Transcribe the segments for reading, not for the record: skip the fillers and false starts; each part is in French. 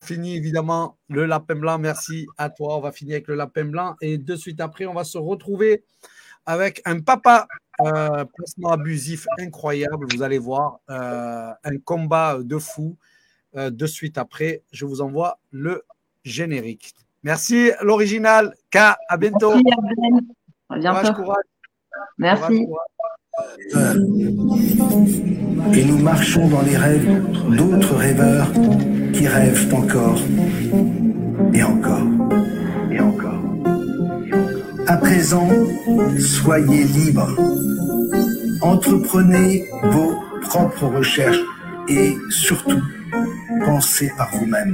finit évidemment le lapin blanc. Merci à toi. On va finir avec le lapin blanc. Et de suite après, on va se retrouver avec un papa. Placement abusif incroyable. Vous allez voir un combat de fou. De suite après, je vous envoie le générique. Merci, l'original. K, à bientôt. Merci, Abdel. À bientôt. Courage. Merci. Courage. Et nous marchons dans les rêves d'autres rêveurs qui rêvent encore et encore et encore. À présent, soyez libres. Entreprenez vos propres recherches et surtout, pensez par vous-même.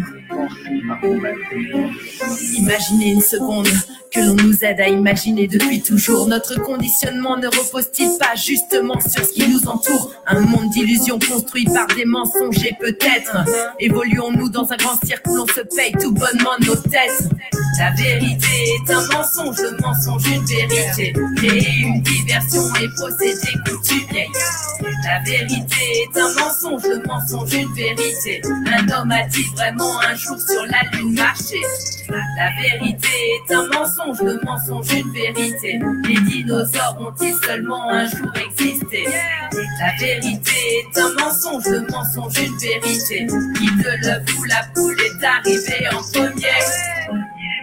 Imaginez une seconde que l'on nous aide à imaginer depuis toujours. Notre conditionnement ne repose-t-il pas justement sur ce qui nous entoure? Un monde d'illusions construit par des mensonges et peut-être évoluons-nous dans un grand cirque où l'on se paye tout bonnement nos têtes. La vérité est un mensonge, le mensonge une vérité. Créer une diversion et procéder coutumier. La vérité est un mensonge, le mensonge une vérité. Un homme a-t-il vraiment un jour sur la lune marché? La vérité est un mensonge, le mensonge une vérité. Les dinosaures ont-ils seulement un jour existé? La vérité est un mensonge, le mensonge une vérité. Qui de l'œuf ou la poule est arrivé en premier?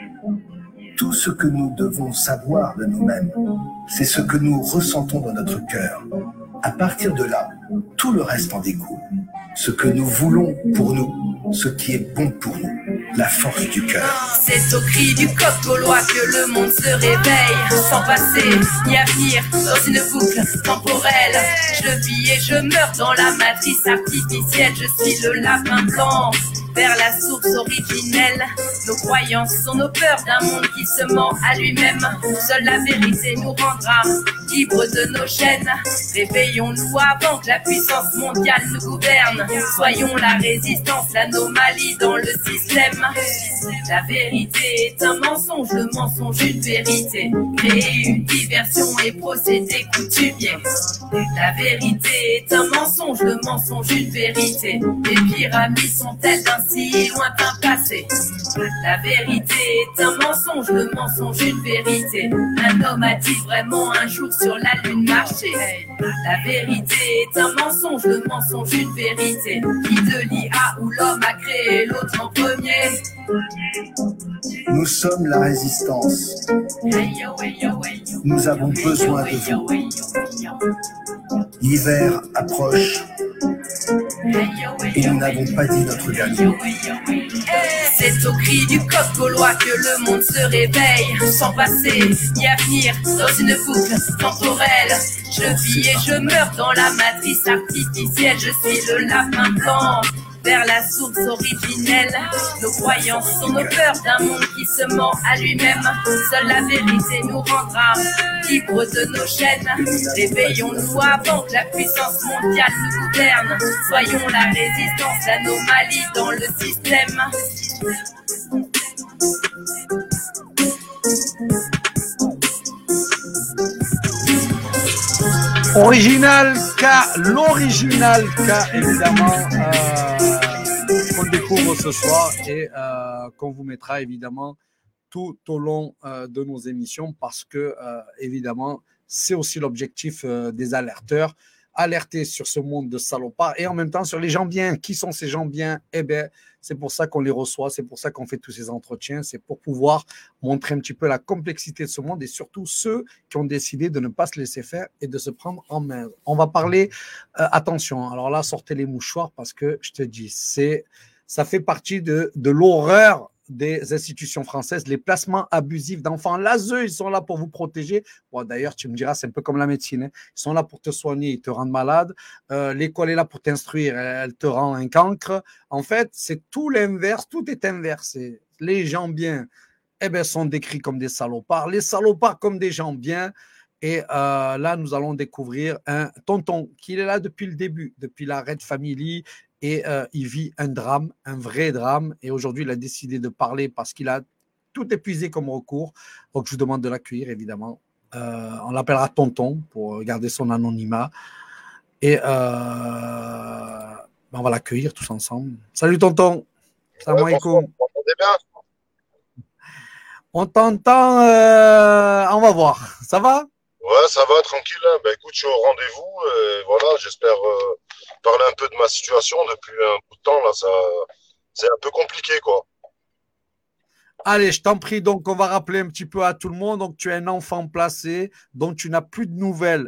Tout ce que nous devons savoir de nous-mêmes, c'est ce que nous ressentons dans notre cœur. À partir de là, tout le reste en découle. Ce que nous voulons pour nous, ce qui est bon pour nous, la force du cœur. C'est au cri du coq gaulois que le monde se réveille, sans passé ni avenir, dans une boucle temporelle. Je vis et je meurs dans la matrice artificielle, je suis le lapin blanc. Vers la source originelle, nos croyances sont nos peurs d'un monde qui se ment à lui-même. Seule la vérité nous rendra libres de nos chaînes. Réveillons-nous avant que la puissance mondiale nous gouverne. Soyons la résistance, l'anomalie dans le système. La vérité est un mensonge, le mensonge une vérité. Créer une diversion et procéder coutumier. La vérité est un mensonge, le mensonge une vérité. Les pyramides sont-elles d'un si lointain passé? La vérité est un mensonge, le mensonge une vérité. Un homme a-t-il vraiment un jour sur la lune marché? La vérité est un mensonge, le mensonge une vérité. Qui de l'IA ou l'homme a créé l'autre en premier? Nous sommes la résistance. Nous avons besoin de vous. L'hiver approche et nous n'avons pas dit notre dernier mot. C'est au cri du coq gaulois que le monde se réveille, sans passé ni avenir, dans une boucle temporelle. Je vis et je meurs dans la matrice artificielle, je suis le lapin blanc. Vers la source originelle, nos croyances sont nos peurs d'un monde qui se ment à lui-même. Seule la vérité nous rendra libres de nos chaînes. Réveillons-nous avant que la puissance mondiale nous gouverne. Soyons la résistance, l'anomalie dans le système. Original K, l'original K, évidemment, qu'on découvre ce soir et qu'on vous mettra évidemment tout au long de nos émissions parce que, évidemment, c'est aussi l'objectif des alerteurs, alerter sur ce monde de salopards et en même temps sur les gens bien. Qui sont ces gens bien? Eh bien, c'est pour ça qu'on les reçoit, c'est pour ça qu'on fait tous ces entretiens, c'est pour pouvoir montrer un petit peu la complexité de ce monde et surtout ceux qui ont décidé de ne pas se laisser faire et de se prendre en main. On va parler, attention, alors là, sortez les mouchoirs parce que je te dis, ça fait partie de l'horreur des institutions françaises, les placements abusifs d'enfants. L'ASE, ils sont là pour vous protéger. Bon, d'ailleurs, tu me diras, c'est un peu comme la médecine. Hein. Ils sont là pour te soigner, ils te rendent malade. L'école est là pour t'instruire, elle te rend un cancre. En fait, c'est tout l'inverse, tout est inversé. Les gens bien, eh ben, sont décrits comme des salopards. Les salopards comme des gens bien. Et là, nous allons découvrir un tonton qui est là depuis le début, depuis la Red Family. Et il vit un drame, un vrai drame. Et aujourd'hui, il a décidé de parler parce qu'il a tout épuisé comme recours. Donc, je vous demande de l'accueillir, évidemment. On l'appellera tonton pour garder son anonymat. Et on va l'accueillir tous ensemble. Salut, tonton. Salam Ouais, bonsoir, alaikum. vous m'entendez bien? On t'entend, on va voir. Ça va? Ouais, ça va, tranquille. Hein. Ben, écoute, je suis au rendez-vous. Voilà, j'espère parler un peu de ma situation depuis un bout de temps. Là, c'est un peu compliqué, quoi. Allez, je t'en prie. Donc, on va rappeler un petit peu à tout le monde. Donc, tu es un enfant placé, dont tu n'as plus de nouvelles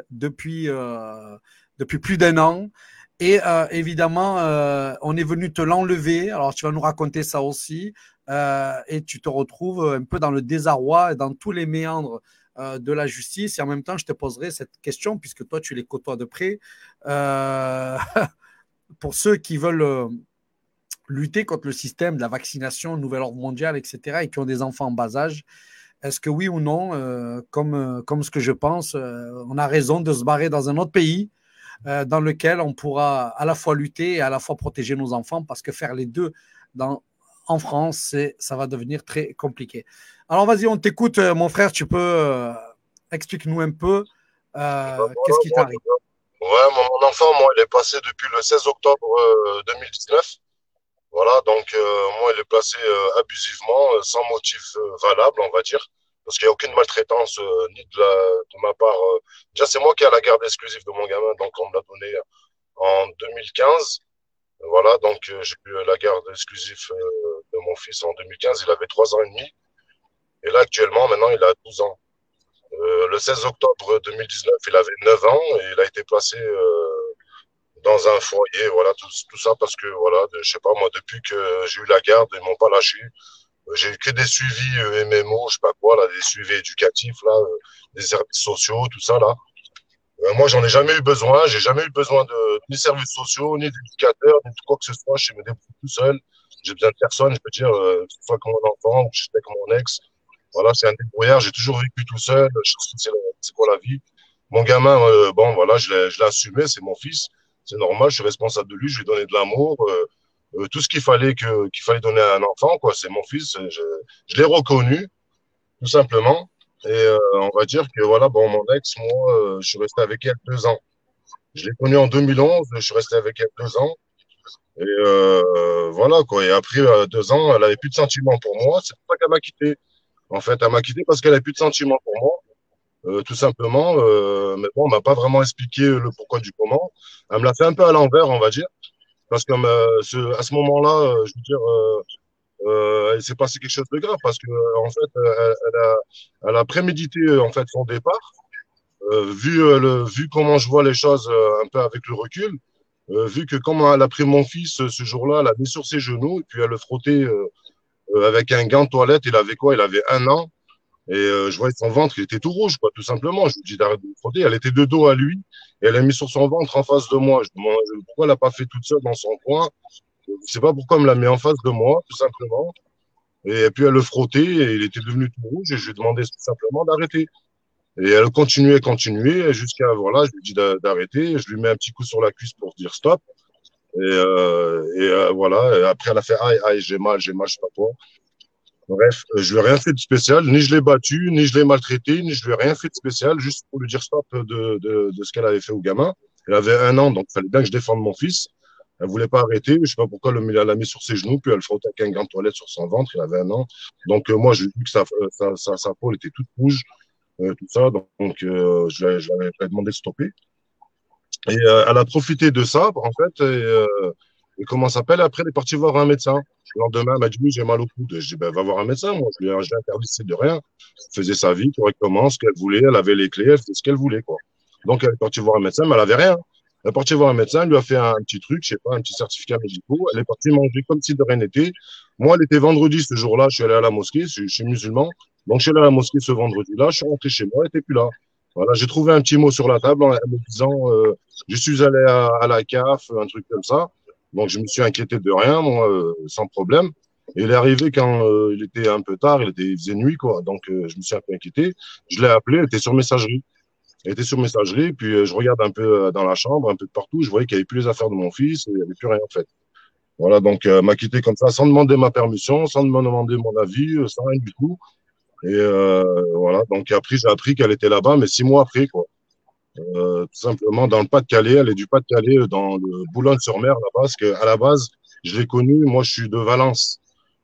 depuis plus d'un an. Et évidemment, on est venu te l'enlever. Alors, tu vas nous raconter ça aussi. Et tu te retrouves un peu dans le désarroi et dans tous les méandres de la justice. Et en même temps, je te poserai cette question, puisque toi, tu les côtoies de près. Euh, pour ceux qui veulent lutter contre le système de la vaccination, nouvel ordre mondial, etc., et qui ont des enfants en bas âge, est-ce que oui ou non, comme ce que je pense, on a raison de se barrer dans un autre pays dans lequel on pourra à la fois lutter et à la fois protéger nos enfants, parce que faire les deux en France, ça va devenir très compliqué. Alors vas-y, on t'écoute, mon frère, tu peux explique-nous un peu Ben, voilà, qu'est-ce qui t'arrive. ouais, mon enfant, moi, il est passé depuis le 16 octobre 2019. Voilà, donc moi, il est placé abusivement, sans motif valable, on va dire, parce qu'il n'y a aucune maltraitance ni de ma part. Déjà, c'est moi qui ai la garde exclusive de mon gamin, donc on me l'a donné en 2015. Voilà, donc j'ai eu la garde exclusive de mon fils en 2015. Il avait 3 ans et demi. Et là, actuellement, maintenant, il a 12 ans. Le 16 octobre 2019, il avait 9 ans et il a été placé dans un foyer. Voilà, tout ça parce que, voilà, je sais pas, moi, depuis que j'ai eu la garde, ils m'ont pas lâché. J'ai eu que des suivis MMO, je sais pas quoi, là, des suivis éducatifs, là, des services sociaux, tout ça, là. Moi, j'en ai jamais eu besoin. J'ai jamais eu besoin de ni services sociaux, ni d'éducateurs, ni de quoi que ce soit. Je me débrouille tout seul. J'ai besoin de personne. Je peux dire, que ce soit avec mon enfant ou que j'étais avec mon ex. Voilà, c'est un débrouillard. J'ai toujours vécu tout seul. Je sais c'est quoi la vie. Mon gamin, bon, voilà, je l'ai assumé. C'est mon fils. C'est normal. Je suis responsable de lui. Je lui ai donné de l'amour. Tout ce qu'il fallait donner à un enfant, quoi. C'est mon fils. Je l'ai reconnu, tout simplement. Et on va dire que voilà, bon, mon ex, moi, je suis resté avec elle 2 ans. Je l'ai connue en 2011, je suis resté avec elle 2 ans. Et voilà, quoi. Et après 2 ans, elle avait plus de sentiments pour moi. C'est pour ça qu'elle m'a quitté. En fait, elle m'a quitté parce qu'elle avait plus de sentiments pour moi, tout simplement. Mais bon, on m'a pas vraiment expliqué le pourquoi du comment. Elle me l'a fait un peu à l'envers, on va dire. Parce que à ce moment-là, je veux dire, il s'est passé quelque chose de grave parce que en fait, elle a prémédité en fait son départ. Vu comment je vois les choses un peu avec le recul, vu que comment elle a pris mon fils ce jour-là, elle l'a mis sur ses genoux et puis elle le frottait avec un gant de toilette. Il avait quoi? Il avait 1 an. Et je voyais son ventre, il était tout rouge, quoi, tout simplement. Je lui dis d'arrêter de le frotter. Elle était de dos à lui et elle l'a mis sur son ventre en face de moi. Je me demande pourquoi elle l'a pas fait toute seule dans son coin. Je sais pas pourquoi elle me l'a mis en face de moi, tout simplement. Et puis elle le frottait et il était devenu tout rouge et je lui ai demandé tout simplement d'arrêter. Et elle continuait jusqu'à, voilà, je lui dis d'arrêter. Je lui mets un petit coup sur la cuisse pour dire stop. Voilà. Et après, elle a fait aïe, aïe, j'ai mal, je sais pas quoi. Bref, je lui ai rien fait de spécial, ni je l'ai battu, ni je l'ai maltraité, ni je lui ai rien fait de spécial, juste pour lui dire stop de ce qu'elle avait fait au gamin. Elle avait 1 an, donc il fallait bien que je défende mon fils. Elle voulait pas arrêter, je sais pas pourquoi elle l'a mis sur ses genoux, puis elle frottait avec un gant de toilette sur son ventre, il avait 1 an. Donc moi, j'ai vu que sa peau elle était toute rouge, tout ça, donc je lui ai demandé de stopper. Et elle a profité de ça, en fait, et comment ça s'appelle, après elle est partie voir un médecin. Le lendemain, elle m'a dit, oui, j'ai mal au coude. Je dis, ben, va voir un médecin. Moi, je lui ai interdit de rien. Elle faisait sa vie correctement, ce qu'elle voulait. Elle avait les clés, elle faisait ce qu'elle voulait, quoi. Donc, elle est partie voir un médecin, mais elle avait rien. Elle est partie voir un médecin, elle lui a fait un petit truc, je sais pas, un petit certificat médical. Elle est partie manger comme si de rien n'était. Moi, elle était vendredi ce jour-là. Je suis allé à la mosquée. Je suis musulman. Donc, je suis allé à la mosquée ce vendredi-là. Je suis rentré chez moi. Elle était plus là. Voilà, j'ai trouvé un petit mot sur la table en me disant, je suis allé à la CAF, un truc comme ça. Donc, je me suis inquiété de rien, moi, sans problème. Et il est arrivé quand il était un peu tard, il faisait nuit, quoi. Donc, je me suis un peu inquiété. Je l'ai appelé, elle était sur messagerie. Elle était sur messagerie, puis je regarde un peu dans la chambre, un peu de partout. Je voyais qu'il n'y avait plus les affaires de mon fils, et il n'y avait plus rien, en fait. Voilà, donc, m'a quitté comme ça, sans demander ma permission, sans me demander mon avis, sans rien du tout. Et voilà, donc après, j'ai appris qu'elle était là-bas, mais 6 mois après, quoi. Tout simplement dans le Pas-de-Calais. Elle est du Pas-de-Calais, dans le Boulogne-sur-Mer, là-bas, parce qu'à la base, je l'ai connue, moi, je suis de Valence.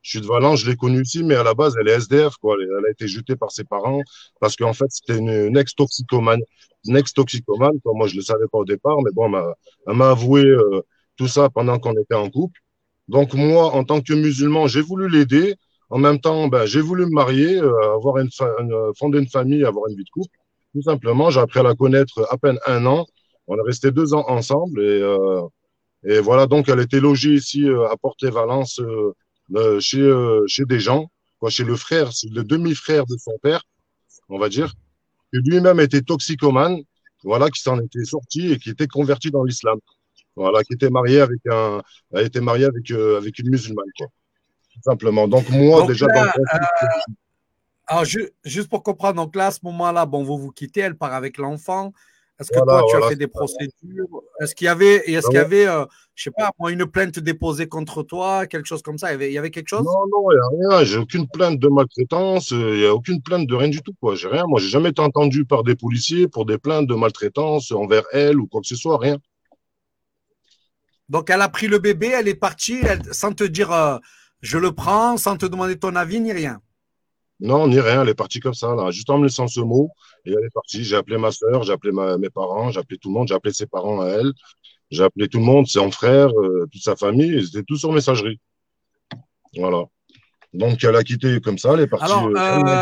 Je suis de Valence, je l'ai connue ici, mais à la base, elle est SDF, quoi. Elle a été jetée par ses parents parce qu'en fait, c'était une ex-toxicomane. Une ex-toxicomane, quoi. Moi, je le savais pas au départ, mais bon, elle m'a avoué tout ça pendant qu'on était en couple. Donc, moi, en tant que musulman, j'ai voulu l'aider. En même temps, ben, j'ai voulu me marier, fonder une famille, avoir une vie de couple. Tout simplement, j'ai appris à la connaître à peine 1 an. On est resté 2 ans ensemble et voilà, donc elle était logée ici à Port-les-Valence chez des gens, quoi, chez le frère, c'est le demi-frère de son père, on va dire, que lui-même était toxicomane, voilà, qui s'en était sorti et qui était converti dans l'islam, voilà, qui était marié avec a été marié avec une musulmane, quoi, tout simplement. Donc moi, Donc déjà dans le là, principe, alors juste pour comprendre, donc là, à ce moment-là, bon, vous vous quittez, elle part avec l'enfant. Est-ce que voilà, toi, tu as voilà. fait des procédures? Est-ce qu'il y avait, je sais pas, moi, une plainte déposée contre toi, quelque chose comme ça? Il y avait quelque chose? Non, non, il n'y a rien. J'ai aucune plainte de maltraitance. Il n'y a aucune plainte de rien du tout, quoi. J'ai rien. Moi, j'ai jamais été entendu par des policiers pour des plaintes de maltraitance envers elle ou quoi que ce soit. Rien. Donc, elle a pris le bébé, elle est partie, sans te dire je le prends, sans te demander ton avis, ni rien. Non, ni rien. Elle est partie comme ça, là. Juste en me laissant ce mot. Et elle est partie. J'ai appelé ma sœur, j'ai appelé mes parents, j'ai appelé tout le monde, j'ai appelé ses parents à elle. J'ai appelé tout le monde, son frère, toute sa famille. Ils étaient tous sur messagerie. Voilà. Donc, elle a quitté comme ça. Elle est partie. Alors,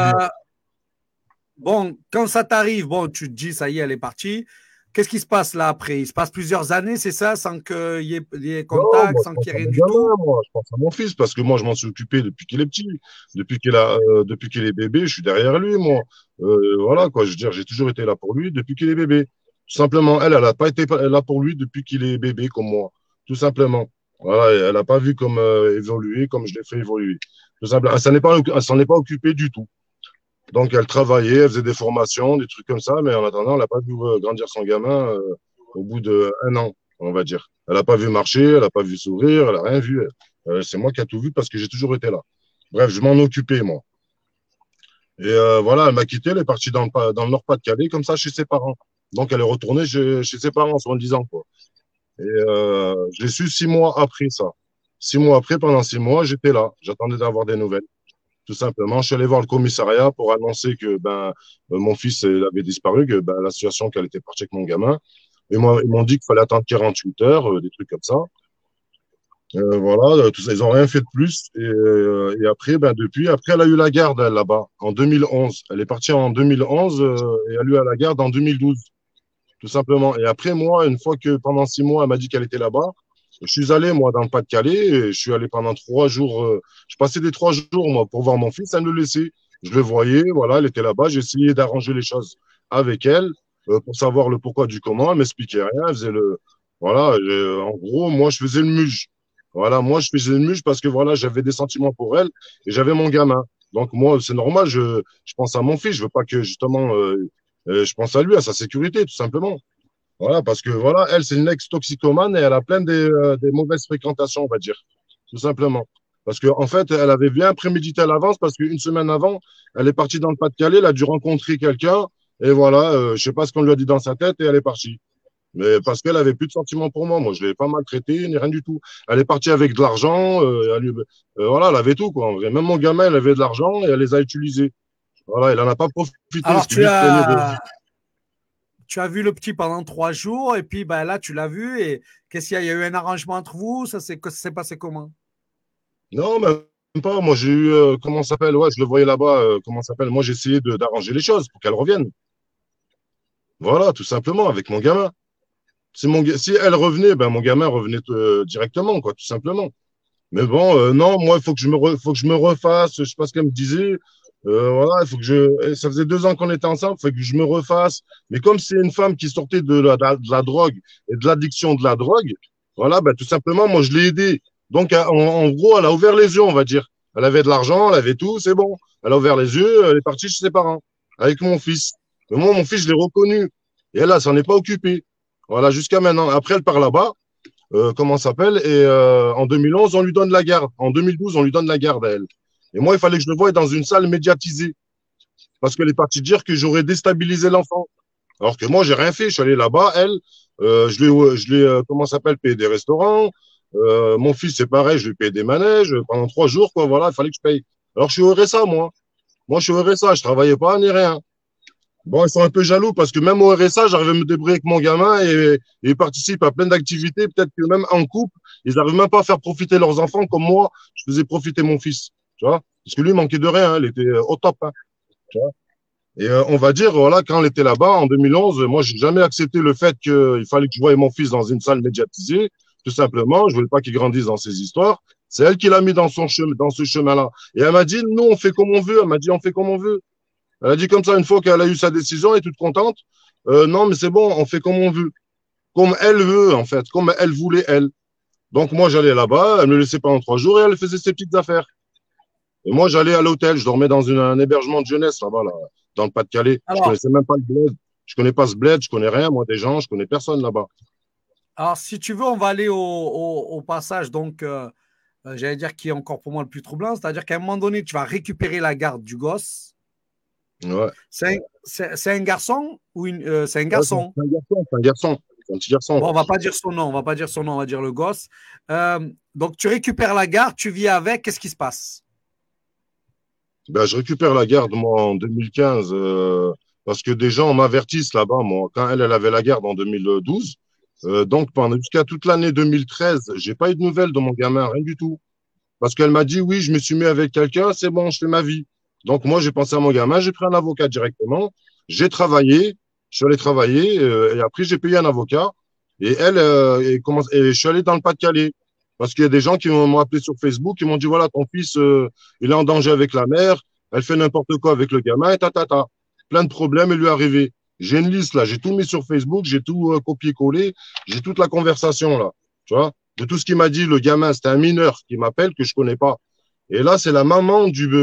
bon, quand ça t'arrive, bon, tu te dis, ça y est, elle est partie. Qu'est-ce qui se passe là après? Il se passe plusieurs années, c'est ça, sans qu'il y ait Non, contact, moi, sans je pense qu'il y à ait mon rien du tout? gamin, moi. Je pense à mon fils parce que moi, je m'en suis occupé depuis qu'il est petit. Depuis qu'il est bébé, je suis derrière lui, moi. Voilà, quoi. Je veux dire, j'ai toujours été là pour lui depuis qu'il est bébé. Tout simplement, elle n'a pas été là pour lui depuis qu'il est bébé, comme moi. Tout simplement. Voilà, et elle n'a pas vu comme évoluer, comme je l'ai fait évoluer. Tout simplement. Elle s'en est pas occupée du tout. Donc, elle travaillait, elle faisait des formations, des trucs comme ça, mais en attendant, elle n'a pas vu grandir son gamin au bout d'1 an, on va dire. Elle n'a pas vu marcher, elle n'a pas vu s'ouvrir, elle n'a rien vu. C'est moi qui ai tout vu parce que j'ai toujours été là. Bref, je m'en occupais, moi. Et voilà, elle m'a quitté, elle est partie dans le Nord-Pas-de-Calais, comme ça, chez ses parents. Donc, elle est retournée chez ses parents, en 10 ans, quoi. Et je l'ai su 6 mois après ça. 6 mois après, pendant 6 mois, j'étais là. J'attendais d'avoir des nouvelles. Tout simplement, je suis allé voir le commissariat pour annoncer que mon fils avait disparu, que la situation qu'elle était partie avec mon gamin. Et moi, ils m'ont dit qu'il fallait attendre 48 heures, des trucs comme ça. Voilà, tout ça, ils n'ont rien fait de plus. Et après, après, elle a eu la garde, elle, là-bas, en 2011. Elle est partie en 2011 et elle a eu la garde en 2012, tout simplement. Et après, moi, une fois que pendant 6 mois, elle m'a dit qu'elle était là-bas, je suis allé, moi, dans le Pas-de-Calais, et je suis allé pendant 3 jours. Je passais des 3 jours, moi, pour voir mon fils, elle me laissait. Je le voyais, voilà, elle était là-bas. J'ai essayé d'arranger les choses avec elle pour savoir le pourquoi du comment. Elle m'expliquait rien. Elle faisait voilà, en gros, moi, je faisais le muge. Voilà, moi, je faisais le muge parce que, voilà, j'avais des sentiments pour elle et j'avais mon gamin. Donc, moi, c'est normal, je pense à mon fils. Je veux pas que, justement, je pense à lui, à sa sécurité, tout simplement. Voilà, parce que voilà, elle, c'est une ex-toxicomane et elle a plein des mauvaises fréquentations, on va dire, tout simplement. Parce qu'en fait, elle avait bien prémédité à l'avance parce qu'une semaine avant, elle est partie dans le Pas-de-Calais, elle a dû rencontrer quelqu'un et voilà, je sais pas ce qu'on lui a dit dans sa tête et elle est partie. Mais parce qu'elle avait plus de sentiments pour moi, moi je l'ai pas maltraitée ni rien du tout. Elle est partie avec de l'argent, voilà, elle avait tout quoi. En vrai. Même mon gamin, elle avait de l'argent et elle les a utilisés. Voilà, elle en a pas profité. Alors, Ce qui lui prenait de... tu as vu le petit pendant 3 jours et puis ben, là, tu l'as vu et qu'est-ce qu'il y a? Il y a eu un arrangement entre vous? Ça s'est passé comment? Non, même pas. Moi, j'ai eu, comment ça s'appelle? Ouais, je le voyais là-bas, comment ça s'appelle? Moi, j'ai essayé d'arranger les choses pour qu'elle revienne. Voilà, tout simplement, avec mon gamin. Si elle revenait, ben, mon gamin revenait directement, quoi, tout simplement. Mais bon, non, moi, il faut que faut que je me refasse. Je sais pas ce qu'elle me disait. Voilà, il faut que ça faisait 2 ans qu'on était ensemble, il faut que je me refasse. Mais comme c'est une femme qui sortait de la drogue et de l'addiction de la drogue, voilà, ben, tout simplement, moi, je l'ai aidée. Donc, en gros, elle a ouvert les yeux, on va dire. Elle avait de l'argent, elle avait tout, c'est bon. Elle a ouvert les yeux, elle est partie chez ses parents, avec mon fils. Mais moi, mon fils, je l'ai reconnu. Et elle, elle s'en est pas occupée. Voilà, jusqu'à maintenant. Après, elle part là-bas, comment ça s'appelle? Et en 2011, on lui donne la garde. En 2012, on lui donne la garde à elle. Et moi, il fallait que je le voie dans une salle médiatisée. Parce qu'elle est partie dire que j'aurais déstabilisé l'enfant. Alors que moi, j'ai rien fait. Je suis allé là-bas, elle, comment ça s'appelle, payer des restaurants. Mon fils, c'est pareil, je lui paye des manèges pendant 3 jours, quoi. Voilà, il fallait que je paye. Alors, je suis au RSA, moi. Moi, je suis au RSA, je travaillais pas ni rien. Bon, ils sont un peu jaloux parce que même au RSA, j'arrive à me débrouiller avec mon gamin et ils participent à plein d'activités. Peut-être que même en couple, ils n'arrivent même pas à faire profiter leurs enfants comme moi, je faisais profiter mon fils. Tu vois? Parce que lui, il manquait de rien, hein, il était au top. Hein, tu vois? Et on va dire, voilà, quand il était là-bas en 2011, moi, j'ai jamais accepté le fait qu'il fallait que je voie mon fils dans une salle médiatisée. Tout simplement, je voulais pas qu'il grandisse dans ces histoires. C'est elle qui l'a mis dans son chemin, dans ce chemin-là. Et elle m'a dit, nous, on fait comme on veut. Elle m'a dit, on fait comme on veut. Elle a dit comme ça une fois qu'elle a eu sa décision, elle est toute contente. Non, mais c'est bon, on fait comme on veut. Comme elle veut, en fait, comme elle voulait, elle. Donc, moi, j'allais là-bas, elle me laissait pendant 3 jours et elle faisait ses petites affaires. Et moi, j'allais à l'hôtel, je dormais dans un hébergement de jeunesse là-bas, là, dans le Pas-de-Calais. Je Alors, connaissais même pas le bled. Je connais pas ce bled, je connais rien, moi, des gens, je connais personne là-bas. alors, si tu veux, on va aller au passage, donc, j'allais dire qui est encore pour moi le plus troublant, c'est-à-dire qu'à un moment donné, tu vas récupérer la garde du gosse. Ouais. C'est un garçon ou c'est un Ouais, garçon? c'est un garçon, c'est un garçon. C'est un petit garçon. Bon, on va pas dire son nom, on va pas dire son nom, on va dire le gosse. Donc, tu récupères la garde, tu vis avec, qu'est-ce qui se passe? Ben, je récupère la garde, moi, en 2015, parce que des gens m'avertissent là-bas, moi, quand elle avait la garde en 2012. Donc, pendant jusqu'à toute l'année 2013, j'ai pas eu de nouvelles de mon gamin, rien du tout. Parce qu'elle m'a dit, oui, je me suis mis avec quelqu'un, c'est bon, je fais ma vie. Donc, moi, j'ai pensé à mon gamin, j'ai pris un avocat directement, j'ai travaillé, je suis allé travailler, et après, j'ai payé un avocat. Et elle, et je suis allé dans le Pas-de-Calais. Parce qu'il y a des gens qui m'ont appelé sur Facebook, qui m'ont dit, voilà, ton fils, il est en danger avec la mère, elle fait n'importe quoi avec le gamin, et ta. Plein de problèmes, il lui est arrivé. J'ai une liste là, j'ai tout mis sur Facebook, j'ai tout copié-collé, j'ai toute la conversation là, tu vois, de tout ce qu'il m'a dit. Le gamin, c'était un mineur qui m'appelle que je connais pas. Et là, c'est la maman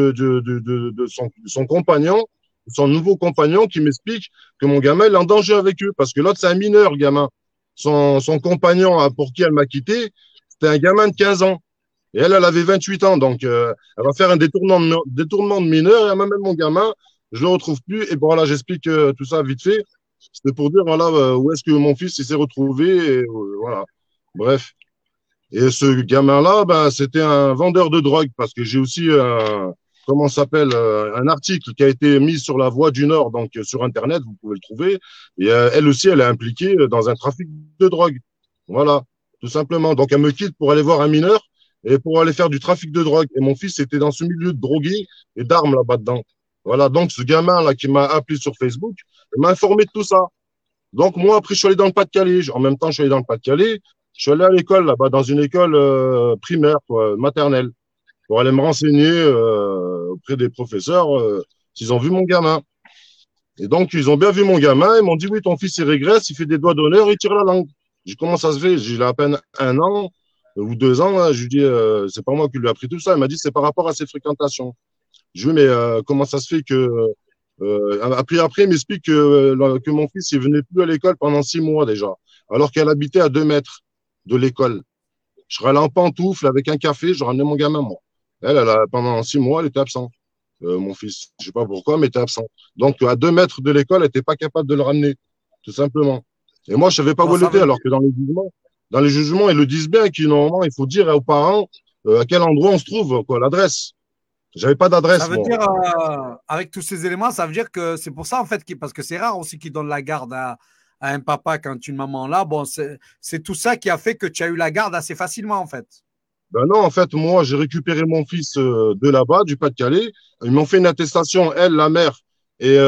de son compagnon, son nouveau compagnon, qui m'explique que mon gamin il est en danger avec eux parce que l'autre c'est un mineur, le gamin. Son compagnon pour qui elle m'a quitté, c'était un gamin de 15 ans. Et elle avait 28 ans. Donc, elle va faire un détournement de mineur et elle m'amène mon gamin. Je le retrouve plus. Et bon, voilà, j'explique tout ça vite fait. C'était pour dire, voilà, où est-ce que mon fils il s'est retrouvé. Et, voilà. Bref. Et ce gamin-là, ben, c'était un vendeur de drogue parce que j'ai aussi, comment ça s'appelle, un article qui a été mis sur la Voix du Nord, donc sur Internet, vous pouvez le trouver. Et elle aussi, elle est impliquée dans un trafic de drogue. Voilà, tout simplement. Donc, elle me quitte pour aller voir un mineur et pour aller faire du trafic de drogue. Et mon fils était dans ce milieu de drogués et d'armes là-bas dedans. Voilà, donc ce gamin-là qui m'a appelé sur Facebook, il m'a informé de tout ça. Donc, moi, après, je suis allé dans le Pas-de-Calais. En même temps, je suis allé dans le Pas-de-Calais. Je suis allé à l'école, là-bas, dans une école primaire, quoi, maternelle, pour aller me renseigner auprès des professeurs s'ils ont vu mon gamin. Et donc, ils ont bien vu mon gamin. Ils m'ont dit, oui, ton fils, il régresse, il fait des doigts d'honneur, il tire la langue. J'ai dit, comment ça se fait? J'ai à peine 1 an ou 2 ans. Là. Je lui dis, c'est pas moi qui lui ai appris tout ça. Il m'a dit, c'est par rapport à ses fréquentations. Je lui dis, mais comment ça se fait que après, il m'explique que mon fils il venait plus à l'école pendant 6 mois déjà, alors qu'elle habitait à 2 mètres de l'école. Je serais allé en pantoufle avec un café, je ramenais mon gamin, moi. Pendant 6 mois, elle était absente. Mon fils, je sais pas pourquoi, mais était absent. Donc, à 2 mètres de l'école, elle n'était pas capable de le ramener, tout simplement. Et moi, je savais pas où elle était, alors que dans les jugements, ils le disent bien, qu'il normalement, il faut dire aux parents à quel endroit on se trouve, quoi, l'adresse. J'avais pas d'adresse, Ça veut moi. dire, avec tous ces éléments, ça veut dire que c'est pour ça, en fait, parce que c'est rare aussi qu'ils donnent la garde à un papa quand une maman là. Bon, c'est tout ça qui a fait que tu as eu la garde assez facilement, en fait. Ben non, en fait, moi, j'ai récupéré mon fils de là-bas, du Pas-de-Calais. Ils m'ont fait une attestation, elle, la mère et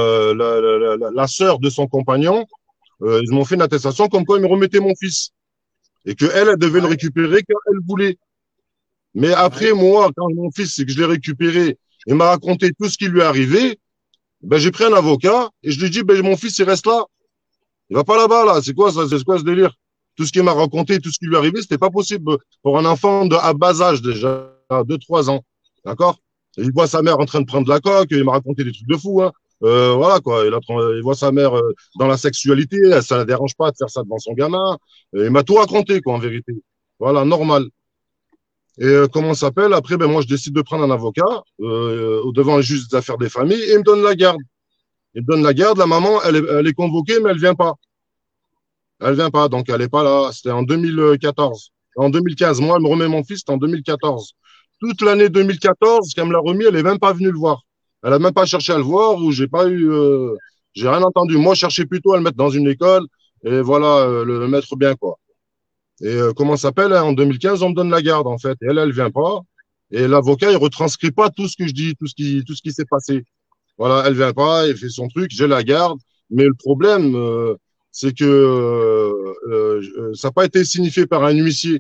la sœur de son compagnon. Ils m'ont fait une attestation comme quoi ils me remettaient mon fils et que elle devait le récupérer quand elle voulait. Mais après, moi, quand mon fils, c'est que je l'ai récupéré, il m'a raconté tout ce qui lui est arrivé. Ben, j'ai pris un avocat et je lui ai dit, ben, mon fils, il reste là. Il va pas là-bas, là. C'est quoi ça? C'est quoi ce délire? Tout ce qu'il m'a raconté, tout ce qui lui est arrivé, c'était pas possible pour un enfant à bas âge déjà, 2, 3 ans. D'accord? Il voit sa mère en train de prendre de la coque, il m'a raconté des trucs de fou, hein. Voilà, quoi. Il voit sa mère dans la sexualité, ça ne la dérange pas de faire ça devant son gamin. Il m'a tout raconté, quoi, en vérité. Voilà, normal. Et comment ça s'appelle? Après, ben, moi, je décide de prendre un avocat devant le juge des affaires des familles et il me donne la garde. Il me donne la garde. La maman, elle est convoquée, mais elle vient pas. Elle vient pas, donc elle est pas là. C'était en 2014. en 2015. Moi, elle me remet mon fils, c'était en 2014. Toute l'année 2014, quand elle me l'a remis, elle n'est même pas venue le voir. Elle n'a même pas cherché à le voir ou j'ai pas eu, j'ai rien entendu. Moi, je cherchais plutôt à le mettre dans une école et voilà, le mettre bien, quoi. Et comment ça s'appelle, hein, en 2015, on me donne la garde, en fait. Et elle vient pas. Et l'avocat, il retranscrit pas tout ce que je dis, tout ce qui s'est passé. Voilà, elle vient pas, elle fait son truc, j'ai la garde. Mais le problème, c'est que ça n'a pas été signifié par un huissier,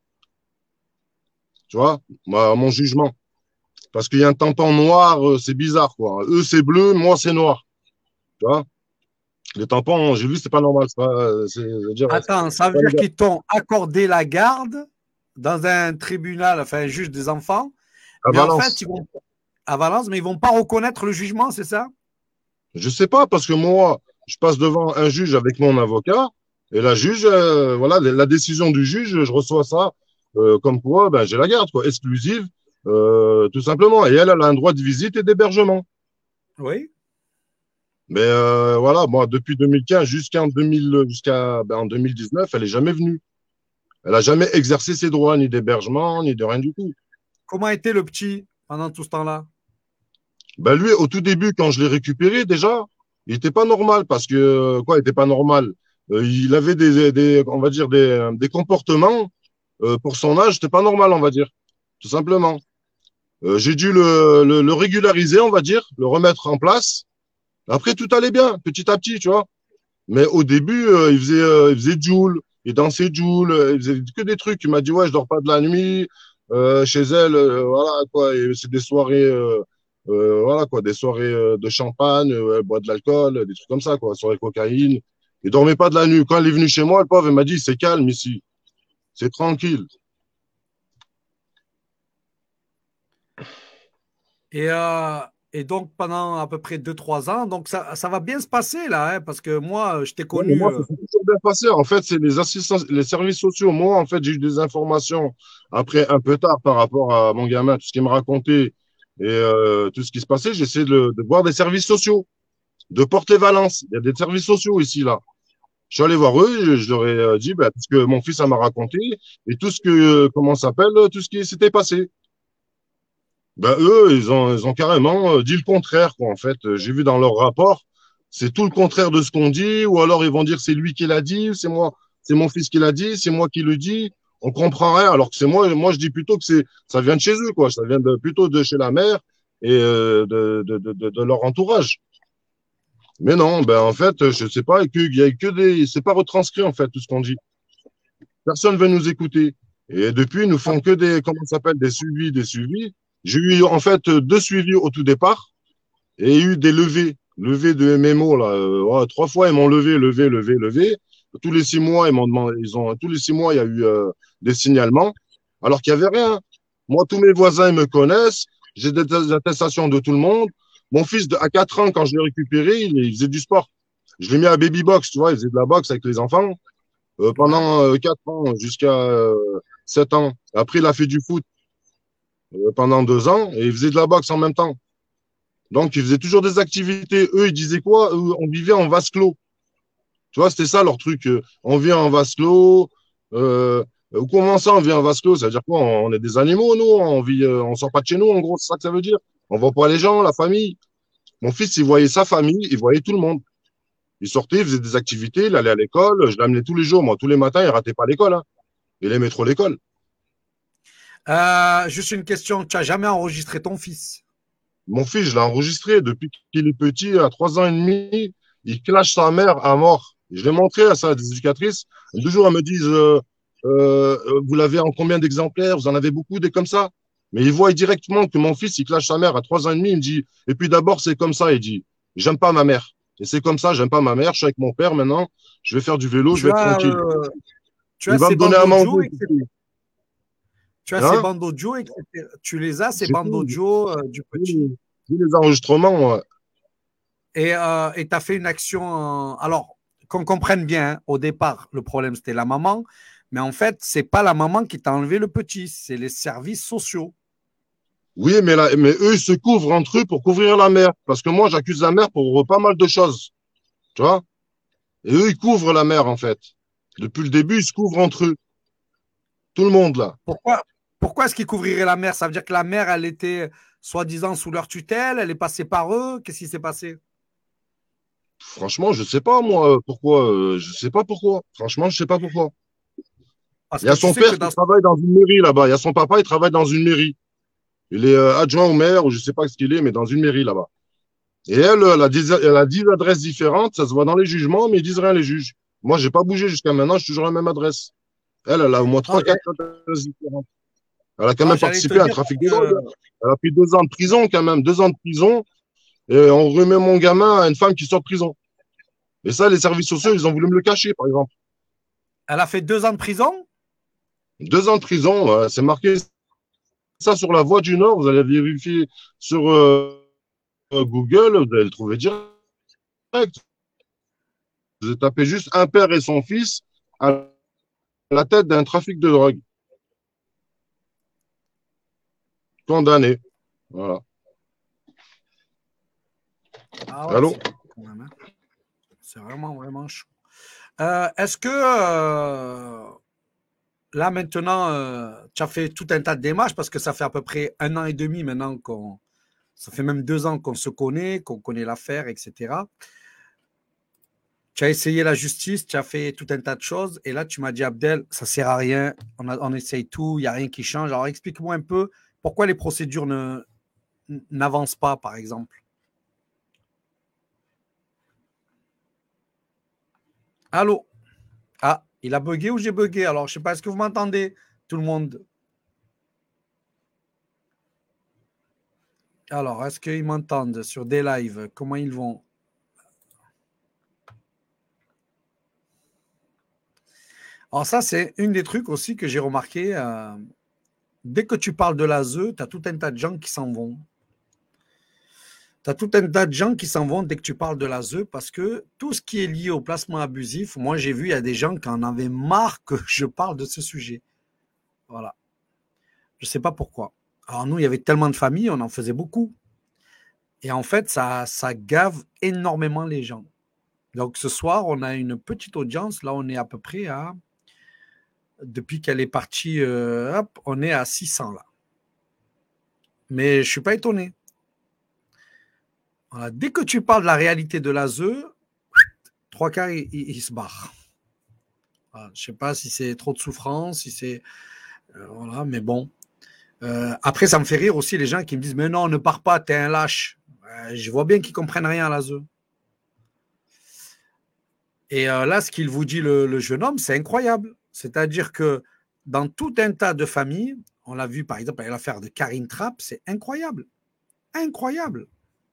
tu vois, à mon jugement. Parce qu'il y a un tampon noir, c'est bizarre, quoi. Eux, c'est bleu, moi, c'est noir. Tu vois, les tampons, j'ai vu, c'est pas normal. Attends, ça veut dire qu'ils t'ont accordé la garde dans un tribunal, enfin, un juge des enfants. À Mais Valence. en fait, à Valence, mais ils vont pas reconnaître le jugement, c'est ça? Je sais pas, parce que moi, je passe devant un juge avec mon avocat, et la juge, voilà, la décision du juge, je reçois ça comme quoi, ben, j'ai la garde, quoi, exclusive, tout simplement. Et elle a un droit de visite et d'hébergement. Oui. Mais voilà, moi, depuis 2015 en 2019, elle est jamais venue. Elle a jamais exercé ses droits, ni d'hébergement, ni de rien du tout. Comment était le petit pendant tout ce temps-là? Ben lui, au tout début, quand je l'ai récupéré, déjà, il était pas normal parce que quoi, il était pas normal. Il avait on va dire des comportements pour son âge, c'était pas normal, on va dire, tout simplement. J'ai dû le régulariser, on va dire, le remettre en place. Après, tout allait bien, petit à petit, tu vois. Mais au début, il faisait Joule, il dansait Joule, il faisait que des trucs. Il m'a dit, ouais, je dors pas de la nuit. Chez elle, voilà, quoi. Et c'est des soirées, voilà, quoi, des soirées de champagne, elle boit de l'alcool, des trucs comme ça, quoi, soirée cocaïne. Il dormait pas de la nuit. Quand elle est venue chez moi, le pauvre, il m'a dit, c'est calme ici. C'est tranquille. Et, euh, et donc, pendant à peu près 2-3 ans, donc ça va bien se passer là, hein, parce que moi, je t'ai Ouais, mais connu. moi, ça s'est toujours bien passé. En fait, c'est les assistants, les services sociaux. Moi, en fait, j'ai eu des informations après un peu tard par rapport à mon gamin, tout ce qu'il me racontait et tout ce qui se passait. J'essaie de voir des services sociaux de Porte-les-Valence. Il y a des services sociaux ici, là. Je suis allé voir eux, je leur ai dit, bah, tout ce que mon fils ça m'a raconté et tout ce que, comment ça s'appelle, tout ce qui s'était passé. Ben, eux, ils ont carrément dit le contraire, quoi, en fait. J'ai vu dans leur rapport, c'est tout le contraire de ce qu'on dit, ou alors ils vont dire c'est lui qui l'a dit, c'est moi, c'est mon fils qui l'a dit, c'est moi qui le dis. On comprend rien, alors que c'est moi, je dis plutôt que ça vient de chez eux, quoi. Ça vient plutôt de chez la mère et de leur entourage. Mais non, ben, en fait, je sais pas, il y a que c'est pas retranscrit, en fait, tout ce qu'on dit. Personne veut nous écouter. Et depuis, ils nous font que comment ça s'appelle, des suivis. J'ai eu, en fait, 2 suivis au tout départ et eu des levées de MMO, là. Ouais, 3 fois, ils m'ont levé. Tous les 6 mois, ils m'ont demandé, tous les 6 mois, il y a eu des signalements, alors qu'il n'y avait rien. Moi, tous mes voisins, ils me connaissent. J'ai des attestations de tout le monde. Mon fils, à 4 ans, quand je l'ai récupéré, il faisait du sport. Je l'ai mis à baby box, tu vois, il faisait de la boxe avec les enfants pendant 4 ans jusqu'à 7 ans. Après, il a fait du foot pendant 2 ans et il faisait de la boxe en même temps. Donc, ils faisaient toujours des activités. Eux, ils disaient quoi? On vivait en vase clos. Tu vois, c'était ça leur truc. On vit en vase clos. Comment ça, on vit en vase clos? Ça veut dire quoi? On est des animaux, nous. On vit, on sort pas de chez nous, en gros. C'est ça que ça veut dire. On voit pas les gens, la famille. Mon fils, il voyait sa famille, il voyait tout le monde. Il sortait, il faisait des activités, il allait à l'école. Je l'amenais tous les jours. Moi, tous les matins, il ratait pas l'école, hein. Il aimait trop l'école. Juste une question, tu n'as jamais enregistré ton fils? Mon fils, je l'ai enregistré depuis qu'il est petit, à 3 ans et demi. Il clash sa mère à mort. Je l'ai montré à sa éducatrice. Toujours, elles me disent, vous l'avez en combien d'exemplaires? Vous en avez beaucoup, des comme ça? Mais il voit directement que mon fils, il clash sa mère à 3 ans et demi. Il me dit, et puis d'abord, c'est comme ça. Il dit, j'aime pas ma mère. Et c'est comme ça, j'aime pas ma mère. Je suis avec mon père maintenant. Je vais faire du vélo, je vais être tranquille. Tu il as va ces me donner bandes à manger. audio, etc. Tu as Hein? ces bandes audio, etc. Tu les as, ces J'ai bandes tout. audio du petit. J'ai les enregistrements. Ouais. Et tu as fait une action. Alors, qu'on comprenne bien, hein, au départ, le problème, c'était la maman. Mais en fait, c'est pas la maman qui t'a enlevé le petit, c'est les services sociaux. Oui, mais eux, ils se couvrent entre eux pour couvrir la mère. Parce que moi, j'accuse la mère pour pas mal de choses. Tu vois? Et eux, ils couvrent la mère, en fait. Depuis le début, ils se couvrent entre eux. Tout le monde, là. Pourquoi est-ce qu'ils couvriraient la mère? Ça veut dire que la mère, elle était soi-disant sous leur tutelle, elle est passée par eux. Qu'est-ce qui s'est passé? Franchement, je sais pas, moi, pourquoi. Je sais pas pourquoi. Franchement, je sais pas pourquoi. Parce Il y a que tu son sais que père qui travaille dans une mairie là-bas. Il y a son papa, il travaille dans une mairie. Il est adjoint au maire, ou je sais pas ce qu'il est, mais dans une mairie là-bas. Et elle a 10 adresses différentes. Ça se voit dans les jugements, mais ils disent rien, les juges. Moi, j'ai pas bougé jusqu'à maintenant. Je suis toujours à la même adresse. Elle a au moins Non, 3, 4 adresses différentes. Elle a quand non, même j'allais te participé à un dire trafic de drogue. que Elle a pris 2 ans de prison, quand même. 2 ans de prison. Et on remet mon gamin à une femme qui sort de prison. Et ça, les services sociaux, ils ont voulu me le cacher, par exemple. elle a fait 2 ans de prison. 2 ans de prison, c'est marqué ça sur la Voie du Nord. Vous allez vérifier sur Google, vous allez le trouver direct. Vous tapez juste un père et son fils à la tête d'un trafic de drogue. Condamné. Voilà. Ah ouais, Allô? c'est vraiment, vraiment chaud. Est-ce que là maintenant, tu as fait tout un tas de démarches parce que ça fait à peu près 1 an et demi maintenant ça fait même 2 ans qu'on se connaît, qu'on connaît l'affaire, etc. Tu as essayé la justice, tu as fait tout un tas de choses et là tu m'as dit Abdel, ça sert à rien, on essaye tout, il n'y a rien qui change. Alors explique-moi un peu pourquoi les procédures n'avancent pas, par exemple. Allô? Ah, il a bugué ou j'ai bugué? Alors, je ne sais pas, est-ce que vous m'entendez, tout le monde? Alors, est-ce qu'ils m'entendent sur des lives? Comment ils vont? Alors, ça, c'est une des trucs aussi que j'ai remarqué. Dès que tu parles de l'ASE, tu as tout un tas de gens qui s'en vont. Tu as tout un tas de gens qui s'en vont dès que tu parles de l'ASE parce que tout ce qui est lié au placement abusif, moi, j'ai vu, il y a des gens qui en avaient marre que je parle de ce sujet. Voilà. Je ne sais pas pourquoi. Alors, nous, il y avait tellement de familles, on en faisait beaucoup. Et en fait, ça gave énormément les gens. Donc, ce soir, on a une petite audience. Là, on est à peu près à... Depuis qu'elle est partie, hop, on est à 600 là. Mais je ne suis pas étonné. Voilà. Dès que tu parles de la réalité de l'ASE, 3 quarts, il se barre. Voilà. Je ne sais pas si c'est trop de souffrance, si c'est... voilà, mais bon. Après, ça me fait rire aussi les gens qui me disent « Mais non, ne pars pas, t'es un lâche. » Je vois bien qu'ils ne comprennent rien à l'ASE. Et là, ce qu'il vous dit, le jeune homme, c'est incroyable. C'est-à-dire que dans tout un tas de familles, on l'a vu par exemple avec l'affaire de Karine Trapp, c'est incroyable. Incroyable.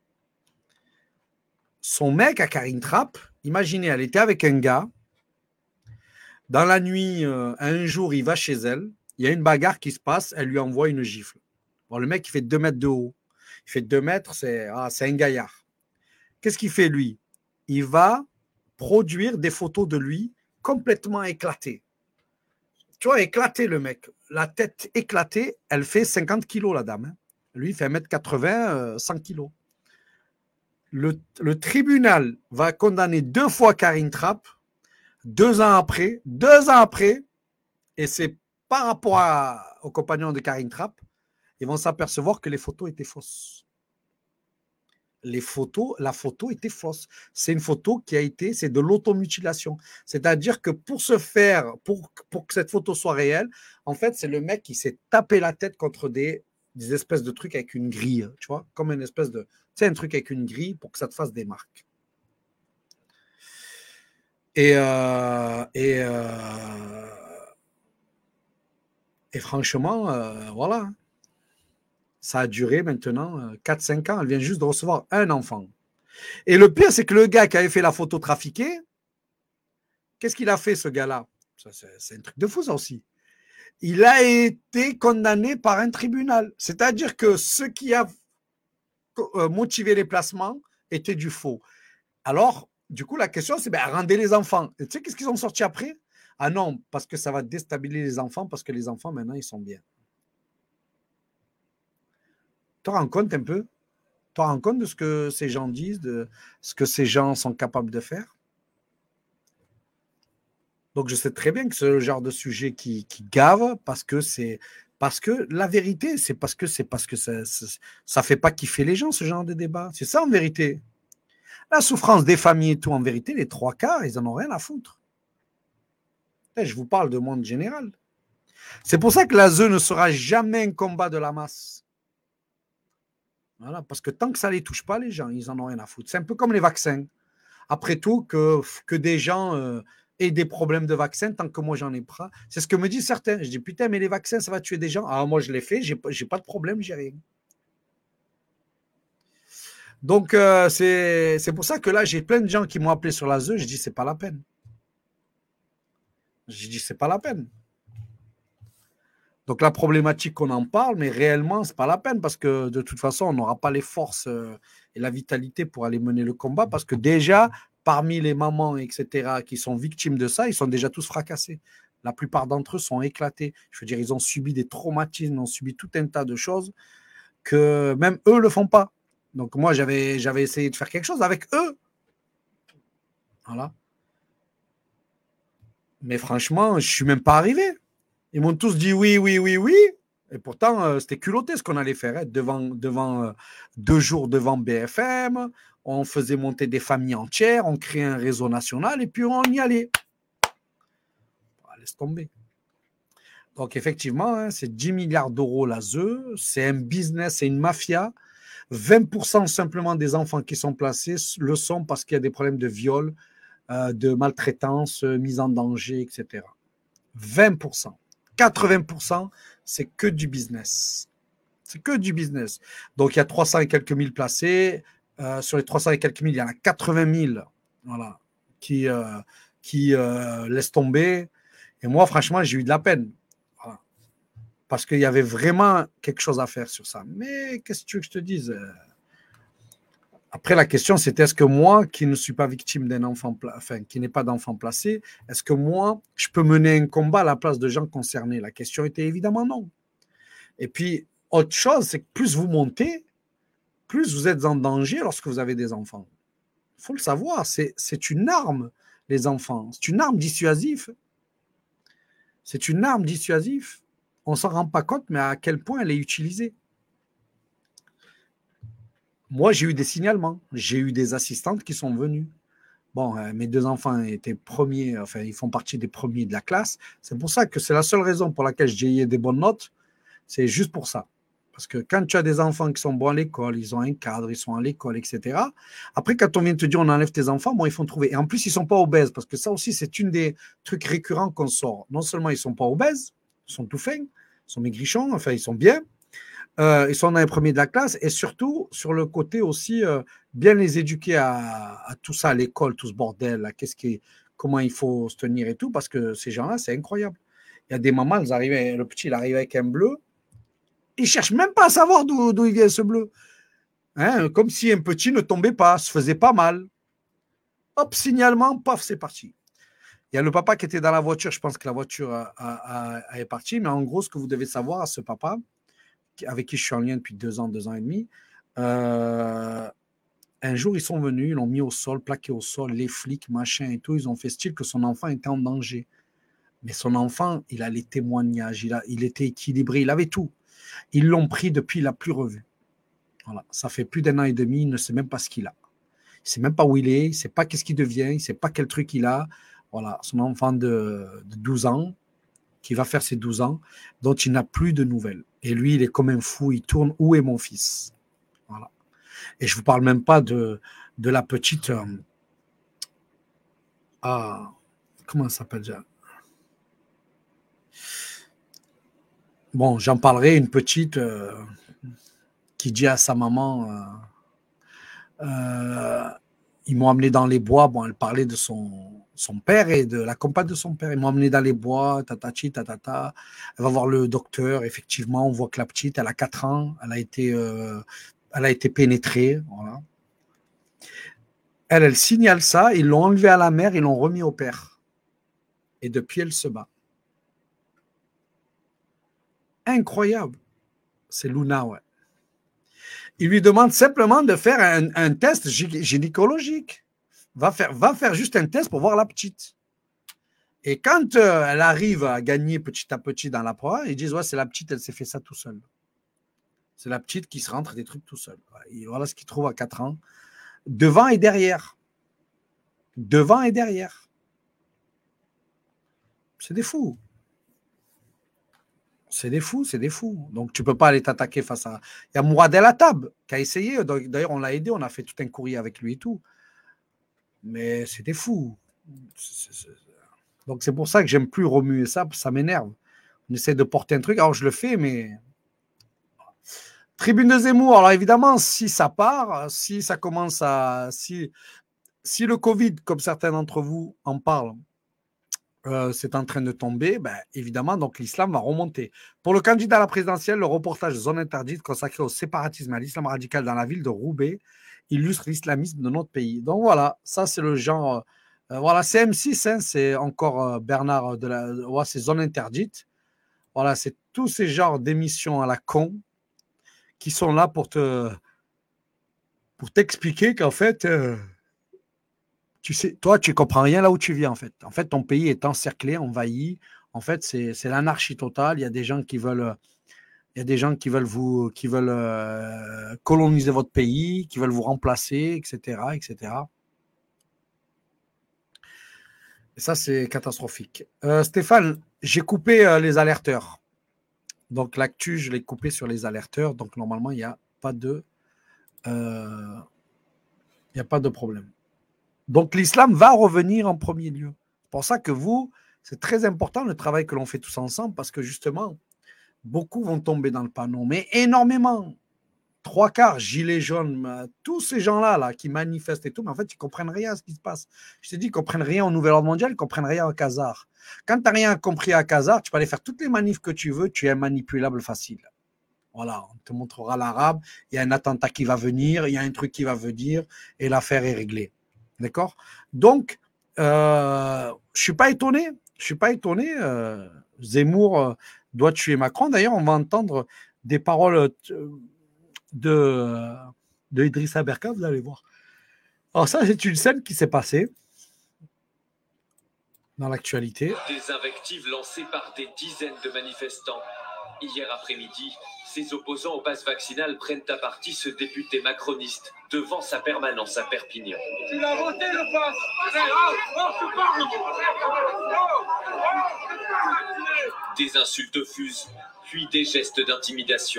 Son mec à Karine Trapp, imaginez, elle était avec un gars. Dans la nuit, un jour, il va chez elle. Il y a une bagarre qui se passe. Elle lui envoie une gifle. Bon, le mec, il fait 2 mètres de haut. Il fait 2 mètres, c'est un gaillard. Qu'est-ce qu'il fait, lui? Il va produire des photos de lui complètement éclatées. Tu vois, éclaté le mec. La tête éclatée, elle fait 50 kilos, la dame. Hein. Lui, il fait 1m80, 100 kilos. Le tribunal va condamner 2 fois Karine Trapp, 2 ans après, et c'est par rapport aux compagnons de Karine Trapp, ils vont s'apercevoir que les photos étaient fausses. La photo était fausse. C'est une photo qui a été, c'est de l'automutilation. C'est-à-dire que pour que cette photo soit réelle, en fait, c'est le mec qui s'est tapé la tête contre des espèces de trucs avec une grille, tu vois, comme une espèce de, tu sais, un truc avec une grille pour que ça te fasse des marques. Et franchement, voilà. Ça a duré maintenant 4-5 ans. Elle vient juste de recevoir un enfant. Et le pire, c'est que le gars qui avait fait la photo trafiquée, qu'est-ce qu'il a fait, ce gars-là? C'est un truc de fou, ça aussi. Il a été condamné par un tribunal. C'est-à-dire que ce qui a motivé les placements était du faux. Alors, du coup, la question, c'est rendez les enfants. Et tu sais qu'est-ce qu'ils ont sorti après? Ah non, parce que ça va déstabiliser les enfants, parce que les enfants, maintenant, ils sont bien. Tu te rends compte un peu? Tu te rends compte de ce que ces gens disent, de ce que ces gens sont capables de faire? Donc, je sais très bien que c'est le genre de sujet qui gave parce que la vérité, c'est parce que ça fait pas kiffer les gens, ce genre de débat. C'est ça, en vérité. La souffrance des familles et tout, en vérité, les 3 quarts, ils en ont rien à foutre. Je vous parle de monde général. C'est pour ça que l'ASE ne sera jamais un combat de la masse. Voilà, parce que tant que ça ne les touche pas, les gens, ils en ont rien à foutre. C'est un peu comme les vaccins. Après tout, que des gens aient des problèmes de vaccins, tant que moi, j'en ai pas. C'est ce que me disent certains. Je dis, putain, mais les vaccins, ça va tuer des gens. Ah, moi, je l'ai fait, j'ai pas de problème, j'ai rien. Donc, c'est pour ça que là, j'ai plein de gens qui m'ont appelé sur l'ASE. Je dis, c'est pas la peine. J'ai dit, c'est pas la peine. Donc, la problématique qu'on en parle, mais réellement, c'est pas la peine parce que de toute façon, on n'aura pas les forces et la vitalité pour aller mener le combat parce que déjà, parmi les mamans, etc., qui sont victimes de ça, ils sont déjà tous fracassés. La plupart d'entre eux sont éclatés. Je veux dire, ils ont subi des traumatismes, ils ont subi tout un tas de choses que même eux ne le font pas. Donc, moi, j'avais essayé de faire quelque chose avec eux. Voilà. Mais franchement, je ne suis même pas arrivé. Ils m'ont tous dit oui, oui, oui, oui. Et pourtant, c'était culotté ce qu'on allait faire. Hein. Devant 2 jours devant BFM, on faisait monter des familles entières, on créait un réseau national et puis on y allait. Laisse tomber. Donc, effectivement, hein, c'est 10 milliards d'euros l'ASE. C'est un business, c'est une mafia. 20% simplement des enfants qui sont placés le sont parce qu'il y a des problèmes de viol, de maltraitance, mise en danger, etc. 20%. 80%, c'est que du business. C'est que du business. Donc, il y a 300 et quelques mille placés. Sur les 300 et quelques mille, il y en a 80 000 voilà, qui laissent tomber. Et moi, franchement, j'ai eu de la peine. Voilà. Parce qu'il y avait vraiment quelque chose à faire sur ça. Mais qu'est-ce que tu veux que je te dise ? Après, la question, c'était est-ce que moi, qui ne suis pas victime d'un enfant, qui n'ai pas d'enfant placé, est-ce que moi, je peux mener un combat à la place de gens concernés? La question était évidemment non. Et puis, autre chose, c'est que plus vous montez, plus vous êtes en danger lorsque vous avez des enfants. Il faut le savoir, c'est une arme, les enfants. C'est une arme dissuasive. C'est une arme dissuasive. On ne s'en rend pas compte, mais à quel point elle est utilisée. Moi, j'ai eu des signalements. J'ai eu des assistantes qui sont venues. Bon, mes 2 enfants étaient premiers, enfin, ils font partie des premiers de la classe. C'est pour ça que c'est la seule raison pour laquelle j'ai eu des bonnes notes. C'est juste pour ça. Parce que quand tu as des enfants qui sont bons à l'école, ils ont un cadre, ils sont à l'école, etc. Après, quand on vient te dire on enlève tes enfants, bon, ils font trouver. Et en plus, ils ne sont pas obèses. Parce que ça aussi, c'est une des trucs récurrents qu'on sort. Non seulement ils ne sont pas obèses, ils sont tout fins, ils sont maigrichons, enfin, ils sont bien. Ils sont dans les premiers de la classe et surtout sur le côté aussi bien les éduquer à tout ça à l'école, tout ce bordel là, comment il faut se tenir et tout parce que ces gens-là c'est incroyable. Il y a des mamans, le petit il arrive avec un bleu, il cherche même pas à savoir d'où il vient ce bleu, hein, comme si un petit ne tombait pas, se faisait pas mal. Hop, signalement, paf, c'est parti. Il y a le papa qui était dans la voiture, je pense que la voiture est partie, mais en gros ce que vous devez savoir à ce papa avec qui je suis en lien depuis 2 ans et demi, un jour, ils sont venus, ils l'ont mis au sol, plaqué au sol, les flics, machin et tout, ils ont fait style que son enfant était en danger. Mais son enfant, il a les témoignages, il était équilibré, il avait tout. Ils l'ont pris depuis, il l'a plus revu. Voilà. Ça fait plus d'1 an et demi, il ne sait même pas ce qu'il a. Il ne sait même pas où il est, il ne sait pas qu'est-ce qu'il devient, il ne sait pas quel truc il a. Voilà, son enfant de 12 ans, qui va faire ses 12 ans, dont il n'a plus de nouvelles. Et lui, il est comme un fou, il tourne, où est mon fils? Voilà. Et je ne vous parle même pas de la petite... comment elle s'appelle déjà? Bon, j'en parlerai, une petite qui dit à sa maman, ils m'ont amené dans les bois, bon, elle parlait de son père et de la compagne de son père. Ils m'ont amené dans les bois, tatati, tatata. Elle va voir le docteur. Effectivement, on voit que la petite, elle a 4 ans. Elle a été pénétrée. Voilà. Elle signale ça. Ils l'ont enlevée à la mère, ils l'ont remis au père. Et depuis, elle se bat. Incroyable. C'est Luna, ouais. Il lui demande simplement de faire un test gynécologique. Va faire juste un test pour voir la petite. Et quand elle arrive à gagner petit à petit dans la proie, ils disent, ouais, c'est la petite, elle s'est fait ça tout seul. C'est la petite qui se rentre des trucs tout seul. Et voilà ce qu'ils trouvent à 4 ans. Devant et derrière. Devant et derrière. C'est des fous. C'est des fous, c'est des fous. Donc, tu ne peux pas aller t'attaquer face à... Il y a Mourad El Attab qui a essayé. D'ailleurs, on l'a aidé, on a fait tout un courrier avec lui et tout. Mais c'est des fous. Donc, c'est pour ça que j'aime plus remuer ça, ça m'énerve. On essaie de porter un truc. Alors, je le fais, mais... Tribune de Zemmour. Alors, évidemment, si ça part, si ça commence à... Si le Covid, comme certains d'entre vous en parlent, c'est en train de tomber, ben, évidemment, donc l'islam va remonter. Pour le candidat à la présidentielle, le reportage Zone interdite consacré au séparatisme et à l'islam radical dans la ville de Roubaix illustre l'islamisme de notre pays. Donc voilà, ça c'est le genre... voilà, c'est M6, hein, c'est encore Bernard de la... Ouais, c'est Zone interdite. Voilà, c'est tous ces genres d'émissions à la con qui sont là pour t'expliquer qu'en fait... tu sais, toi, tu ne comprends rien là où tu vis, en fait. En fait, ton pays est encerclé, envahi. En fait, c'est l'anarchie totale. Il y a des gens qui veulent, coloniser votre pays, qui veulent vous remplacer, etc., etc. Et ça, c'est catastrophique. Stéphane, j'ai coupé les alerteurs. Donc, l'actu, je l'ai coupé sur les alerteurs. Donc, normalement, il n'y a pas de problème. Donc, l'islam va revenir en premier lieu. C'est pour ça que vous, c'est très important le travail que l'on fait tous ensemble parce que justement, beaucoup vont tomber dans le panneau, mais énormément. 3/4, gilets jaunes, tous ces gens-là là, qui manifestent et tout, mais en fait, ils ne comprennent rien à ce qui se passe. Je te dis, ils ne comprennent rien au nouvel ordre mondial, ils ne comprennent rien à Khazar. Quand tu n'as rien compris à Khazar, tu peux aller faire toutes les manifs que tu veux, tu es un manipulable facile. Voilà, on te montrera l'arabe, il y a un attentat qui va venir, il y a un truc qui va venir, et l'affaire est réglée. D'accord? Donc, je ne suis pas étonné. Je suis pas étonné. Zemmour doit tuer Macron. D'ailleurs, on va entendre des paroles de Idrissa Berka, vous allez voir. Alors ça, c'est une scène qui s'est passée dans l'actualité. Des invectives lancées par des dizaines de manifestants. Hier après-midi, ses opposants au pass vaccinal prennent à partie ce député macroniste devant sa permanence à Perpignan. Tu l'as voté le pass. Des insultes fusent, puis des gestes d'intimidation.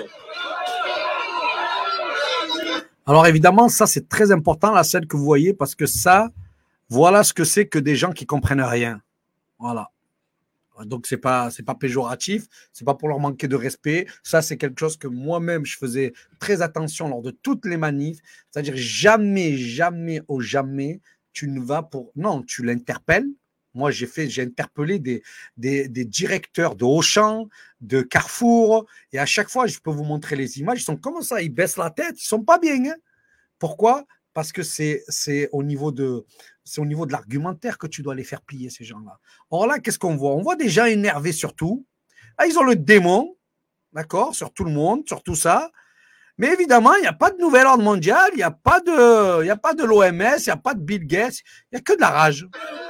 Alors évidemment, ça c'est très important, la scène que vous voyez, parce que ça, voilà ce que c'est que des gens qui comprennent rien. Voilà. Donc c'est pas péjoratif, c'est pas pour leur manquer de respect. Ça c'est quelque chose que moi-même je faisais très attention lors de toutes les manifs. C'est-à-dire jamais tu ne vas pour... Non, tu l'interpelles. Moi j'ai interpellé des directeurs de Auchan, de Carrefour, et à chaque fois je peux vous montrer les images. Ils sont comme ça, ils baissent la tête, ils sont pas bien. Hein. Pourquoi? Parce que c'est au niveau de l'argumentaire que tu dois les faire plier, ces gens-là. Or là, qu'est-ce qu'on voit? On voit des gens énervés sur tout. Ah, ils ont le démon, d'accord, sur tout le monde, sur tout ça. Mais évidemment, il n'y a pas de nouvel ordre mondial, il n'y a pas de l'OMS, il n'y a pas de Bill Gates, il n'y a que de la rage.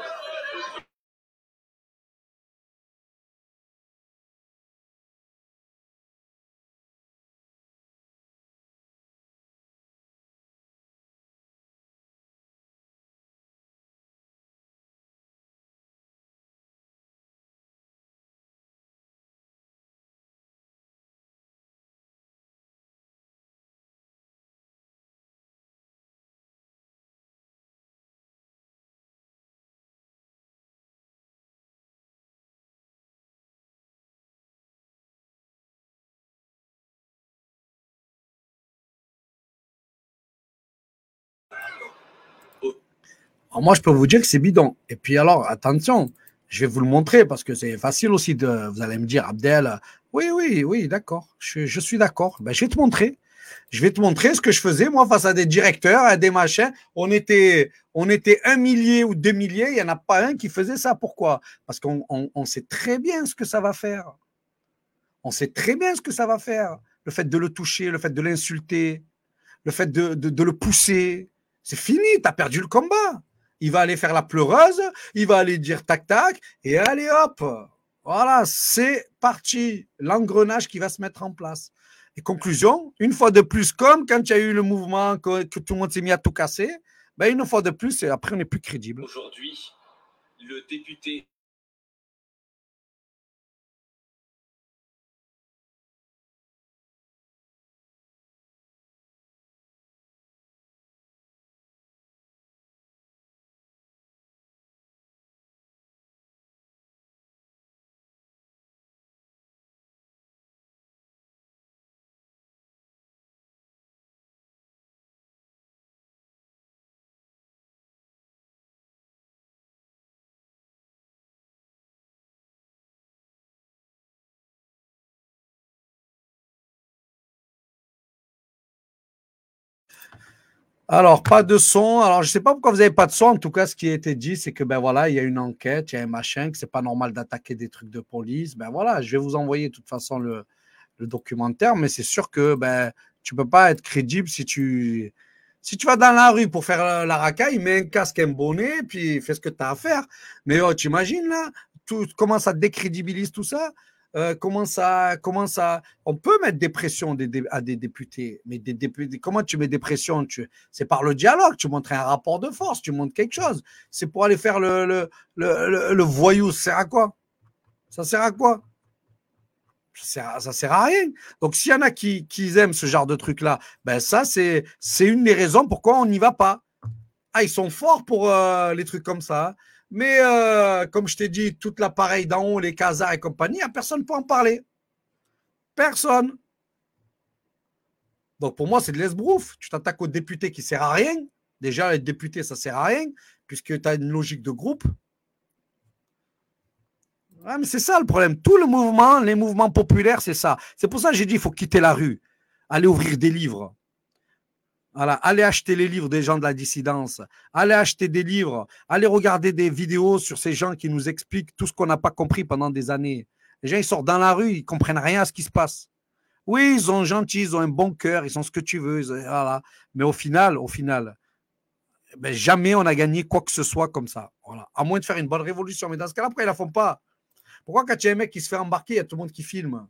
Alors moi, je peux vous dire que c'est bidon. Et puis alors, attention, je vais vous le montrer parce que c'est facile aussi vous allez me dire, Abdel, oui, d'accord, je suis d'accord. Ben, je vais te montrer. Je vais te montrer ce que je faisais, moi, face à des directeurs, à des machins. On était 1 millier ou 2 milliers, il n'y en a pas un qui faisait ça. Pourquoi? Parce qu'on sait très bien ce que ça va faire. On sait très bien ce que ça va faire. Le fait de le toucher, le fait de l'insulter, le fait de le pousser. C'est fini, tu as perdu le combat. Il va aller faire la pleureuse, il va aller dire tac-tac, et allez hop, voilà, c'est parti, l'engrenage qui va se mettre en place. Et conclusion, une fois de plus, comme quand il y a eu le mouvement, que tout le monde s'est mis à tout casser, ben une fois de plus, et après on n'est plus crédible. Aujourd'hui, le député Alors, pas de son. Alors, je ne sais pas pourquoi vous n'avez pas de son. En tout cas, ce qui a été dit, c'est que, ben voilà, il y a une enquête, il y a un machin, que c'est pas normal d'attaquer des trucs de police. Ben voilà, je vais vous envoyer de toute façon le documentaire, mais c'est sûr que ben, tu ne peux pas être crédible si tu vas dans la rue pour faire la racaille, mets un casque, un bonnet, puis fais ce que tu as à faire. Mais oh, tu imagines là, comment ça décrédibilise tout ça? Comment ça, on peut mettre des pressions à des députés, mais des députés, comment tu mets des pressions? C'est par le dialogue, tu montres un rapport de force, tu montres quelque chose. C'est pour aller faire le voyou, ça sert à quoi? Ça sert à quoi? Ça sert à rien. Donc, s'il y en a qui aiment ce genre de truc-là, ben ça, c'est une des raisons pourquoi on n'y va pas. Ah, ils sont forts pour les trucs comme ça. Mais comme je t'ai dit, tout l'appareil d'en haut, les casards et compagnie, il n'y a personne pour en parler. Personne. Donc, pour moi, c'est de l'esbrouf. Tu t'attaques aux députés qui ne sert à rien. Déjà, les députés, ça ne sert à rien, puisque tu as une logique de groupe. Ouais, mais c'est ça le problème. Tout le mouvement, les mouvements populaires, c'est ça. C'est pour ça que j'ai dit il faut quitter la rue, aller ouvrir des livres. Voilà, allez acheter les livres des gens de la dissidence, allez acheter des livres, allez regarder des vidéos sur ces gens qui nous expliquent tout ce qu'on n'a pas compris pendant des années. Les gens, ils sortent dans la rue, ils ne comprennent rien à ce qui se passe. Oui, ils sont gentils, ils ont un bon cœur, ils sont ce que tu veux. Voilà. Mais au final, ben, jamais on a gagné quoi que ce soit comme ça. Voilà. À moins de faire une bonne révolution. Mais dans ce cas-là, après, ils ne la font pas. Pourquoi quand il y a un mec qui se fait embarquer, il y a tout le monde qui filme?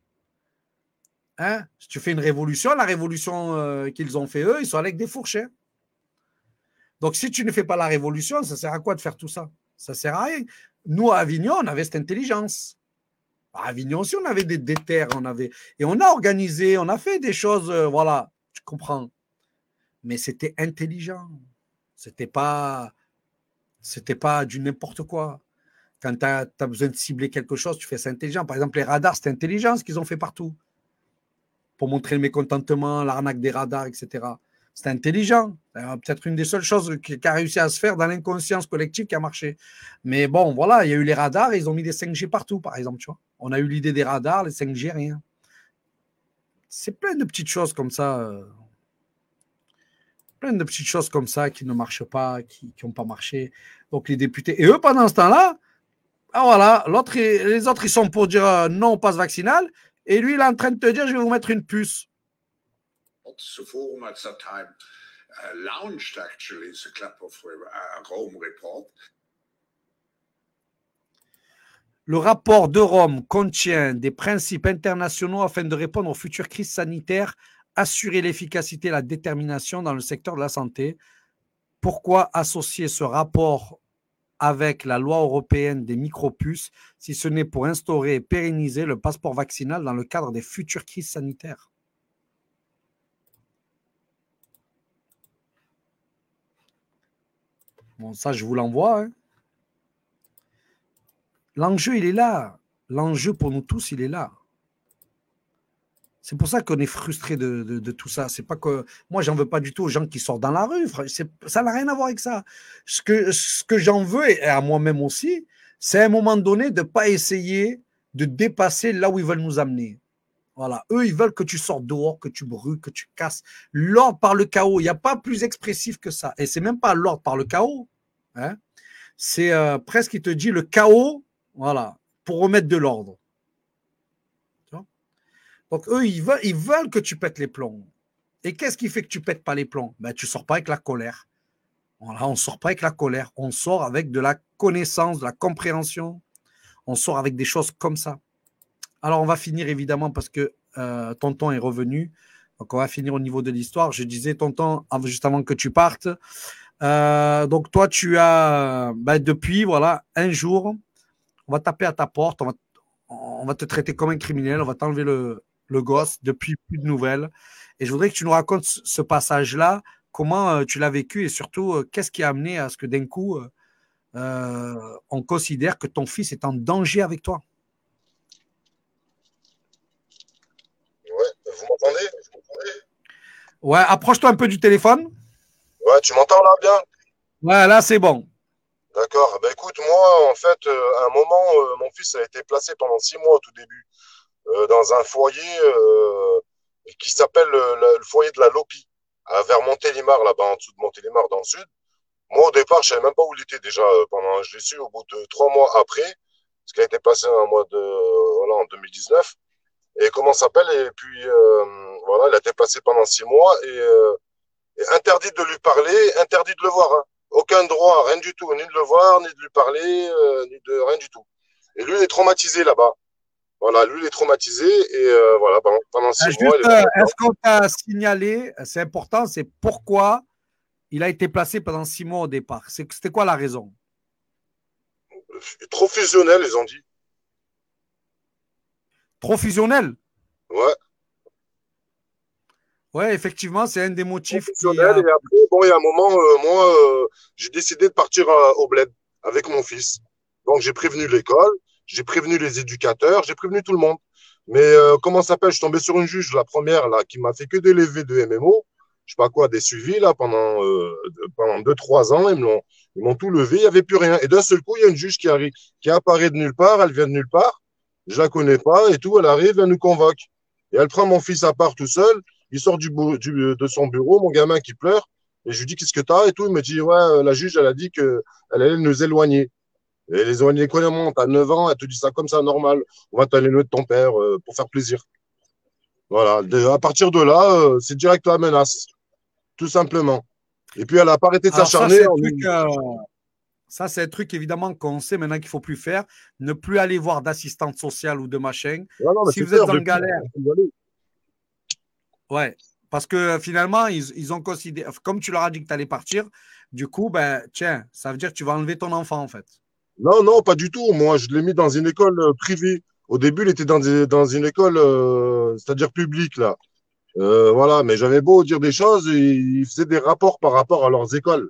Hein? Si tu fais une révolution, la révolution qu'ils ont fait eux, ils sont avec des fourchets. Donc si tu ne fais pas la révolution, ça sert à quoi de faire tout ça? Ça sert à rien. Nous, à Avignon, on avait cette intelligence. À Avignon aussi, on avait des terres, et on a organisé, on a fait des choses, voilà, tu comprends. Mais c'était intelligent. C'était pas du n'importe quoi. Quand tu as besoin de cibler quelque chose, tu fais ça intelligent. Par exemple, les radars, c'est intelligent ce qu'ils ont fait partout. Pour montrer le mécontentement, l'arnaque des radars, etc. C'est intelligent. C'est peut-être une des seules choses qui a réussi à se faire dans l'inconscience collective qui a marché. Mais bon, voilà, il y a eu les radars et ils ont mis des 5G partout, par exemple. Tu vois. On a eu l'idée des radars, les 5G, rien. C'est plein de petites choses comme ça. Plein de petites choses comme ça qui ne marchent pas, qui n'ont pas marché. Donc les députés. Et eux, pendant ce temps-là, ah voilà, les autres, ils sont pour dire non au pass vaccinal. Et lui, il est en train de te dire, je vais vous mettre une puce. The forum at that time launched actually the Club of Rome report. Le rapport de Rome contient des principes internationaux afin de répondre aux futures crises sanitaires, assurer l'efficacité et la détermination dans le secteur de la santé. Pourquoi associer ce rapport avec la loi européenne des micropuces, si ce n'est pour instaurer et pérenniser le passeport vaccinal dans le cadre des futures crises sanitaires? Bon, ça, je vous l'envoie. Hein. L'enjeu, il est là. L'enjeu pour nous tous, il est là. C'est pour ça qu'on est frustré de tout ça. C'est pas que moi, j'en veux pas du tout aux gens qui sortent dans la rue. Ça n'a rien à voir avec ça. Ce que j'en veux, et à moi-même aussi, c'est à un moment donné de ne pas essayer de dépasser là où ils veulent nous amener. Voilà. Eux, ils veulent que tu sortes dehors, que tu brûles, que tu casses. L'ordre par le chaos, il n'y a pas plus expressif que ça. Et c'est même pas l'ordre par le chaos. Hein. C'est presque, il te dit le chaos, voilà, pour remettre de l'ordre. Donc, eux, ils veulent que tu pètes les plombs. Et qu'est-ce qui fait que tu ne pètes pas les plombs? Ben, tu ne sors pas avec la colère. Voilà, on ne sort pas avec la colère, on sort avec de la connaissance, de la compréhension, on sort avec des choses comme ça. Alors, on va finir évidemment parce que tonton est revenu. Donc, on va finir au niveau de l'histoire. Je disais, tonton, juste avant que tu partes. Donc, toi, tu as, depuis, voilà, un jour, on va taper à ta porte, on va te traiter comme un criminel, on va t'enlever le gosse, depuis plus de nouvelles. Et je voudrais que tu nous racontes ce passage-là, comment tu l'as vécu et surtout, qu'est-ce qui a amené à ce que d'un coup, on considère que ton fils est en danger avec toi. Ouais, vous m'entendez? Ouais, approche-toi un peu du téléphone. Ouais, tu m'entends là bien? Ouais, là, c'est bon. D'accord. Ben écoute, moi, en fait, à un moment, mon fils a été placé pendant 6 mois au tout début dans un foyer qui s'appelle le foyer de la Lopi, vers Montélimar, là-bas en dessous de Montélimar, dans le sud. Moi, au départ, je savais même pas où il était déjà. Je l'ai su au bout de 3 mois après, parce qu'il a été placé voilà, en 2019. Et comment ça s'appelle? Et puis, voilà, il a été placé pendant 6 mois et interdit de lui parler, interdit de le voir. Hein. Aucun droit, rien du tout, ni de le voir, ni de lui parler, ni de rien du tout. Et lui, il est traumatisé là-bas. Voilà, lui, il est traumatisé et voilà, pendant 6 mois. Est-ce qu'on t'a signalé, c'est important, c'est pourquoi il a été placé pendant 6 mois au départ? C'était quoi la raison? Trop fusionnel, ils ont dit. Trop fusionnel? Ouais. Ouais, effectivement, c'est un des motifs. Et après, bon, il y a un moment, moi, j'ai décidé de partir au bled avec mon fils. Donc, j'ai prévenu l'école, j'ai prévenu les éducateurs, j'ai prévenu tout le monde. Mais comment ça s'appelle? Je suis tombé sur une juge, la première, là, qui m'a fait que des levées de MMO. Je sais pas quoi, des suivis, là, pendant 2-3 ans. Ils m'ont tout levé, il n'y avait plus rien. Et d'un seul coup, il y a une juge qui apparaît de nulle part, elle vient de nulle part. Je la connais pas et tout, elle arrive, elle nous convoque. Et elle prend mon fils à part tout seul. Il sort de son bureau, mon gamin qui pleure, et je lui dis qu'est-ce que t'as et tout. Il me dit ouais, la juge, elle a dit qu'elle allait nous éloigner. Et les éloigner comment? T'as 9 ans, elle te dit ça comme ça, normal. On va t'éloigner de ton père pour faire plaisir. Voilà. À partir de là, c'est direct la menace, tout simplement. Et puis elle n'a pas arrêté de s'acharner. Ça, c'est un truc évidemment qu'on sait maintenant qu'il ne faut plus faire. Ne plus aller voir d'assistante sociale ou de machin. Non, si vous êtes en galère. Ouais, parce que finalement, ils ont considéré, comme tu leur as dit que tu allais partir, du coup, tiens, ça veut dire que tu vas enlever ton enfant, en fait. Non, pas du tout. Moi, je l'ai mis dans une école privée. Au début, il était dans une école, c'est-à-dire publique, là. Voilà, mais j'avais beau dire des choses, ils faisaient des rapports par rapport à leurs écoles.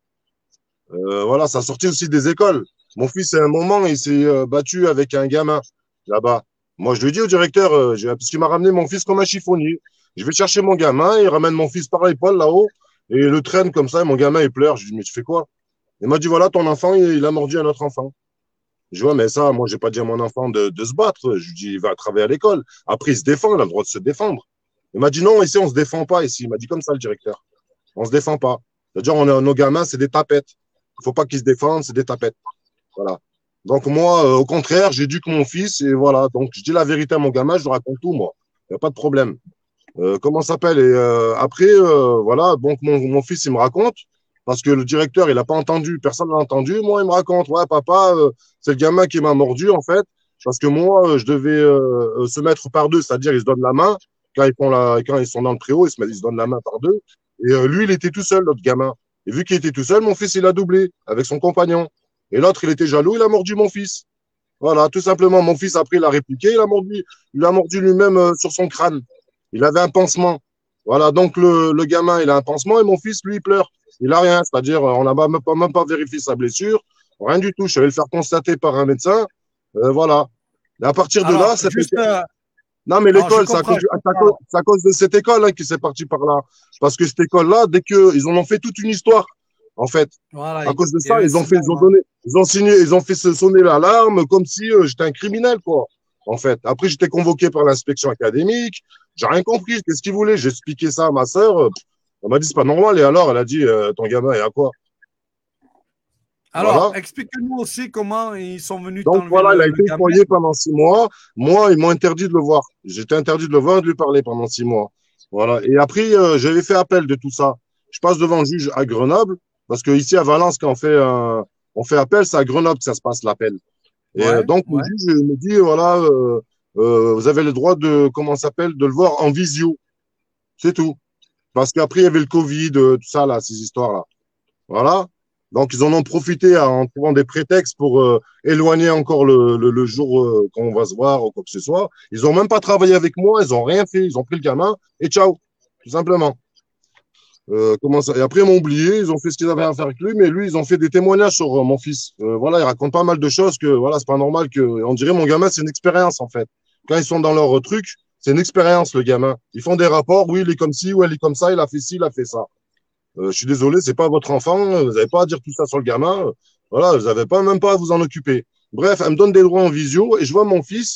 Voilà, ça sortait aussi des écoles. Mon fils, à un moment, il s'est battu avec un gamin là-bas. Moi, je lui ai dit au directeur, parce qu'il m'a ramené mon fils comme un chiffonnier. Je vais chercher mon gamin, il ramène mon fils par l'épaule là-haut, et il le traîne comme ça, et mon gamin, il pleure. Je lui dis, mais tu fais quoi? Il m'a dit, voilà, ton enfant, il a mordu un autre enfant. Je dis, ouais, mais ça, moi, j'ai pas dit à mon enfant de se battre. Je lui dis, il va travailler à l'école. Après, il se défend, il a le droit de se défendre. Il m'a dit, non, ici, on se défend pas, ici. Il m'a dit comme ça, le directeur. On se défend pas. C'est-à-dire, nos gamins, c'est des tapettes. Il faut pas qu'ils se défendent, c'est des tapettes. Voilà. Donc, moi, au contraire, j'éduque mon fils, et voilà. Donc, je dis la vérité à mon gamin, je lui raconte tout, moi. Il n'y a pas de problème. Comment ça s'appelle? Et après, voilà, donc mon fils, il me raconte, parce que le directeur, il n'a pas entendu, personne n'a entendu. Moi, il me raconte, ouais, papa, c'est le gamin qui m'a mordu, en fait, parce que moi, je devais se mettre par deux, c'est-à-dire, ils se donnent la main, quand ils sont dans le préau, ils se donnent la main par deux. Et lui, il était tout seul, l'autre gamin. Et vu qu'il était tout seul, mon fils, il a doublé avec son compagnon. Et l'autre, il était jaloux, il a mordu mon fils. Voilà, tout simplement, mon fils, après, il a répliqué, il a mordu lui-même sur son crâne. Il avait un pansement. Voilà, donc le gamin, il a un pansement et mon fils, lui, il pleure. Il a rien, c'est-à-dire, on n'a même pas vérifié sa blessure, rien du tout. Je vais le faire constater par un médecin. Voilà. Et à partir de là, c'est juste. Non, mais l'école, c'est à cause de cette école qui s'est parti par là. Parce que cette école-là, dès qu'ils en ont fait toute une histoire, en fait. Voilà, à cause de ça, ils ont fait sonner l'alarme comme si j'étais un criminel, quoi. En fait. Après, j'étais convoqué par l'inspection académique. J'ai rien compris. Qu'est-ce qu'ils voulaient? J'ai expliqué ça à ma sœur. Elle m'a dit, c'est pas normal. Et alors, elle a dit, ton gamin, il y a quoi? Alors, voilà. Explique-nous aussi comment ils sont venus. Donc, voilà, il a été foyer pendant 6 mois. Moi, ils m'ont interdit de le voir. J'étais interdit de le voir et de lui parler pendant 6 mois. Voilà. Et après, j'avais fait appel de tout ça. Je passe devant le juge à Grenoble. Parce que ici à Valence, quand on fait appel, c'est à Grenoble que ça se passe l'appel. Et Ouais, donc, ouais. le juge me dit, voilà, vous avez le droit de, comment ça s'appelle, de le voir en visio. C'est tout. Parce qu'après, il y avait le Covid, tout ça, là, ces histoires-là. Voilà. Donc, ils en ont profité en trouvant des prétextes pour éloigner encore le jour quand on va se voir ou quoi que ce soit. Ils n'ont même pas travaillé avec moi, ils n'ont rien fait. Ils ont pris le gamin et ciao, tout simplement. Comment ça? Et après, ils m'ont oublié, ils ont fait ce qu'ils avaient à faire avec lui, mais lui, ils ont fait des témoignages sur mon fils. Voilà, il raconte pas mal de choses que, voilà, c'est pas normal que, on dirait mon gamin, c'est une expérience, en fait. Quand ils sont dans leur truc, c'est une expérience, le gamin. Ils font des rapports, oui, il est comme ci, ou elle est comme ça, il a fait ci, il a fait ça. Je suis désolé, c'est pas votre enfant, vous n'avez pas à dire tout ça sur le gamin. Voilà, vous n'avez pas, même pas à vous en occuper. Bref, elle me donne des droits en visio et je vois mon fils,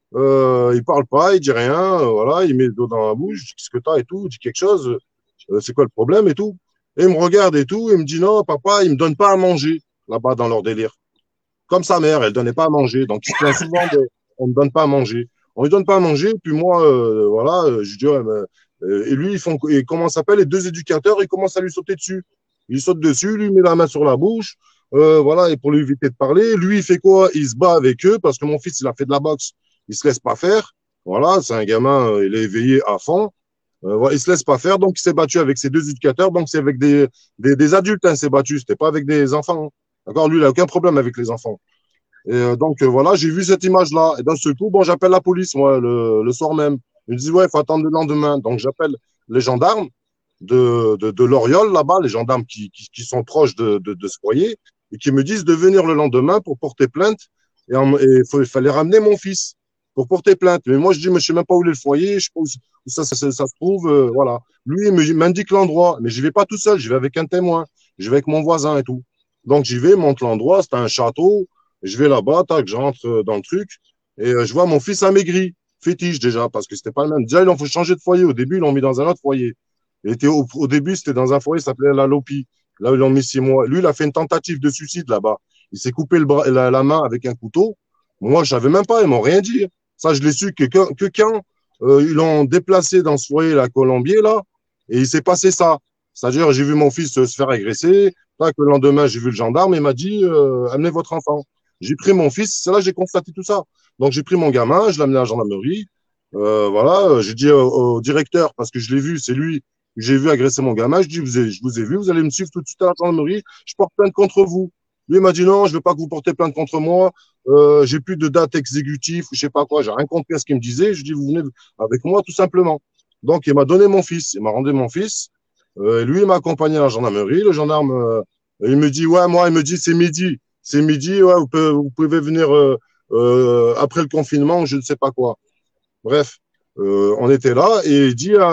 il parle pas, il dit rien, voilà, il met le dos dans la bouche, je dis qu'est-ce que t'as et tout, il dit quelque chose, c'est quoi le problème et tout. Et il me regarde et tout, il me dit non, papa, il me donne pas à manger là-bas dans leur délire. Comme sa mère, elle donnait pas à manger, donc il se plaint souvent de, on me donne pas à manger. On lui donne pas à manger, puis moi, voilà, je dis, ouais, et lui, et comment ça s'appelle, les deux éducateurs, ils commencent à lui sauter dessus. Il saute dessus, lui met la main sur la bouche, voilà, et pour lui éviter de parler, lui, il fait quoi? Il se bat avec eux, parce que mon fils, il a fait de la boxe, il se laisse pas faire. Voilà, c'est un gamin, il est éveillé à fond. Voilà, il se laisse pas faire, donc il s'est battu avec ses deux éducateurs, donc c'est avec des adultes, hein, s'est battu, c'était pas avec des enfants. Hein. D'accord? Lui, il a aucun problème avec les enfants. Et donc, voilà, j'ai vu cette image-là. Et d'un seul coup, bon, j'appelle la police, moi, le soir même. Ils me disent, ouais, il faut attendre le lendemain. Donc, j'appelle les gendarmes de l'Oriol, là-bas, les gendarmes qui sont proches de ce foyer, et qui me disent de venir le lendemain pour porter plainte. Et il fallait ramener mon fils pour porter plainte. Mais moi, je dis, mais je sais même pas où est le foyer, je sais pas où ça se trouve, voilà. Lui, il m'indique l'endroit, mais je vais pas tout seul, je vais avec un témoin, je vais avec mon voisin et tout. Donc, j'y vais, monte l'endroit, c'est un château. Je vais là-bas, tac, je rentre dans le truc et je vois mon fils amaigri, fétiche déjà, parce que c'était pas le même. Déjà, ils l'ont fait changer de foyer. Au début, ils l'ont mis dans un autre foyer. Il était au début, c'était dans un foyer qui s'appelait la Lopi. Là, ils l'ont mis 6 mois. Lui, il a fait une tentative de suicide là-bas. Il s'est coupé la main avec un couteau. Moi, je savais même pas, ils m'ont rien dit. Ça, je l'ai su que quand ils l'ont déplacé dans ce foyer, la Colombier, là, et il s'est passé ça. C'est-à-dire, j'ai vu mon fils se faire agresser. Tac, le lendemain, j'ai vu le gendarme et il m'a dit, amenez votre enfant. J'ai pris mon fils, c'est là que j'ai constaté tout ça. Donc, j'ai pris mon gamin, je l'ai amené à la gendarmerie. Voilà, j'ai dit au directeur, parce que je l'ai vu, c'est lui que j'ai vu agresser mon gamin. Je dis, je vous ai vu, vous allez me suivre tout de suite à la gendarmerie, je porte plainte contre vous. Lui, il m'a dit, non, je ne veux pas que vous portez plainte contre moi. J'ai plus de date exécutive, je sais pas quoi, j'ai rien compris à ce qu'il me disait. Je dis, vous venez avec moi, tout simplement. Donc, il m'a donné mon fils, il m'a rendu mon fils. Et lui, il m'a accompagné à la gendarmerie. Le gendarme, il me dit, ouais, moi, il me dit, c'est midi. C'est midi, ouais, vous pouvez venir après le confinement, je ne sais pas quoi. Bref, on était là et il dit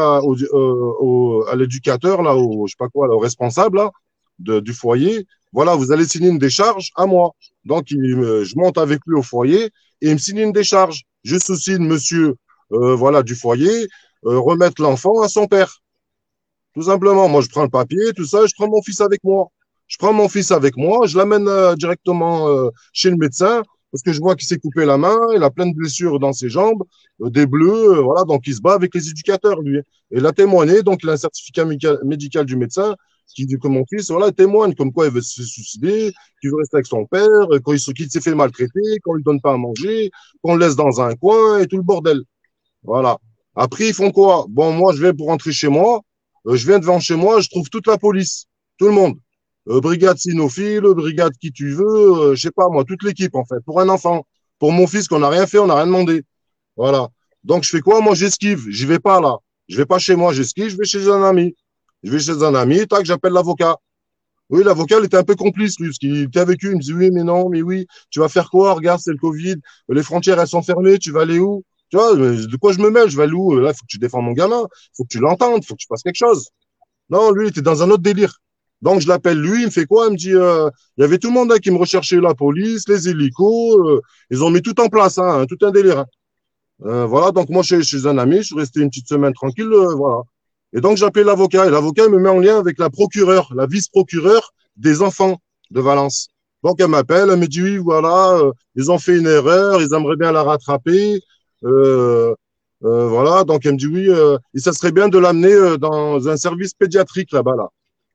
à l'éducateur, là, je sais pas quoi, là, au responsable là, du foyer, voilà, vous allez signer une décharge à moi. Donc, je monte avec lui au foyer et il me signe une décharge. Je sous-signe monsieur voilà, du foyer, remettre l'enfant à son père. Tout simplement, moi, je prends le papier, tout ça, je prends mon fils avec moi. Je prends mon fils avec moi, je l'amène directement chez le médecin parce que je vois qu'il s'est coupé la main, il a plein de blessures dans ses jambes, des bleus, voilà, donc il se bat avec les éducateurs, lui. Et il a témoigné, donc il a un certificat médical du médecin qui dit que mon fils, voilà, témoigne comme quoi il veut se suicider, qu'il veut rester avec son père, qu'il s'est fait maltraiter, qu'on lui donne pas à manger, qu'on le laisse dans un coin et tout le bordel. Voilà. Après, ils font quoi? Bon, moi, je vais pour rentrer chez moi. Je viens devant chez moi, je trouve toute la police, tout le monde. Brigade cynophile, brigade qui tu veux, je sais pas moi, toute l'équipe en fait, pour un enfant. Pour mon fils qu'on n'a rien fait, on n'a rien demandé. Voilà. Donc je fais quoi? Moi, j'esquive. J'y vais pas là. Je vais pas chez moi, j'esquive, je vais chez un ami. Je vais chez un ami, tac, j'appelle l'avocat. Oui, l'avocat, il était un peu complice, lui, parce qu'il était avec lui. Il me dit, oui, mais non, mais oui, tu vas faire quoi? Regarde, c'est le Covid. Les frontières, elles sont fermées. Tu vas aller où? Tu vois, de quoi je me mêle? Je vais aller où? Là, il faut que tu défends mon gamin. Il faut que tu l'entendes. Il faut que tu fasses quelque chose. Non, lui, il était dans un autre délire. Donc, je l'appelle lui. Il me fait quoi? Il me dit, il y avait tout le monde là, qui me recherchait, la police, les hélicos. Ils ont mis tout en place, hein, tout un délire. Hein. Voilà, donc moi, je suis chez un ami. Je suis resté une petite semaine tranquille. Voilà. Et donc, j'appelle l'avocat. Et l'avocat, il me met en lien avec la procureure, la vice-procureure des enfants de Valence. Donc, elle m'appelle, elle me dit, oui, voilà, ils ont fait une erreur, ils aimeraient bien la rattraper. Voilà, donc elle me dit, oui, et ça serait bien de l'amener dans un service pédiatrique là-bas, là.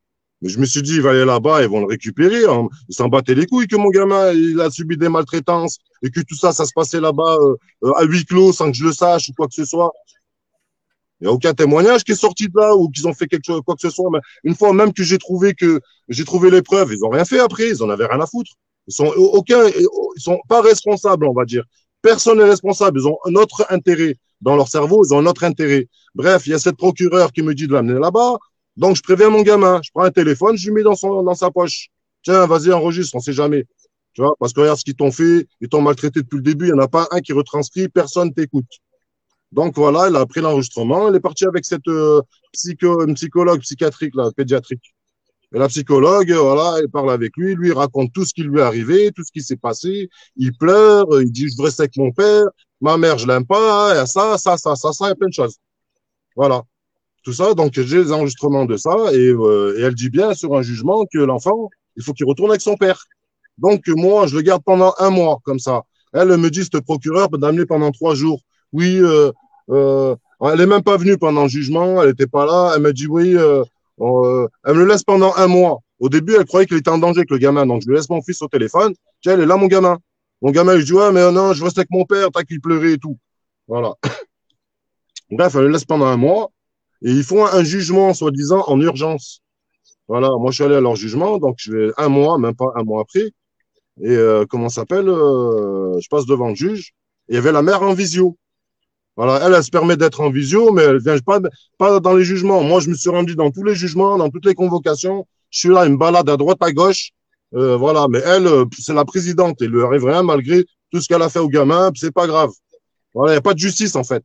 Mais je me suis dit, il va aller là-bas, ils vont le récupérer. Hein. Ils s'en battaient les couilles que mon gamin, il a subi des maltraitances et que tout ça, ça se passait là-bas à huis clos sans que je le sache ou quoi que ce soit. Il n'y a aucun témoignage qui est sorti de là ou qu'ils ont fait quelque chose, quoi que ce soit. Mais une fois même que j'ai trouvé les preuves, ils n'ont rien fait après. Ils en avaient rien à foutre. Ils sont pas responsables, on va dire. Personne n'est responsable. Ils ont un autre intérêt dans leur cerveau. Ils ont un autre intérêt. Bref, il y a cette procureure qui me dit de l'amener là-bas. Donc, je préviens mon gamin. Je prends un téléphone, je lui mets dans sa poche. Tiens, vas-y, enregistre, on sait jamais. Tu vois, parce que regarde ce qu'ils t'ont fait. Ils t'ont maltraité depuis le début. Il n'y en a pas un qui retranscrit. Personne t'écoute. Donc, voilà, elle a pris l'enregistrement. Elle est partie avec cette une psychologue psychiatrique, là, pédiatrique. Et la psychologue, voilà, elle parle avec lui. Lui, il raconte tout ce qui lui est arrivé, tout ce qui s'est passé. Il pleure. Il dit, je veux rester avec mon père. Ma mère, je l'aime pas. Il y a ça, il y a plein de choses. Voilà. Tout ça, donc j'ai les enregistrements de ça et elle dit bien sur un jugement que l'enfant, il faut qu'il retourne avec son père. Donc moi, je le garde pendant 1 mois comme ça. Elle me dit, ce procureur peut l'amener pendant 3 jours. Oui, elle est même pas venue pendant le jugement, elle était pas là. Elle me dit oui, elle me le laisse pendant 1 mois. Au début, elle croyait qu'il était en danger avec le gamin, donc je lui laisse mon fils au téléphone. Tiens, elle est là, mon gamin. Mon gamin, il dit ouais, mais non, je reste avec mon père, t'as qu'il pleurait et tout. Voilà. Bref, elle le laisse pendant 1 mois. Et ils font un jugement, soi-disant, en urgence. Voilà, moi, je suis allé à leur jugement, donc je vais 1 mois, même pas 1 mois après. Et comment ça s'appelle je passe devant le juge. Et il y avait la mère en visio. Voilà, elle se permet d'être en visio, mais elle vient pas dans les jugements. Moi, je me suis rendu dans tous les jugements, dans toutes les convocations. Je suis là, elle me balade à droite, à gauche. Voilà, mais elle, c'est la présidente. Il lui arrive rien malgré tout ce qu'elle a fait au gamin. C'est pas grave. Voilà, il n'y a pas de justice, en fait.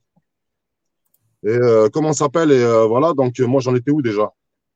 Et comment ça s'appelle voilà, donc moi j'en étais où déjà?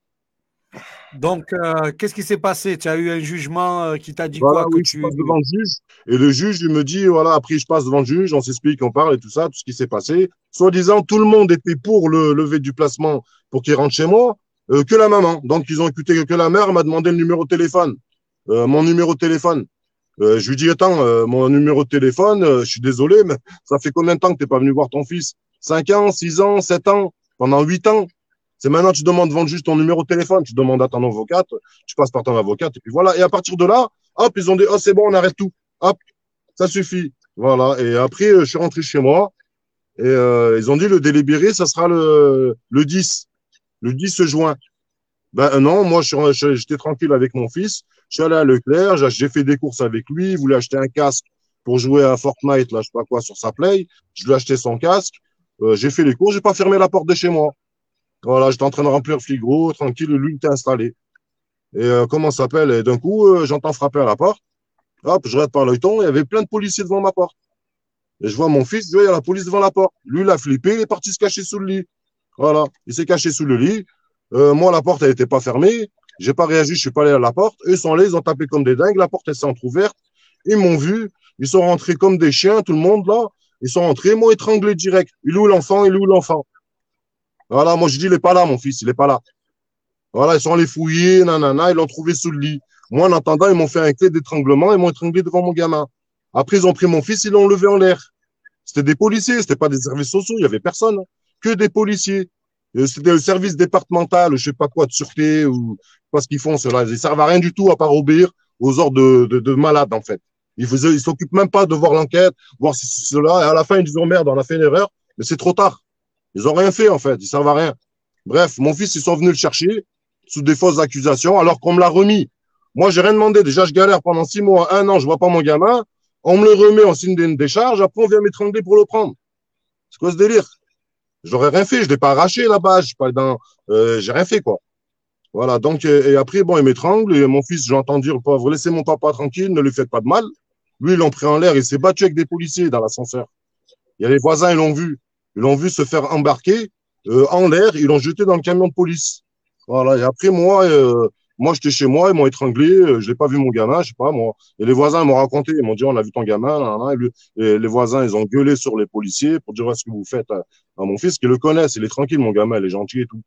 Donc, qu'est-ce qui s'est passé? Tu as eu un jugement qui t'a dit voilà, quoi oui, que je passe devant le juge et le juge il me dit voilà, après je passe devant le juge, on s'explique, on parle et tout ça, tout ce qui s'est passé. Soi-disant, tout le monde était pour le lever du placement pour qu'il rentre chez moi, que la maman. Donc ils ont écouté que la mère m'a demandé le numéro de téléphone, mon numéro de téléphone. Je lui dis attends, mon numéro de téléphone, je suis désolé, mais ça fait combien de temps que t'es pas venu voir ton fils? 5 ans, 6 ans, 7 ans, pendant 8 ans. C'est maintenant tu demandes devant juste ton numéro de téléphone, tu demandes à ton avocate, tu passes par ton avocate, et puis voilà. Et à partir de là, hop, ils ont dit, oh, c'est bon, on arrête tout. Hop, ça suffit. Voilà. Et après, je suis rentré chez moi, et ils ont dit, le délibéré, ça sera le 10 juin. Ben non, moi, j'étais tranquille avec mon fils. Je suis allé à Leclerc, j'ai fait des courses avec lui, il voulait acheter un casque pour jouer à Fortnite, là, je sais pas quoi, sur sa Play. Je lui ai acheté son casque. J'ai fait les courses, j'ai pas fermé la porte de chez moi. Voilà, j'étais en train de remplir le frigo, tranquille, lui, il était installé. Et comment ça s'appelle? Et d'un coup, j'entends frapper à la porte. Hop, je regarde par l'œilleton, il y avait plein de policiers devant ma porte. Et je vois mon fils, il y a la police devant la porte. Lui, il a flippé, il est parti se cacher sous le lit. Voilà, il s'est caché sous le lit. Moi, la porte, elle n'était pas fermée. J'ai pas réagi, je suis pas allé à la porte. Eux sont allés, ils ont tapé comme des dingues. La porte, elle s'est entrouverte. Ils m'ont vu. Ils sont rentrés comme des chiens, tout le monde là. Ils sont rentrés, ils m'ont étranglé direct. Il est où l'enfant? Il est où l'enfant? Voilà, moi je dis, il n'est pas là, mon fils, il n'est pas là. Voilà, ils sont allés fouiller, nanana, ils l'ont trouvé sous le lit. Moi, en attendant, ils m'ont fait un clé d'étranglement, ils m'ont étranglé devant mon gamin. Après, ils ont pris mon fils, ils l'ont levé en l'air. C'était des policiers, c'était pas des services sociaux, il y avait personne, que des policiers. C'était le service départemental, je sais pas quoi, de sûreté, ou pas ce qu'ils font, ceux-là. Ils servent à rien du tout à part obéir aux ordres de malades, en fait. Ils s'occupent même pas de voir l'enquête, voir si c'est cela, et à la fin, ils disent, oh merde, on a fait une erreur, mais c'est trop tard. Ils ont rien fait, en fait. Ils servent à rien. Bref, mon fils, ils sont venus le chercher sous des fausses accusations, alors qu'on me l'a remis. Moi, j'ai rien demandé. Déjà, je galère pendant 6 mois, 1 an, je vois pas mon gamin. On me le remet, on signe une décharge. Après, on vient m'étrangler pour le prendre. C'est quoi ce délire? J'aurais rien fait. Je l'ai pas arraché là-bas. J'ai rien fait, quoi. Voilà. Donc, et après, bon, il m'étrangle. Et mon fils, j'entends dire, le pauvre, laissez mon papa tranquille, ne lui faites pas de mal. Lui, ils l'ont pris en l'air. Il s'est battu avec des policiers dans l'ascenseur. Il y a les voisins, ils l'ont vu. Ils l'ont vu se faire embarquer en l'air, ils l'ont jeté dans le camion de police. Voilà. Et après, moi, j'étais chez moi, ils m'ont étranglé, je n'ai pas vu mon gamin, je sais pas, moi. Et les voisins m'ont raconté, ils m'ont dit, on a vu ton gamin, là, là. Et les voisins, ils ont gueulé sur les policiers pour dire, ce que vous faites à mon fils, qui le connaissent, il est tranquille, mon gamin, il est gentil et tout.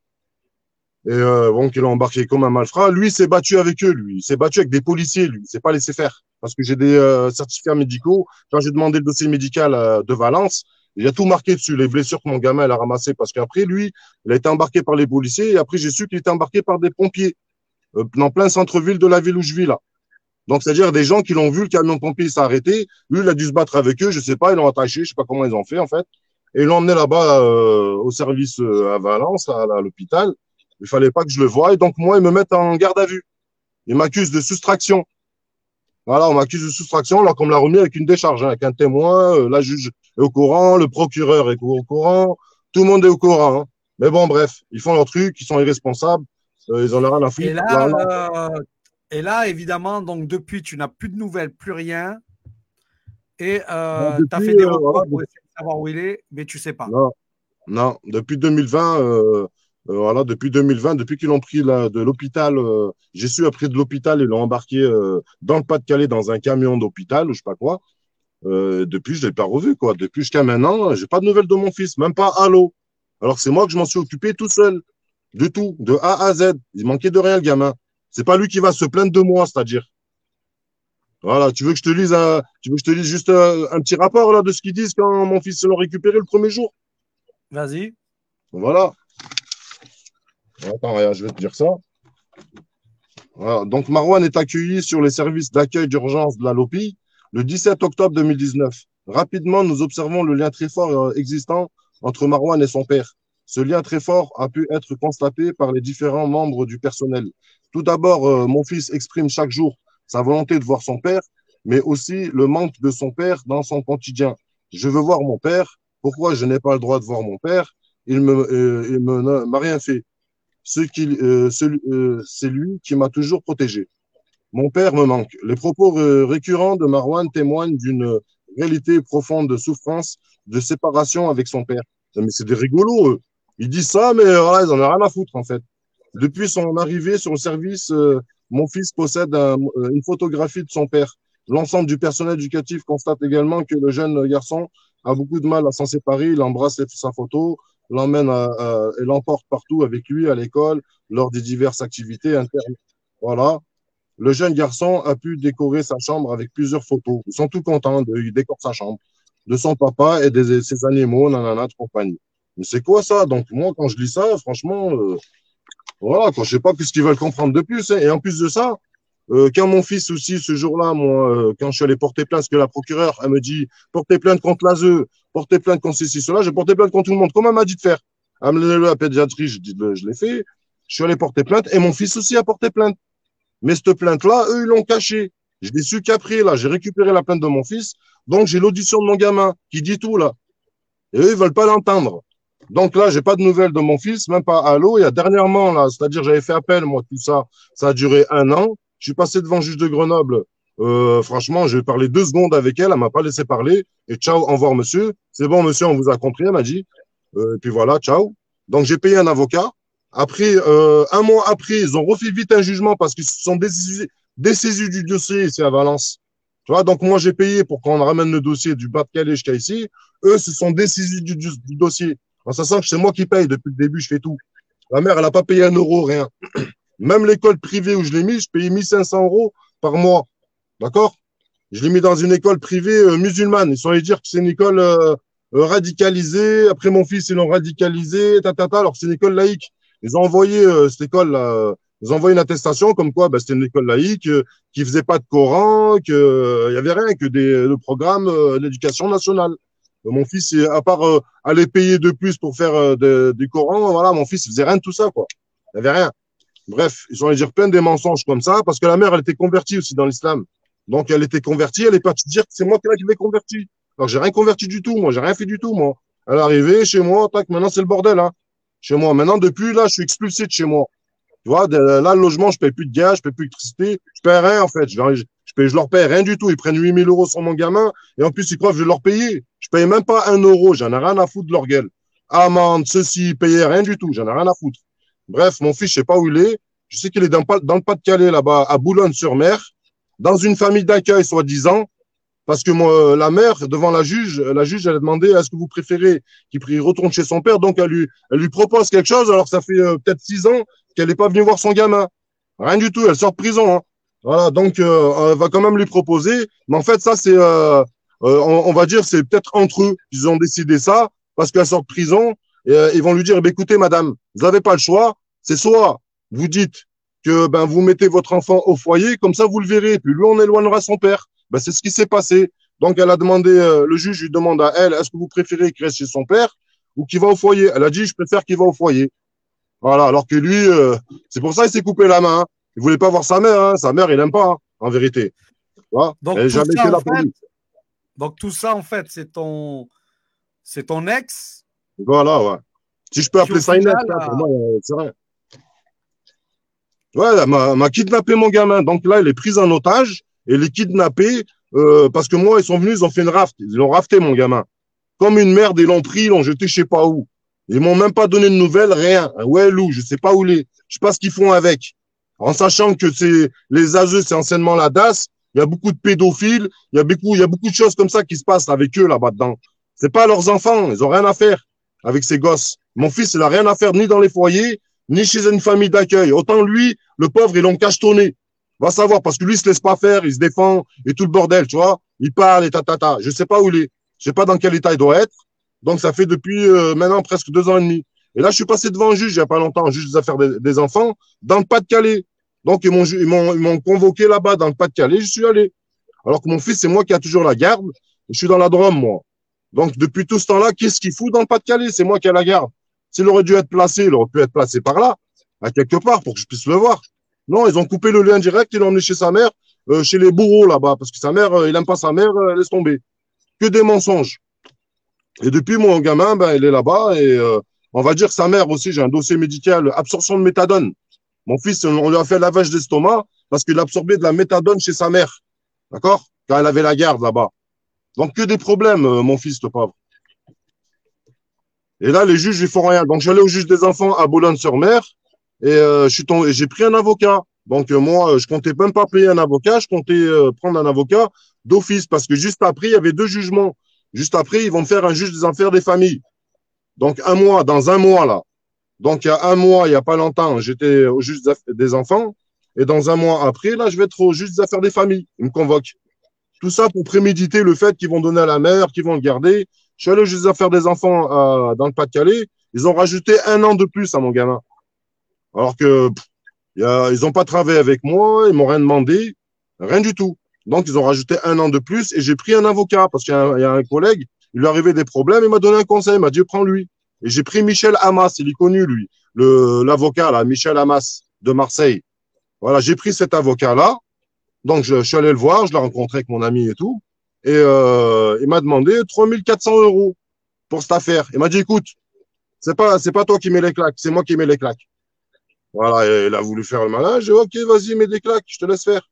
Et donc, il a embarqué comme un malfrat. Lui, il s'est battu avec eux, lui. Il s'est battu avec des policiers, lui. Il s'est pas laissé faire. Parce que j'ai des certificats médicaux. Quand j'ai demandé le dossier médical de Valence, il y a tout marqué dessus, les blessures que mon gamin a ramassées. Parce qu'après, lui, il a été embarqué par les policiers. Et après, j'ai su qu'il était embarqué par des pompiers. dans plein centre-ville de la ville où je vis là. Donc, c'est-à-dire des gens qui l'ont vu, le camion de pompiers s'est arrêté. Lui, il a dû se battre avec eux, je sais pas, ils l'ont attaché, je sais pas comment ils ont fait, en fait. Et ils l'ont emmené là-bas au service à Valence, à l'hôpital. Il fallait pas que je le voie. Et donc, moi, ils me mettent en garde à vue. Ils m'accusent de soustraction. Voilà, on m'accuse de soustraction alors qu'on me l'a remis avec une décharge, hein, avec un témoin. La juge est au courant, le procureur est au courant, tout le monde est au courant. Hein. Mais bon, bref, ils font leur truc, ils sont irresponsables, ils en ont rien à foutre. Et là, évidemment, donc depuis, tu n'as plus de nouvelles, plus rien. Et tu as fait des recours pour essayer de savoir où il est, mais tu ne sais pas. Non, depuis 2020, depuis 2020, depuis qu'ils l'ont pris de l'hôpital, j'ai su après de l'hôpital, ils l'ont embarqué dans le Pas-de-Calais dans un camion d'hôpital ou je sais pas quoi. Depuis, je ne l'ai pas revu, quoi. Depuis jusqu'à maintenant, j'ai pas de nouvelles de mon fils, même pas allô. Alors c'est moi que je m'en suis occupé tout seul, de tout, de A à Z. Il manquait de rien, le gamin. C'est pas lui qui va se plaindre de moi, c'est-à-dire. Voilà, tu veux que je te lise juste un petit rapport là de ce qu'ils disent quand mon fils l'a récupéré le premier jour? Vas-y. Voilà. Attends, regarde, je vais te dire ça. Voilà. Donc, Marwan est accueilli sur les services d'accueil d'urgence de la LOPI le 17 octobre 2019. Rapidement, nous observons le lien très fort existant entre Marwan et son père. Ce lien très fort a pu être constaté par les différents membres du personnel. Tout d'abord, mon fils exprime chaque jour sa volonté de voir son père, mais aussi le manque de son père dans son quotidien. Je veux voir mon père. Pourquoi je n'ai pas le droit de voir mon père? Il m'a rien fait. C'est lui qui m'a toujours protégé. Mon père me manque. Les propos récurrents de Marwan témoignent d'une réalité profonde de souffrance, de séparation avec son père. Mais c'est des rigolos, eux. Ils disent ça, mais voilà, ils en ont rien à foutre, en fait. Depuis son arrivée sur le service, mon fils possède une photographie de son père. L'ensemble du personnel éducatif constate également que le jeune garçon a beaucoup de mal à s'en séparer. Il embrasse sa photo, l'emmène et l'emporte partout avec lui à l'école, lors des diverses activités internes. Voilà. Le jeune garçon a pu décorer sa chambre avec plusieurs photos. Ils sont tout contents, il décore sa chambre, de son papa et de ses animaux, nanana, de compagnie. Mais c'est quoi ça? Donc, moi, quand je lis ça, franchement, voilà, quoi, je sais pas ce qu'ils veulent comprendre de plus. Hein. Et en plus de ça, quand mon fils aussi, ce jour-là, moi, quand je suis allé porter plainte, parce que la procureure, elle me dit, portez plainte contre l'ASE, portez plainte contre ceci, cela, j'ai porté plainte contre tout le monde, comme elle m'a dit de faire. Elle me l'a dit à la pédiatrie, je l'ai fait. Je suis allé porter plainte et mon fils aussi a porté plainte. Mais cette plainte-là, eux, ils l'ont cachée. Je l'ai su qu'après, là, j'ai récupéré la plainte de mon fils. Donc, j'ai l'audition de mon gamin qui dit tout, là. Et eux, ils veulent pas l'entendre. Donc là, j'ai pas de nouvelles de mon fils, même pas allô. Il y a dernièrement, là, c'est-à-dire, j'avais fait appel, moi, tout ça. Ça a duré 1 an. Je suis passé devant le juge de Grenoble. Franchement, j'ai parlé 2 secondes avec elle. Elle m'a pas laissé parler. Et ciao, au revoir, monsieur. C'est bon, monsieur, on vous a compris, elle m'a dit. Et puis voilà, ciao. Donc, j'ai payé un avocat. Après, 1 mois après, ils ont refait vite un jugement parce qu'ils se sont dessaisis du dossier ici à Valence. Tu vois, donc moi, j'ai payé pour qu'on ramène le dossier du Pas-de-Calais jusqu'à ici. Eux se sont dessaisis du dossier. En sachant que c'est moi qui paye depuis le début, je fais tout. La mère, elle n'a pas payé 1 euro, rien. Même l'école privée où je l'ai mis, je payais 1500 € par mois. D'accord? Je l'ai mis dans une école privée musulmane. Ils sont allés dire que c'est une école radicalisée. Après, mon fils, ils l'ont radicalisé, alors que c'est une école laïque. Ils ont envoyé cette école là, ils ont envoyé une attestation comme quoi c'était une école laïque qui faisait pas de Coran, que il y avait rien que le programme d'éducation nationale. Mon fils, à part aller payer de plus pour faire du Coran, voilà, mon fils il faisait rien de tout ça quoi. Il y avait rien. Bref, ils sont allés dire plein des mensonges comme ça parce que la mère elle était convertie aussi dans l'islam. Donc elle était convertie, elle est partie dire que c'est moi qui l'ai convertie. Alors j'ai rien converti du tout, moi j'ai rien fait du tout moi. Elle est arrivée chez moi, tac, maintenant c'est le bordel hein. Chez moi. Maintenant, depuis là, je suis expulsé de chez moi. Tu vois, là, le logement, je paye plus de gaz, je paye plus d'électricité, je paye rien, en fait. Je leur paye rien du tout. Ils prennent 8 000 € sur mon gamin, et en plus, ils croient que je vais leur payer. Je paye même pas 1 euro. J'en ai rien à foutre de leur gueule. Amende, ceci, payer rien du tout. J'en ai rien à foutre. Bref, mon fils, je sais pas où il est. Je sais qu'il est dans le Pas-de-Calais, là-bas, à Boulogne-sur-Mer, dans une famille d'accueil, soi-disant. Parce que moi, la mère, devant la juge, elle a demandé est-ce que vous préférez qu'il retourne chez son père. Donc, elle lui propose quelque chose, alors que ça fait peut-être 6 ans qu'elle n'est pas venue voir son gamin. Rien du tout, elle sort de prison. Hein. Voilà, donc, elle va quand même lui proposer. Mais en fait, ça, c'est, on va dire, c'est peut-être entre eux qu'ils ont décidé ça, parce qu'elle sort de prison. Et ils vont lui dire, écoutez, madame, vous n'avez pas le choix. C'est soit vous dites que ben vous mettez votre enfant au foyer, comme ça vous le verrez, puis lui on éloignera son père. Ben c'est ce qui s'est passé. Donc elle a demandé, le juge lui demande à elle, est-ce que vous préférez qu'il reste chez son père ou qu'il va au foyer? Elle a dit, je préfère qu'il va au foyer. Voilà, alors que lui, c'est pour ça qu'il s'est coupé la main. Hein. Il voulait pas voir sa mère, hein. Sa mère il aime pas, hein, en vérité. Voilà. Donc, Elle n'a tout jamais ça, été en là pour fait, lui. donc tout ça, en fait, c'est ton ex Voilà, ouais. Si je peux qui, appeler au ça une final, ex, hein, pour moi, c'est vrai. Ouais, elle m'a kidnappé mon gamin. Donc là, elle est prise en otage et elle est kidnappée parce que moi, ils sont venus, ils ont fait une rafte. Ils ont rafté mon gamin. Comme une merde, ils l'ont pris, ils l'ont jeté je sais pas où. Ils m'ont même pas donné de nouvelles, rien. Ouais, Lou, je sais pas où les, je sais pas ce qu'ils font avec. En sachant que c'est les ASE, c'est anciennement la DAS. Il y a beaucoup de pédophiles. Il y a beaucoup de choses comme ça qui se passent avec eux là-bas dedans. C'est pas leurs enfants. Ils ont rien à faire avec ces gosses. Mon fils, il a rien à faire ni dans les foyers, ni chez une famille d'accueil. Autant lui, le pauvre, ils l'ont cachetonné. Va savoir, parce que lui, il se laisse pas faire, il se défend et tout le bordel, tu vois. Il parle et tatata. Je sais pas où il est. Je sais pas dans quel état il doit être. Donc, ça fait depuis maintenant presque 2 ans et demi. Et là, je suis passé devant un juge, il y a pas longtemps, un juge des affaires des enfants, dans le Pas-de-Calais. Donc, ils m'ont convoqué là-bas, dans le Pas-de-Calais, je suis allé. Alors que mon fils, c'est moi qui a toujours la garde. Je suis dans la Drôme, moi. Donc, depuis tout ce temps-là, qu'est-ce qu'il fout dans le Pas-de-Calais? C'est moi qui ai la garde. S'il aurait dû être placé, il aurait pu être placé par là, à quelque part, pour que je puisse le voir. Non, ils ont coupé le lien direct, ils l'ont emmené chez sa mère, chez les bourreaux là-bas, parce que sa mère, il aime pas sa mère, laisse tomber. Que des mensonges. Et depuis, mon gamin, ben, il est là-bas et on va dire que sa mère aussi, j'ai un dossier médical, absorption de méthadone. Mon fils, on lui a fait lavage d'estomac parce qu'il a absorbé de la méthadone chez sa mère. D'accord? Quand elle avait la garde là-bas. Donc, que des problèmes, mon fils, le pauvre. Et là, les juges, ils font rien. Donc, j'allais au juge des enfants à Boulogne-sur-Mer et j'ai pris un avocat. Donc, moi, je comptais même pas payer un avocat, je comptais prendre un avocat d'office parce que juste après, il y avait 2 jugements. Juste après, ils vont me faire un juge des affaires des familles. Donc, dans un mois, là. Donc, il y a un mois, il n'y a pas longtemps, j'étais au juge des enfants. Et dans un mois après, là, je vais être au juge des affaires des familles. Ils me convoquent. Tout ça pour préméditer le fait qu'ils vont donner à la mère, qu'ils vont le garder. Je suis allé au juge des affaires des enfants dans le Pas-de-Calais. Ils ont rajouté 1 an de plus à mon gamin. Alors que ils n'ont pas travaillé avec moi, ils m'ont rien demandé, rien du tout. Donc, ils ont rajouté 1 an de plus et j'ai pris un avocat parce qu'il y a un collègue, il lui arrivait des problèmes, il m'a donné un conseil, il m'a dit, prends-lui. Et j'ai pris Michel Hamas, il est connu, lui, l'avocat, là, Michel Hamas de Marseille. Voilà, j'ai pris cet avocat-là. Donc, je suis allé le voir, je l'ai rencontré avec mon ami et tout. Et il m'a demandé 3400 € pour cette affaire. Il m'a dit, écoute, c'est pas toi qui mets les claques, c'est moi qui mets les claques. Voilà, et il a voulu faire le malin. J'ai dit, OK, vas-y, mets des claques, je te laisse faire.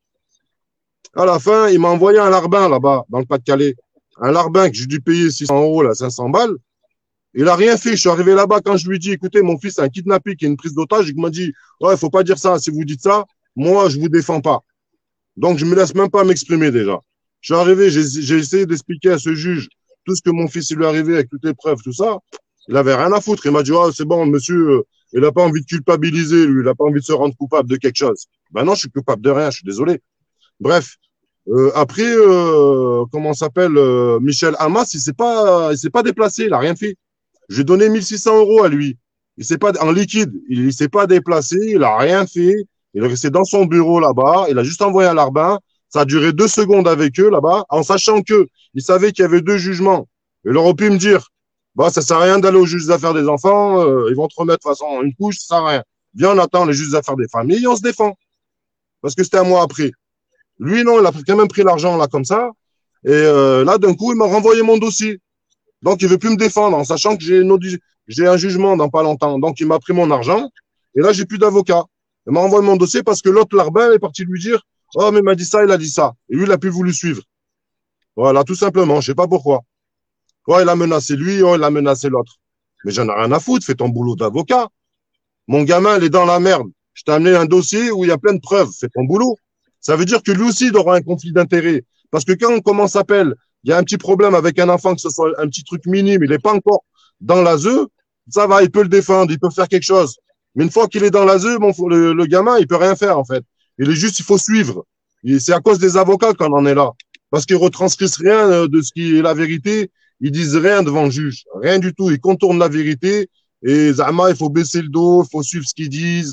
À la fin, il m'a envoyé un larbin là-bas, dans le Pas-de-Calais. Un larbin que j'ai dû payer 600 €, là, 500 balles. Il a rien fait. Je suis arrivé là-bas quand je lui ai dit, écoutez, mon fils a un kidnappé qui est une prise d'otage. Il m'a dit, ouais, faut pas dire ça. Si vous dites ça, moi, je vous défends pas. Donc, je me laisse même pas m'exprimer déjà. Je suis arrivé, j'ai essayé d'expliquer à ce juge tout ce que mon fils il lui est arrivé avec toutes les preuves, tout ça. Il avait rien à foutre. Il m'a dit, oh, c'est bon, monsieur, il n'a pas envie de culpabiliser, lui. Il n'a pas envie de se rendre coupable de quelque chose. Ben non, je suis coupable de rien. Je suis désolé. Bref. Après, comment s'appelle, Michel Hamas, il s'est pas déplacé, il a rien fait. J'ai donné 1600 € à lui. Il s'est pas, en liquide, il s'est pas déplacé, il a rien fait. Il est resté dans son bureau là-bas, il a juste envoyé un larbin. Ça a duré 2 secondes avec eux là-bas, en sachant que il savait qu'il y avait 2 jugements. Il aurait pu me dire, bah, ça sert à rien d'aller au juge des affaires des enfants, ils vont te remettre de toute façon une couche, ça sert à rien. Viens, on attend les juges des affaires des familles et on se défend. Parce que c'était un mois après. Lui, non, il a quand même pris l'argent là comme ça. Et là, d'un coup, il m'a renvoyé mon dossier. Donc, il veut plus me défendre, en sachant que j'ai un jugement dans pas longtemps. Donc, il m'a pris mon argent. Et là, j'ai plus d'avocat. Il m'a renvoyé mon dossier parce que l'autre larbin est parti lui dire, oh, mais il m'a dit ça, il a dit ça. Et lui, il a plus voulu suivre. Voilà, tout simplement. Je sais pas pourquoi. Ouais, il a menacé lui, il a menacé l'autre. Mais j'en ai rien à foutre. Fais ton boulot d'avocat. Mon gamin, il est dans la merde. Je t'ai amené un dossier où il y a plein de preuves. Fais ton boulot. Ça veut dire que lui aussi, il aura un conflit d'intérêt. Parce que quand, comment s'appelle, il y a un petit problème avec un enfant, que ce soit un petit truc minime, il n'est pas encore dans l'ASE, ça va, il peut le défendre, il peut faire quelque chose. Mais une fois qu'il est dans l'ASE, bon, le gamin, il peut rien faire, en fait. Il est juste, il faut suivre. C'est à cause des avocats qu'on en est là. Parce qu'ils retranscrivent rien de ce qui est la vérité. Ils disent rien devant le juge. Rien du tout. Ils contournent la vérité. Et Zama, il faut baisser le dos, il faut suivre ce qu'ils disent.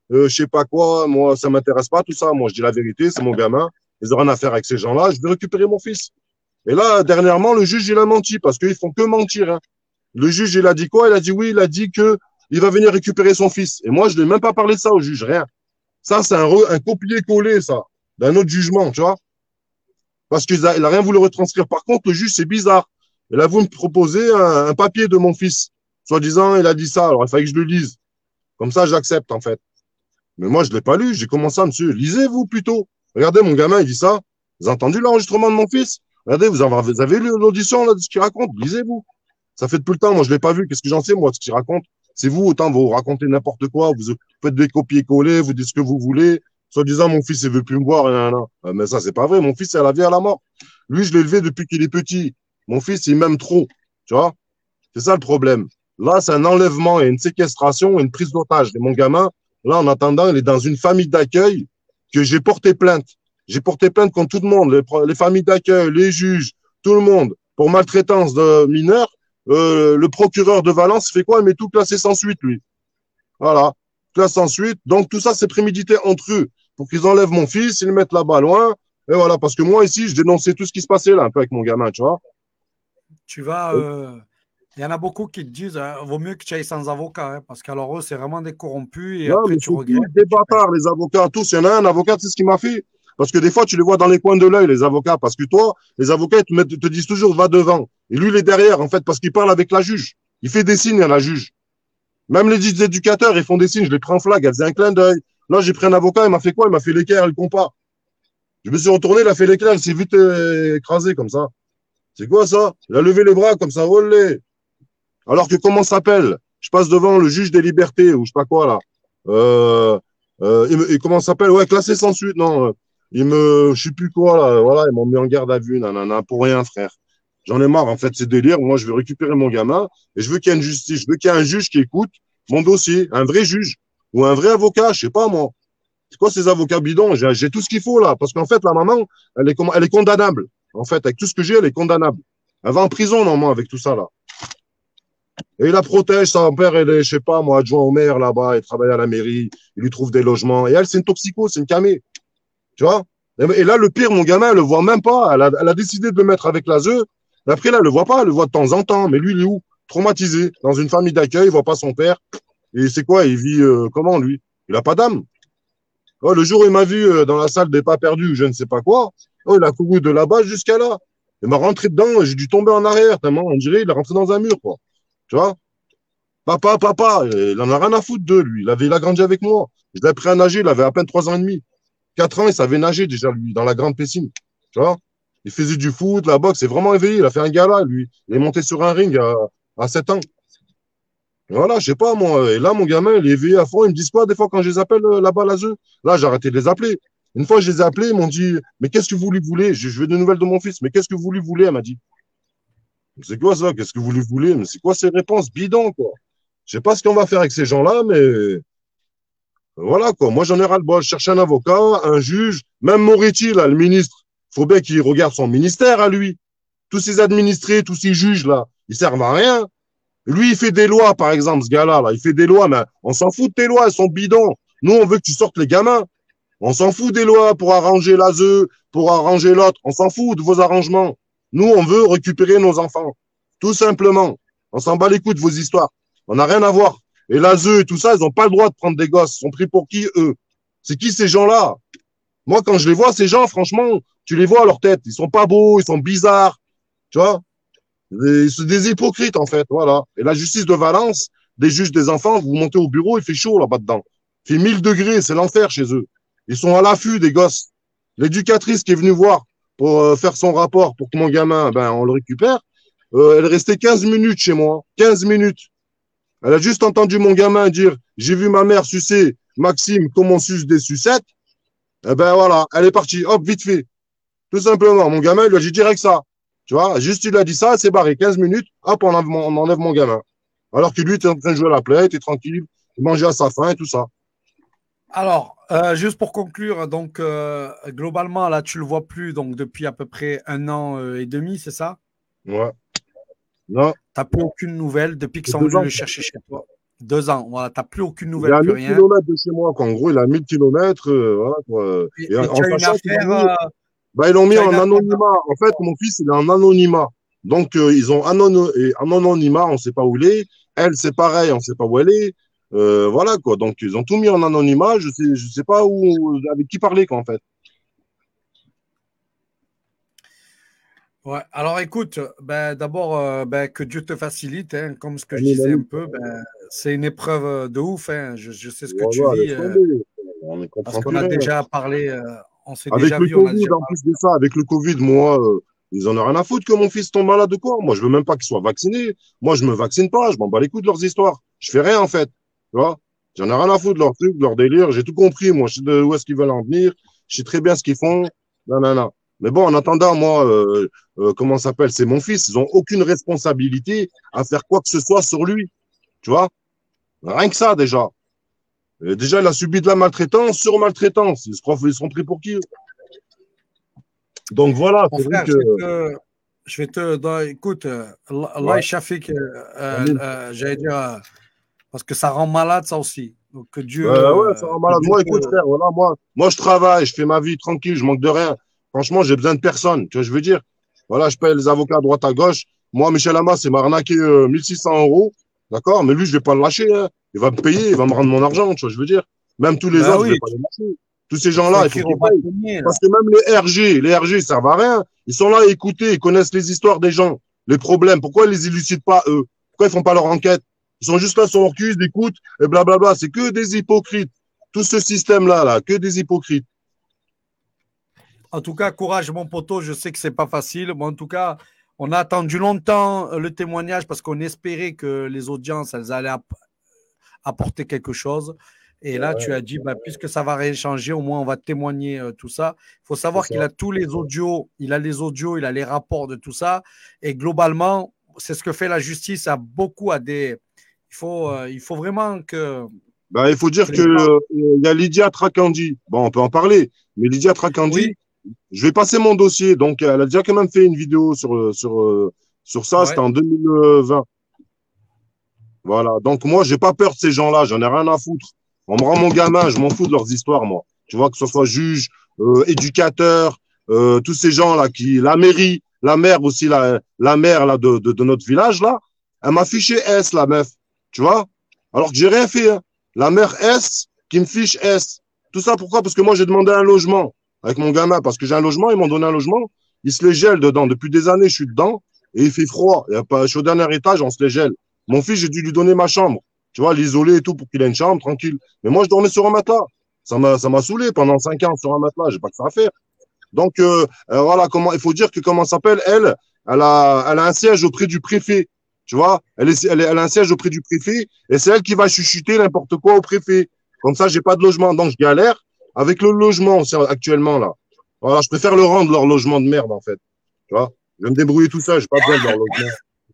je sais pas quoi, moi, ça m'intéresse pas tout ça. Moi, je dis la vérité, c'est mon gamin. Ils ont rien à faire avec ces gens-là. Je vais récupérer mon fils. Et là, dernièrement, le juge, il a menti parce qu'ils font que mentir. Hein. Le juge, il a dit quoi? Il a dit oui, il a dit que il va venir récupérer son fils. Et moi, je n'ai même pas parlé de ça au juge, rien. Ça, c'est un copier-coller, ça, d'un autre jugement, tu vois. Parce qu'il a rien voulu retranscrire. Par contre, le juge, c'est bizarre. Il a voulu me proposer un papier de mon fils. Soi-disant, il a dit ça. Alors, il fallait que je le lise. Comme ça, j'accepte, en fait. Mais moi, je ne l'ai pas lu. J'ai commencé à monsieur. Lisez-vous plutôt. Regardez, mon gamin, il dit ça. Vous avez entendu l'enregistrement de mon fils? Regardez, vous avez lu l'audition là, de ce qu'il raconte. Lisez-vous. Ça fait depuis le temps. Moi, je ne l'ai pas vu. Qu'est-ce que j'en sais, moi, de ce qu'il raconte? C'est vous, autant vous racontez n'importe quoi. Vous faites des copier-coller. Vous dites ce que vous voulez. Soi-disant, mon fils, il veut plus me voir. Mais ça, c'est pas vrai. Mon fils, c'est à la vie, à la mort. Lui, je l'ai élevé depuis qu'il est petit. Mon fils, il m'aime trop. Tu vois? C'est ça le problème. Là, c'est un enlèvement et une séquestration et une prise d'otage. Et mon gamin, là, en attendant, il est dans une famille d'accueil que j'ai porté plainte. J'ai porté plainte contre tout le monde, les familles d'accueil, les juges, tout le monde, pour maltraitance de mineurs. Le procureur de Valence fait quoi? Il met tout classé sans suite, lui. Voilà. Classe sans suite. Donc, tout ça, c'est prémédité entre eux pour qu'ils enlèvent mon fils, ils le mettent là-bas loin. Et voilà. Parce que moi, ici, je dénonçais tout ce qui se passait là, un peu avec mon gamin, tu vois. Tu vas. Il y en a beaucoup qui te disent vaut mieux que tu ailles sans avocat, hein, parce qu'alors eux, c'est vraiment des corrompus et Non, après mais tu c'est regrettes. tous des bâtards, les avocats, tous. Il y en a un avocat, tu sais ce qu'il m'a fait? Parce que des fois, tu les vois dans les coins de l'œil, les avocats. Parce que toi, les avocats, ils te disent toujours va devant. Et lui, il est derrière, en fait, parce qu'il parle avec la juge. Il fait des signes à la juge. Même les éducateurs, ils font des signes. Je les prends en flag. Elle faisait un clin d'œil. Là, j'ai pris un avocat, il m'a fait quoi? Il m'a fait l'équerre et le compas. Je me suis retourné, il a fait l'équerre, il s'est vite écrasé comme ça. C'est quoi ça? Il a levé les bras comme ça, olé. Alors que comment ça s'appelle? Je passe devant le juge des libertés ou je sais pas quoi là. Comment ça s'appelle? Ouais, classé sans suite. Non, je sais plus quoi là. Voilà, ils m'ont mis en garde à vue, nanana, pour rien, frère. J'en ai marre en fait, c'est délire. Moi, je veux récupérer mon gamin et je veux qu'il y ait une justice. Je veux qu'il y ait un juge qui écoute mon dossier, un vrai juge ou un vrai avocat. Je sais pas moi. C'est quoi ces avocats bidons? J'ai tout ce qu'il faut là, parce qu'en fait, la maman, elle est condamnable. En fait, avec tout ce que j'ai, elle est condamnable. Elle va en prison normalement avec tout ça là. Et il la protège, son père, elle est, je sais pas, moi, adjoint au maire là-bas, il travaille à la mairie, il lui trouve des logements. Et elle, c'est une toxico, c'est une camée. Tu vois? Et là, le pire, mon gamin, elle le voit même pas. Elle a décidé de le mettre avec la ZEU. Et après, là, elle le voit pas, elle le voit de temps en temps. Mais lui, il est où? Traumatisé, dans une famille d'accueil, il voit pas son père. Et c'est quoi? Il vit comment, lui? Il a pas d'âme. Oh, le jour où il m'a vu dans la salle des pas perdus, je ne sais pas quoi, oh, il a couru de là-bas jusqu'à là. Il m'a rentré dedans, j'ai dû tomber en arrière, tellement on dirait il est rentré dans un mur, quoi. Tu vois? Papa, il en a rien à foutre de lui. Il a grandi avec moi. Je l'ai appris à nager, il avait à peine 3 ans et demi. 4 ans, il savait nager déjà, lui, dans la grande piscine. Tu vois? Il faisait du foot, la boxe, c'est vraiment éveillé. Il a fait un gala, lui. Il est monté sur un ring à 7 ans. Voilà, je sais pas, moi. Et là, mon gamin, il est éveillé à fond. Ils me disent quoi, des fois, quand je les appelle là-bas, là, j'ai arrêté de les appeler. Une fois, je les ai appelés, ils m'ont dit, mais qu'est-ce que vous lui voulez? Je veux des nouvelles de mon fils, mais qu'est-ce que vous lui voulez? Elle m'a dit. C'est quoi ça? Qu'est-ce que vous lui voulez? Mais c'est quoi ces réponses bidons, quoi? Je sais pas ce qu'on va faire avec ces gens-là, mais voilà, quoi. Moi, j'en ai ras-le-bol. Je cherche un avocat, un juge, même Moretti, là, le ministre. Faut bien qu'il regarde son ministère à lui. Tous ces administrés, tous ces juges, là, ils servent à rien. Lui, il fait des lois, par exemple, ce gars-là, là. Il fait des lois, mais on s'en fout de tes lois, elles sont bidons. Nous, on veut que tu sortes les gamins. On s'en fout des lois pour arranger l'ASE, pour arranger l'autre. On s'en fout de vos arrangements. Nous, on veut récupérer nos enfants. Tout simplement. On s'en bat les couilles de vos histoires. On n'a rien à voir. Et l'ASE et tout ça, ils n'ont pas le droit de prendre des gosses. Ils sont pris pour qui, eux? C'est qui ces gens-là? Moi, quand je les vois, ces gens, franchement, tu les vois à leur tête. Ils sont pas beaux, ils sont bizarres. Tu vois? C'est des hypocrites, en fait. Voilà. Et la justice de Valence, des juges des enfants, vous montez au bureau, il fait chaud là-bas dedans. Il fait 1000 degrés, c'est l'enfer chez eux. Ils sont à l'affût des gosses. L'éducatrice qui est venue voir pour faire son rapport pour que mon gamin, ben, on le récupère, elle restait 15 minutes chez moi. 15 minutes. Elle a juste entendu mon gamin dire « J'ai vu ma mère sucer Maxime comme on suce des sucettes. » Eh ben voilà, elle est partie. Hop, vite fait. Tout simplement. Mon gamin, il lui a dit direct ça. Tu vois, juste il a dit ça, elle s'est barré. 15 minutes, hop, on enlève mon gamin. Alors que lui, il était en train de jouer à la play, il était tranquille, il mangeait à sa faim et tout ça. Alors, juste pour conclure, donc globalement, là, tu le vois plus donc depuis à peu près 1 an et demi, c'est ça? Ouais. Non. Tu n'as plus aucune nouvelle depuis qu'ils sont 2 venus ans. le chercher chez toi. 2 ans, voilà, tu n'as plus aucune Il est nouvelle, à plus 1000 rien. kilomètres de chez moi, quoi. En gros, il a 1000 kilomètres, voilà, quoi. Et En tu as une sachant qu'ils affaire, bah, ils l'ont mis tu as une en affaire. anonymat. En fait, mon fils, il est en anonymat. Donc, ils ont en anonymat, on ne sait pas où il est. Elle, c'est pareil, on ne sait pas où elle est. Voilà, quoi. Donc, ils ont tout mis en anonymat. Je sais pas avec qui parler, quoi, en fait. Ouais. Alors écoute, ben, d'abord, ben, que Dieu te facilite, hein, comme ce que je Amin, disais un amin. peu, ben, c'est une épreuve de ouf, hein. Je sais ce que tu Voilà, vis, laisse tomber. On ne parce comprend qu'on plus a rien. déjà parlé, on s'est Avec déjà le vu, on a Covid, déjà en parlé. plus de ça, avec le Covid, moi, ils en ont rien à foutre que mon fils tombe malade ou quoi. Moi, je veux même pas qu'il soit vacciné. Moi, je me vaccine pas. Je m'en bats les couilles de leurs histoires. Je fais rien, en fait. Tu vois? J'en ai rien à foutre de leur truc, de leur délire. J'ai tout compris. Moi, je sais de où est-ce qu'ils veulent en venir. Je sais très bien ce qu'ils font. Non, non, non. Mais bon, en attendant, moi, comment ça s'appelle? C'est mon fils. Ils ont aucune responsabilité à faire quoi que ce soit sur lui. Tu vois? Rien que ça, déjà. Et déjà, il a subi de la maltraitance sur maltraitance. Ils seront pris pour qui? Donc voilà, Mon c'est vrai frère, que. écoute, Allah Ouais. Shafik, Amin. j'allais dire, parce que ça rend malade, ça aussi. Donc Ouais, ça rend malade. Moi, écoute, frère, voilà, moi, je travaille, je fais ma vie tranquille, je manque de rien. Franchement, j'ai besoin de personne. Tu vois, je veux dire, voilà, je paye les avocats à droite à gauche. Moi, Michel Hamas, il m'a arnaqué 1600 euros. D'accord? Mais lui, je vais pas le lâcher, hein. Il va me payer, il va me rendre mon argent, tu vois, je veux dire. Même tous les ben autres, je vais oui, pas les lâcher. Tous ces il faut gens-là, il faut écrire au qu'ils payent. bâtonnier, là. Parce que même les RG, ils servent à rien. Ils sont là à écouter, ils connaissent les histoires des gens, les problèmes. Pourquoi ils les élucident pas, eux? Pourquoi ils font pas leur enquête? Ils sont juste là sur leur cul, ils écoutent, et blablabla. C'est que des hypocrites. Tout ce système-là, là, que des hypocrites. En tout cas, courage, mon poteau. Je sais que c'est pas facile, mais en tout cas, on a attendu longtemps le témoignage parce qu'on espérait que les audiences, elles allaient apporter quelque chose. Et là, tu as dit, bah, puisque ça va rien changer, au moins on va témoigner tout ça. Il faut C'est savoir ça. qu'il a tous les audios, il a les audios, il a les rapports de tout ça. Et globalement, c'est ce que fait la justice à beaucoup à des. Il faut vraiment que. Ben, il faut dire que que les gens- il y a Lydia Trakandi. Bon, on peut en parler. Mais Lydia Oui, Trakandi, je vais passer mon dossier. Donc, elle a déjà quand même fait une vidéo sur ça. C'était ouais. en 2020. Voilà. Donc, moi, j'ai pas peur de ces gens-là. J'en ai rien à foutre. On me rend mon gamin. Je m'en fous de leurs histoires, moi. Tu vois, que ce soit juge, éducateur, tous ces gens-là la mairie, la maire aussi, la maire, là, de notre village, là, elle m'a fiché S, la meuf. Tu vois? Alors que j'ai rien fait, hein. La mère S qui me fiche S. Tout ça, pourquoi? Parce que moi, j'ai demandé un logement avec mon gamin. Parce que j'ai un logement, ils m'ont donné un logement. Ils se les gèlent dedans. Depuis des années, je suis dedans et il fait froid. Je suis au dernier étage, on se les gèle. Mon fils, j'ai dû lui donner ma chambre. Tu vois, l'isoler et tout pour qu'il ait une chambre tranquille. Mais moi, je dormais sur un matelas. Ça m'a saoulé pendant 5 ans sur un matelas. J'ai pas que ça à faire. Donc, voilà, il faut dire que, comment s'appelle, elle a un siège auprès du préfet. Tu vois, elle a un siège auprès du préfet et c'est elle qui va chuchoter n'importe quoi au préfet. Comme ça, j'ai pas de logement. Donc, je galère avec le logement actuellement, là. Voilà, je préfère le rendre, leur logement de merde, en fait. Tu vois, je vais me débrouiller tout ça. J'ai pas besoin de leur logement.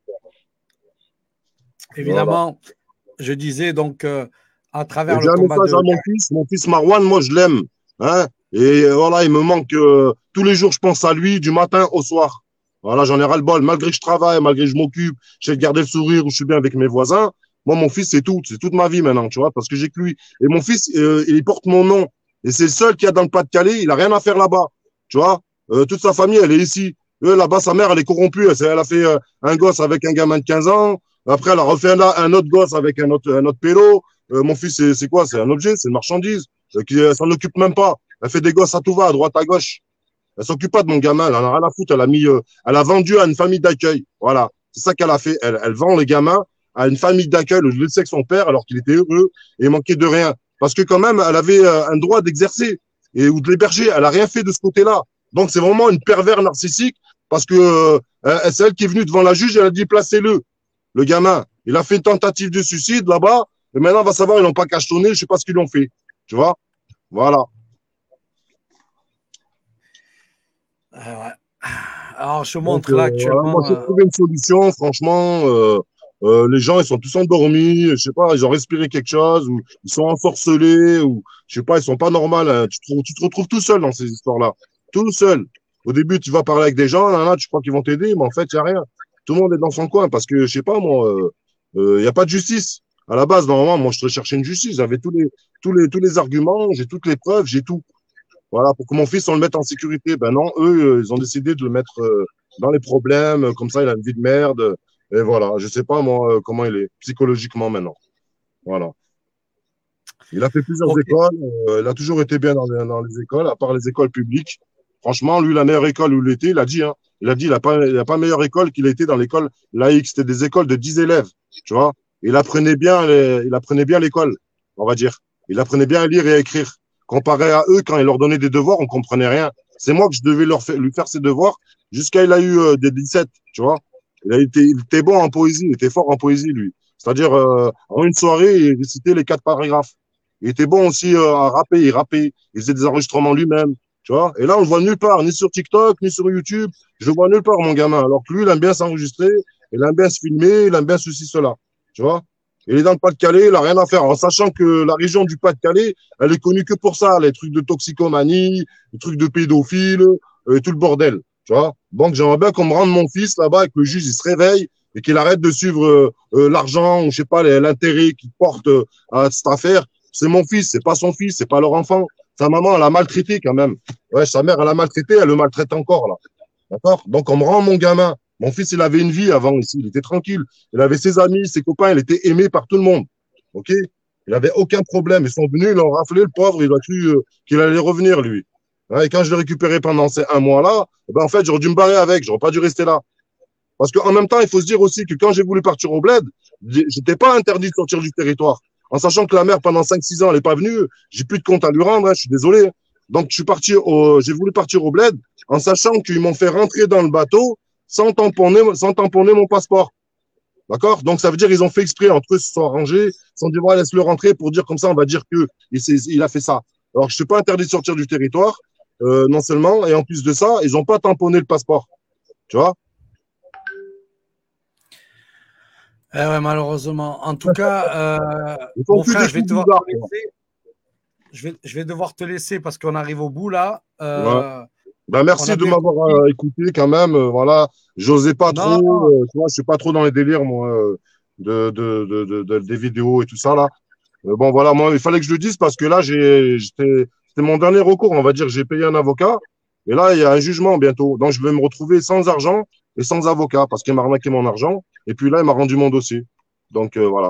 Voilà. Évidemment, je disais donc à Et travers j'ai le un combat message de. à mon fils Marwan, moi je l'aime. Hein? Et voilà, il me manque tous les jours, je pense à lui, du matin au soir. Voilà, j'en ai ras le bol. Malgré que je travaille, malgré que je m'occupe, j'ai gardé le sourire, où je suis bien avec mes voisins. Moi, mon fils, c'est toute ma vie maintenant, tu vois, parce que j'ai que lui. Et mon fils, il porte mon nom. Et c'est le seul qui a dans le Pas-de-Calais, il a rien à faire là-bas. Tu vois, toute sa famille, elle est ici. Là-bas, sa mère, elle est corrompue. Elle a fait un gosse avec un gamin de 15 ans. Après, elle a refait un autre gosse avec un autre pélo. Mon fils, c'est quoi? C'est un objet, c'est une marchandise. Elle s'en occupe même pas. Elle fait des gosses à tout va, à droite, à gauche. Elle s'occupe pas de mon gamin. Elle en a rien à foutre. Elle a vendu à une famille d'accueil. Voilà. C'est ça qu'elle a fait. Elle vend les gamins à une famille d'accueil où je le sais que son père, alors qu'il était heureux et il manquait de rien. Parce que quand même, elle avait un droit d'exercer ou de l'héberger. Elle a rien fait de ce côté-là. Donc, c'est vraiment une pervers narcissique parce que c'est elle qui est venue devant la juge et elle a dit placez-le. Le gamin, il a fait une tentative de suicide là-bas. Et maintenant, on va savoir, ils n'ont pas cachetonné. Je sais pas ce qu'ils l'ont fait. Tu vois? Voilà. Ouais. Alors, je Donc, montre là voilà, moi, actuellement. j'ai trouvé une solution. Franchement, les gens, ils sont tous endormis. Je sais pas, ils ont respiré quelque chose ou ils sont ensorcelés ou je sais pas, ils sont pas normaux. Hein. Tu te retrouves tout seul dans ces histoires-là. Tout seul. Au début, tu vas parler avec des gens, là, tu crois qu'ils vont t'aider, mais en fait, il n'y a rien. Tout le monde est dans son coin parce que, je sais pas, moi, il n'y a pas de justice. À la base, normalement, moi, je recherchais une justice. J'avais tous les arguments, j'ai toutes les preuves, j'ai tout. Voilà, pour que mon fils, on le mette en sécurité. Ben non, eux, ils ont décidé de le mettre dans les problèmes. Comme ça, il a une vie de merde. Et voilà, je sais pas, moi, comment il est psychologiquement maintenant. Voilà. Il a fait plusieurs Ok. écoles. Il a toujours été bien dans les écoles, à part les écoles publiques. Franchement, lui, la meilleure école où il était, il a dit, hein, il a pas meilleure école qu'il a été dans l'école laïque. C'était des écoles de 10 élèves, tu vois. Il apprenait bien l'école, on va dire. Il apprenait bien à lire et à écrire. Comparé à eux, quand il leur donnait des devoirs, on comprenait rien. C'est moi que je devais lui faire ses devoirs jusqu'à il a eu des 17, tu vois. Il était bon en poésie, il était fort en poésie, lui. C'est-à-dire, en une soirée, il récitait les 4 paragraphes. Il était bon aussi à rapper, il faisait des enregistrements lui-même, tu vois. Et là, on le voit nulle part, ni sur TikTok, ni sur YouTube. Je le vois nulle part, mon gamin. Alors que lui, il aime bien s'enregistrer, il aime bien se filmer, il aime bien ceci, cela, tu vois. Il est dans le Pas-de-Calais, il n'a rien à faire, en sachant que la région du Pas-de-Calais, elle est connue que pour ça, les trucs de toxicomanie, les trucs de pédophiles, tout le bordel, tu vois. Donc, j'aimerais bien qu'on me rende mon fils là-bas et que le juge, il se réveille et qu'il arrête de suivre l'argent ou, je sais pas, l'intérêt qu'il porte à cette affaire. C'est mon fils, c'est pas son fils, c'est pas leur enfant. Sa maman, elle a maltraité quand même. Ouais, sa mère, elle a maltraité, elle le maltraite encore, là. D'accord? Donc, on me rend mon gamin. Mon fils, il avait une vie avant ici, il était tranquille. Il avait ses amis, ses copains, il était aimé par tout le monde. OK? Il n'avait aucun problème. Ils sont venus, ils l'ont raflé, le pauvre, il a cru qu'il allait revenir, lui. Ouais, et quand je l'ai récupéré pendant ces 1 mois-là, eh ben, en fait, j'aurais dû me barrer avec, j'aurais pas dû rester là. Parce qu'en même temps, il faut se dire aussi que quand j'ai voulu partir au bled, j'étais pas interdit de sortir du territoire. En sachant que la mère, pendant 5-6 ans, elle n'est pas venue, j'ai plus de compte à lui rendre, hein, je suis désolé. Donc, j'ai voulu partir au bled en sachant qu'ils m'ont fait rentrer dans le bateau sans tamponner mon passeport. D'accord? Donc, ça veut dire qu'ils ont fait exprès, entre eux, se sont arrangés, ils se sont dit, voilà, laisse-le rentrer pour dire comme ça, on va dire qu'il a fait ça. Alors, je ne suis pas interdit de sortir du territoire, non seulement, et en plus de ça, ils n'ont pas tamponné le passeport. Tu vois? Eh ouais, malheureusement. En tout cas, Ils font mon plus frère, des je vais coups devoir bizarres, te quoi. laisser. Je vais devoir te laisser parce qu'on arrive au bout là. Ouais. Ben, On merci a de bien m'avoir compris. écouté quand même. Voilà, j'osais pas Non, trop. non. Tu vois, je suis pas trop dans les délires, moi, des vidéos et tout ça, là. Bon, voilà, moi, il fallait que je le dise parce que là, c'était mon dernier recours, on va dire. J'ai payé un avocat et là, il y a un jugement bientôt. Donc, je vais me retrouver sans argent et sans avocat parce qu'il m'a arnaqué mon argent. Et puis là, il m'a rendu mon dossier. Donc, voilà.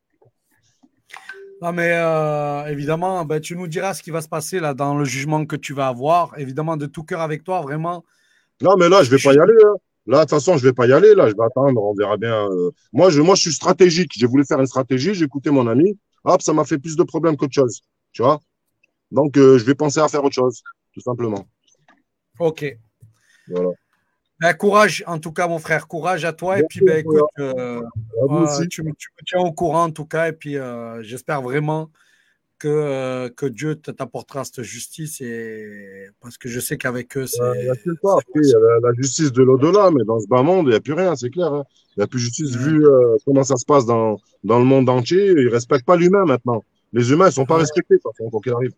Non, mais évidemment, ben, tu nous diras ce qui va se passer là dans le jugement que tu vas avoir. Évidemment, de tout cœur avec toi, vraiment. Non, mais là, je vais Je pas suis y aller, hein. Là, de toute façon, je vais pas y aller. Là, je vais attendre. On verra bien. Moi, je suis stratégique. J'ai voulu faire une stratégie. J'ai écouté mon ami. Hop, ça m'a fait plus de problèmes qu'autre chose. Tu vois? Donc, je vais penser à faire autre chose, tout simplement. OK. Voilà. Ben, courage, en tout cas, mon frère. Courage à toi. Et puis, Merci, ben, écoute, à vous aussi. tu me tiens au courant, en tout cas. Et puis, j'espère vraiment que Dieu t'apportera cette justice. Parce que je sais qu'avec eux, Il n'y a que ça. c'est Après, il y a possible. la justice de l'au-delà, mais dans ce bas monde, il n'y a plus rien, c'est clair, hein. Il n'y a plus justice Ouais. vu comment ça se passe dans le monde entier. Il ne respecte pas l'humain maintenant. Les humains ne sont pas Ouais. respectés, de toute façon, quoi qu'il arrive.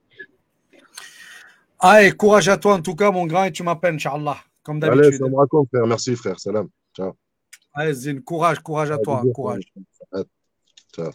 Allez, courage à toi, en tout cas, mon grand. Et tu m'appelles, Inch'Allah, comme Allez, ça d'habitude. me raconte, frère. Merci, frère. Salam. Ciao. Allez, Zine, courage à Ouais, toi. bisous, Courage. frère. Ciao.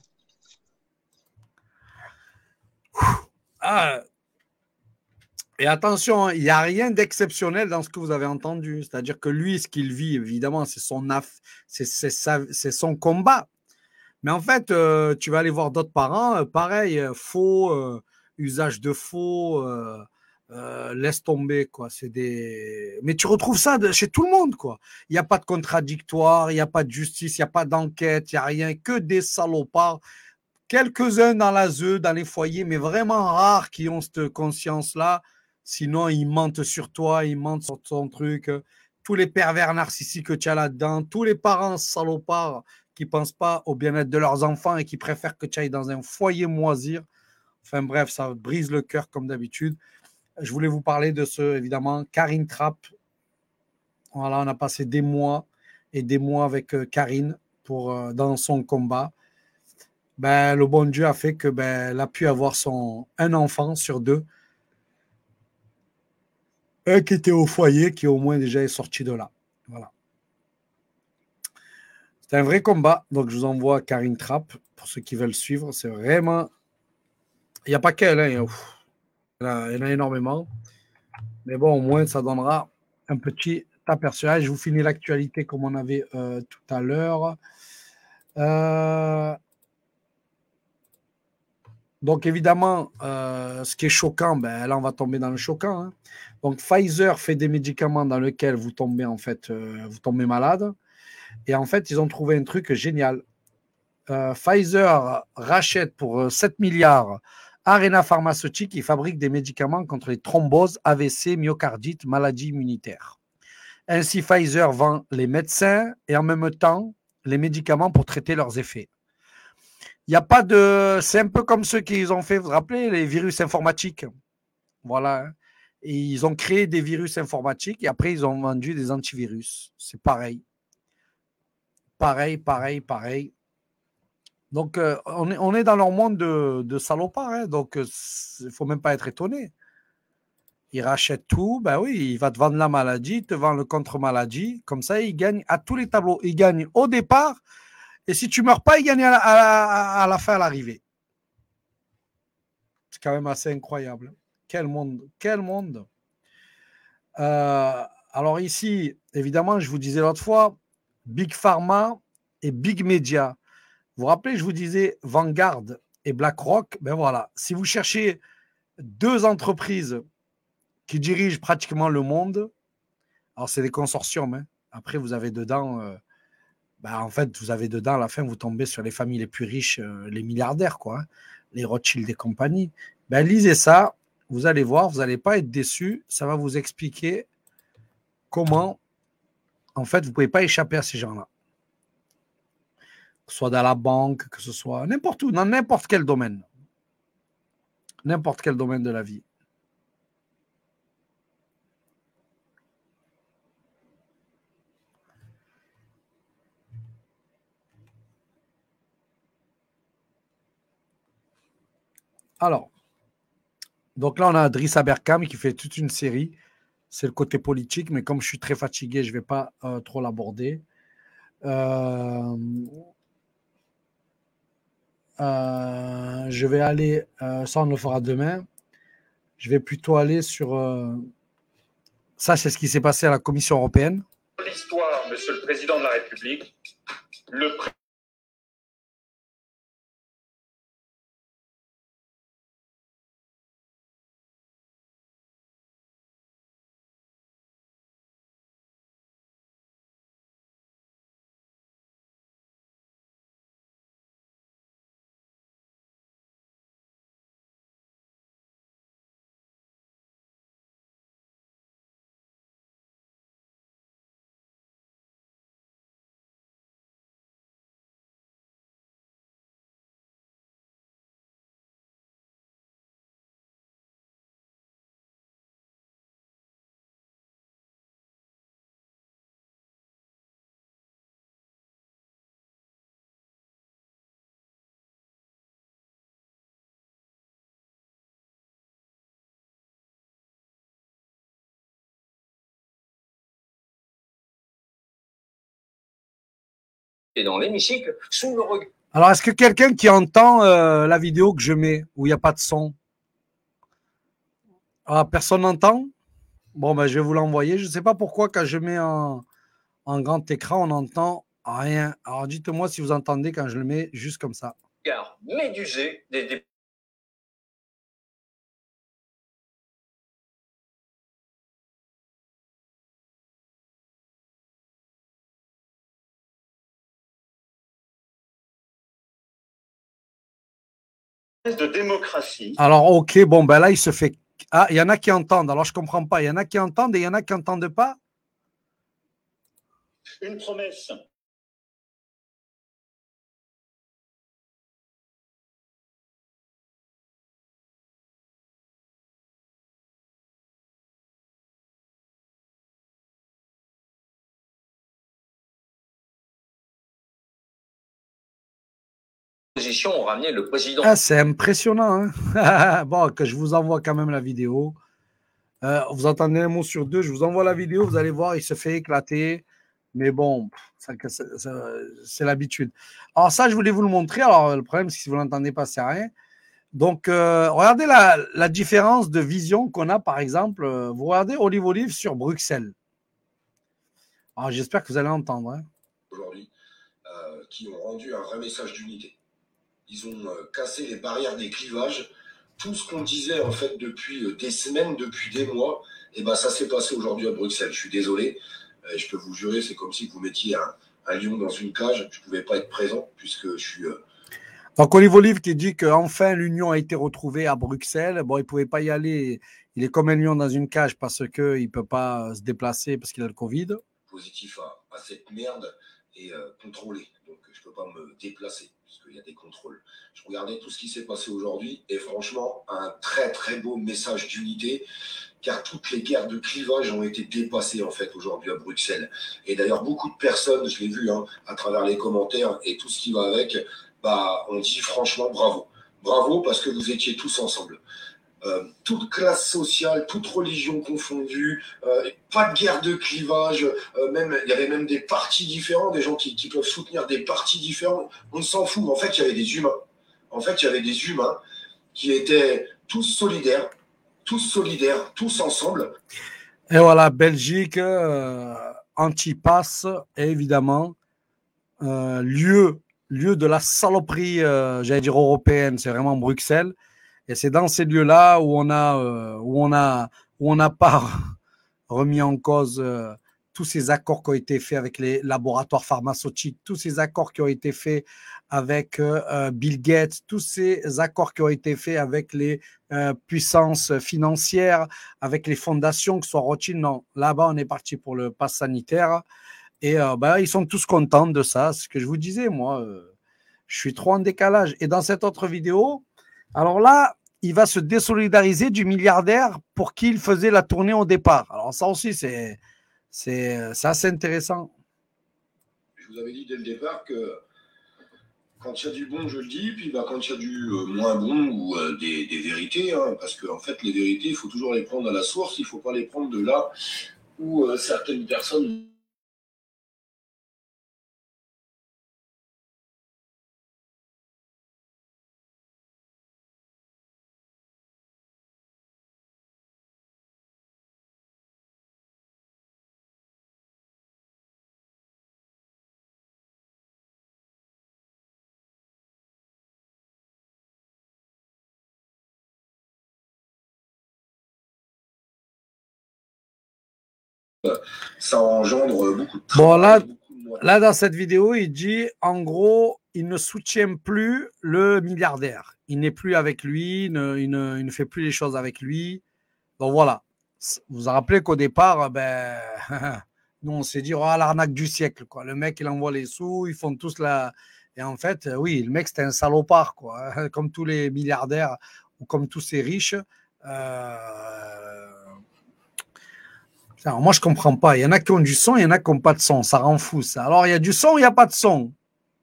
Ah, et attention, hein, il n'y a rien d'exceptionnel dans ce que vous avez entendu. C'est-à-dire que lui, ce qu'il vit, évidemment, c'est son combat. Mais en fait, tu vas aller voir d'autres parents, pareil, faux, usage de faux, laisse tomber, quoi. Mais tu retrouves ça chez tout le monde, quoi. Il n'y a pas de contradictoire, il n'y a pas de justice, il n'y a pas d'enquête, il n'y a rien, que des salopards. Quelques-uns dans la ZEU, dans les foyers, mais vraiment rares qui ont cette conscience-là. Sinon, ils mentent sur toi, ils mentent sur ton truc. Tous les pervers narcissiques que tu as là-dedans, tous les parents salopards qui ne pensent pas au bien-être de leurs enfants et qui préfèrent que tu ailles dans un foyer moisir. Enfin bref, ça brise le cœur comme d'habitude. Je voulais vous parler de ce, évidemment, Karine Trapp. Voilà, on a passé des mois et des mois avec Karine dans son combat. Ben, le bon Dieu a fait que elle a pu avoir un enfant sur deux. Un qui était au foyer, qui au moins déjà est sorti de là. Voilà. C'est un vrai combat. Donc, je vous envoie Karine Trapp pour ceux qui veulent suivre. C'est vraiment. Il n'y a pas qu'elle. Hein. Il y en a énormément. Mais bon, au moins, ça donnera un petit aperçu. Je vous finis l'actualité comme on avait tout à l'heure. Donc, évidemment, ce qui est choquant, là, on va tomber dans le choquant. Hein. Donc, Pfizer fait des médicaments dans lesquels vous tombez, en fait, vous tombez malade. Et en fait, ils ont trouvé un truc génial. Pfizer rachète pour 7 milliards Arena Pharmaceutique qui fabrique des médicaments contre les thromboses, AVC, myocardite, maladies immunitaires. Ainsi, Pfizer vend les médecins et en même temps les médicaments pour traiter leurs effets. Il n'y a pas de... C'est un peu comme ceux qu'ils ont fait, vous vous rappelez, les virus informatiques. Voilà. Et ils ont créé des virus informatiques et après, ils ont vendu des antivirus. C'est pareil. Pareil. Donc, on est dans leur monde de salopards. Hein, donc, il ne faut même pas être étonné. Ils rachètent tout. Ben oui, il va te vendre la maladie, il te vend le contre-maladie. Comme ça, il gagne à tous les tableaux. Il gagne au départ. Et si tu ne meurs pas, il gagne à la fin, à l'arrivée. C'est quand même assez incroyable. Quel monde. Alors ici, évidemment, je vous disais l'autre fois, Big Pharma et Big Media. Vous vous rappelez, je vous disais Vanguard et BlackRock. Ben voilà, si vous cherchez deux entreprises qui dirigent pratiquement le monde, alors c'est des consortiums. Hein. Après, vous avez dedans, en fait, vous avez dedans, à la fin, vous tombez sur les familles les plus riches, les milliardaires, quoi, hein, les Rothschild et compagnie. Ben, lisez ça, vous allez voir, vous n'allez pas être déçus. Ça va vous expliquer comment, en fait, vous ne pouvez pas échapper à ces gens-là. Que ce soit dans la banque, que ce soit n'importe où, dans n'importe quel domaine. N'importe quel domaine de la vie. Alors, donc là, on a Driss Aberkam qui fait toute une série. C'est le côté politique, mais comme je suis très fatigué, je ne vais pas trop l'aborder. Je vais aller, ça on le fera demain, je vais plutôt aller sur... ça, c'est ce qui s'est passé à la Commission européenne. L'histoire, Monsieur le Président de la République, le Et dans l'hémicycle, sous le regard. Alors, est-ce que quelqu'un qui entend la vidéo que je mets, où il n'y a pas de son? Ah, personne n'entend? Bon, je vais vous l'envoyer. Je ne sais pas pourquoi, quand je mets en grand écran, on n'entend rien. Alors, dites-moi si vous entendez quand je le mets juste comme ça. Regard médusé des de démocratie. Alors, ok, bon, là, il se fait... Ah, il y en a qui entendent. Alors, je ne comprends pas. Il y en a qui entendent et il y en a qui n'entendent pas. Une promesse. oppositions ont ramené le président. Ah, c'est impressionnant. Hein. Bon, que je vous envoie quand même la vidéo. Vous entendez un mot sur deux. Je vous envoie la vidéo. Vous allez voir, il se fait éclater. Mais bon, c'est l'habitude. Alors ça, je voulais vous le montrer. Alors le problème, c'est que si vous l'entendez pas, c'est rien. Donc, regardez la différence de vision qu'on a, par exemple. Vous regardez Olive Olive sur Bruxelles. Alors, j'espère que vous allez entendre. Hein. Aujourd'hui, qui ont rendu un vrai message d'unité. Ils ont cassé les barrières des clivages. Tout ce qu'on disait en fait depuis des semaines, depuis des mois, et ben ça s'est passé aujourd'hui à Bruxelles. Je suis désolé. Je peux vous jurer, c'est comme si vous mettiez un lion dans une cage. Je ne pouvais pas être présent puisque je suis. Donc, Olive Olive qui dit qu'enfin l'union a été retrouvée à Bruxelles. Bon, il ne pouvait pas y aller. Il est comme un lion dans une cage parce qu'il ne peut pas se déplacer parce qu'il a le Covid. Positif à cette merde et contrôlé. Donc, je ne peux pas me déplacer puisqu'il y a des contrôles. Je regardais tout ce qui s'est passé aujourd'hui et franchement, un très très beau message d'unité. Car toutes les guerres de clivage ont été dépassées en fait aujourd'hui à Bruxelles. Et d'ailleurs, beaucoup de personnes, je l'ai vu à travers les commentaires et tout ce qui va avec, bah, on dit franchement bravo. Bravo parce que vous étiez tous ensemble. Toute classe sociale, toute religion confondue, pas de guerre de clivage, il y avait même des partis différents, des gens qui peuvent soutenir des partis différents. On s'en fout. En fait, il y avait des humains. En fait, il y avait des humains qui étaient tous solidaires, tous ensemble. Et voilà, Belgique, anti-pass, évidemment, lieu de la saloperie, j'allais dire européenne, c'est vraiment Bruxelles. Et c'est dans ces lieux-là où on n'a pas remis en cause tous ces accords qui ont été faits avec les laboratoires pharmaceutiques, tous ces accords qui ont été faits avec Bill Gates, tous ces accords qui ont été faits avec les puissances financières, avec les fondations, que ce soit Rothschild. Non, là-bas, on est parti pour le pass sanitaire. Et ils sont tous contents de ça. C'est ce que je vous disais, moi. Je suis trop en décalage. Et dans cette autre vidéo, alors là, il va se désolidariser du milliardaire pour qui il faisait la tournée au départ. Alors ça aussi, c'est assez intéressant. Je vous avais dit dès le départ que quand il y a du bon, je le dis, puis bah, quand il y a du moins bon ou des vérités, parce qu'en fait, les vérités, il faut toujours les prendre à la source, il ne faut pas les prendre de là où certaines personnes... Ça engendre beaucoup de travail. Bon, là, dans cette vidéo, il dit, en gros, il ne soutient plus le milliardaire. Il n'est plus avec lui, il ne fait plus les choses avec lui. Donc voilà. Vous vous rappelez qu'au départ, nous, on s'est dit, oh, l'arnaque du siècle, quoi. Le mec, il envoie les sous, ils font tous la... Et en fait, oui, le mec, c'était un salopard, quoi. Comme tous les milliardaires ou comme tous ces riches. Alors, moi, je ne comprends pas. Il y en a qui ont du son, il y en a qui n'ont pas de son. Ça rend fou, ça. Alors, il y a du son ou il n'y a pas de son?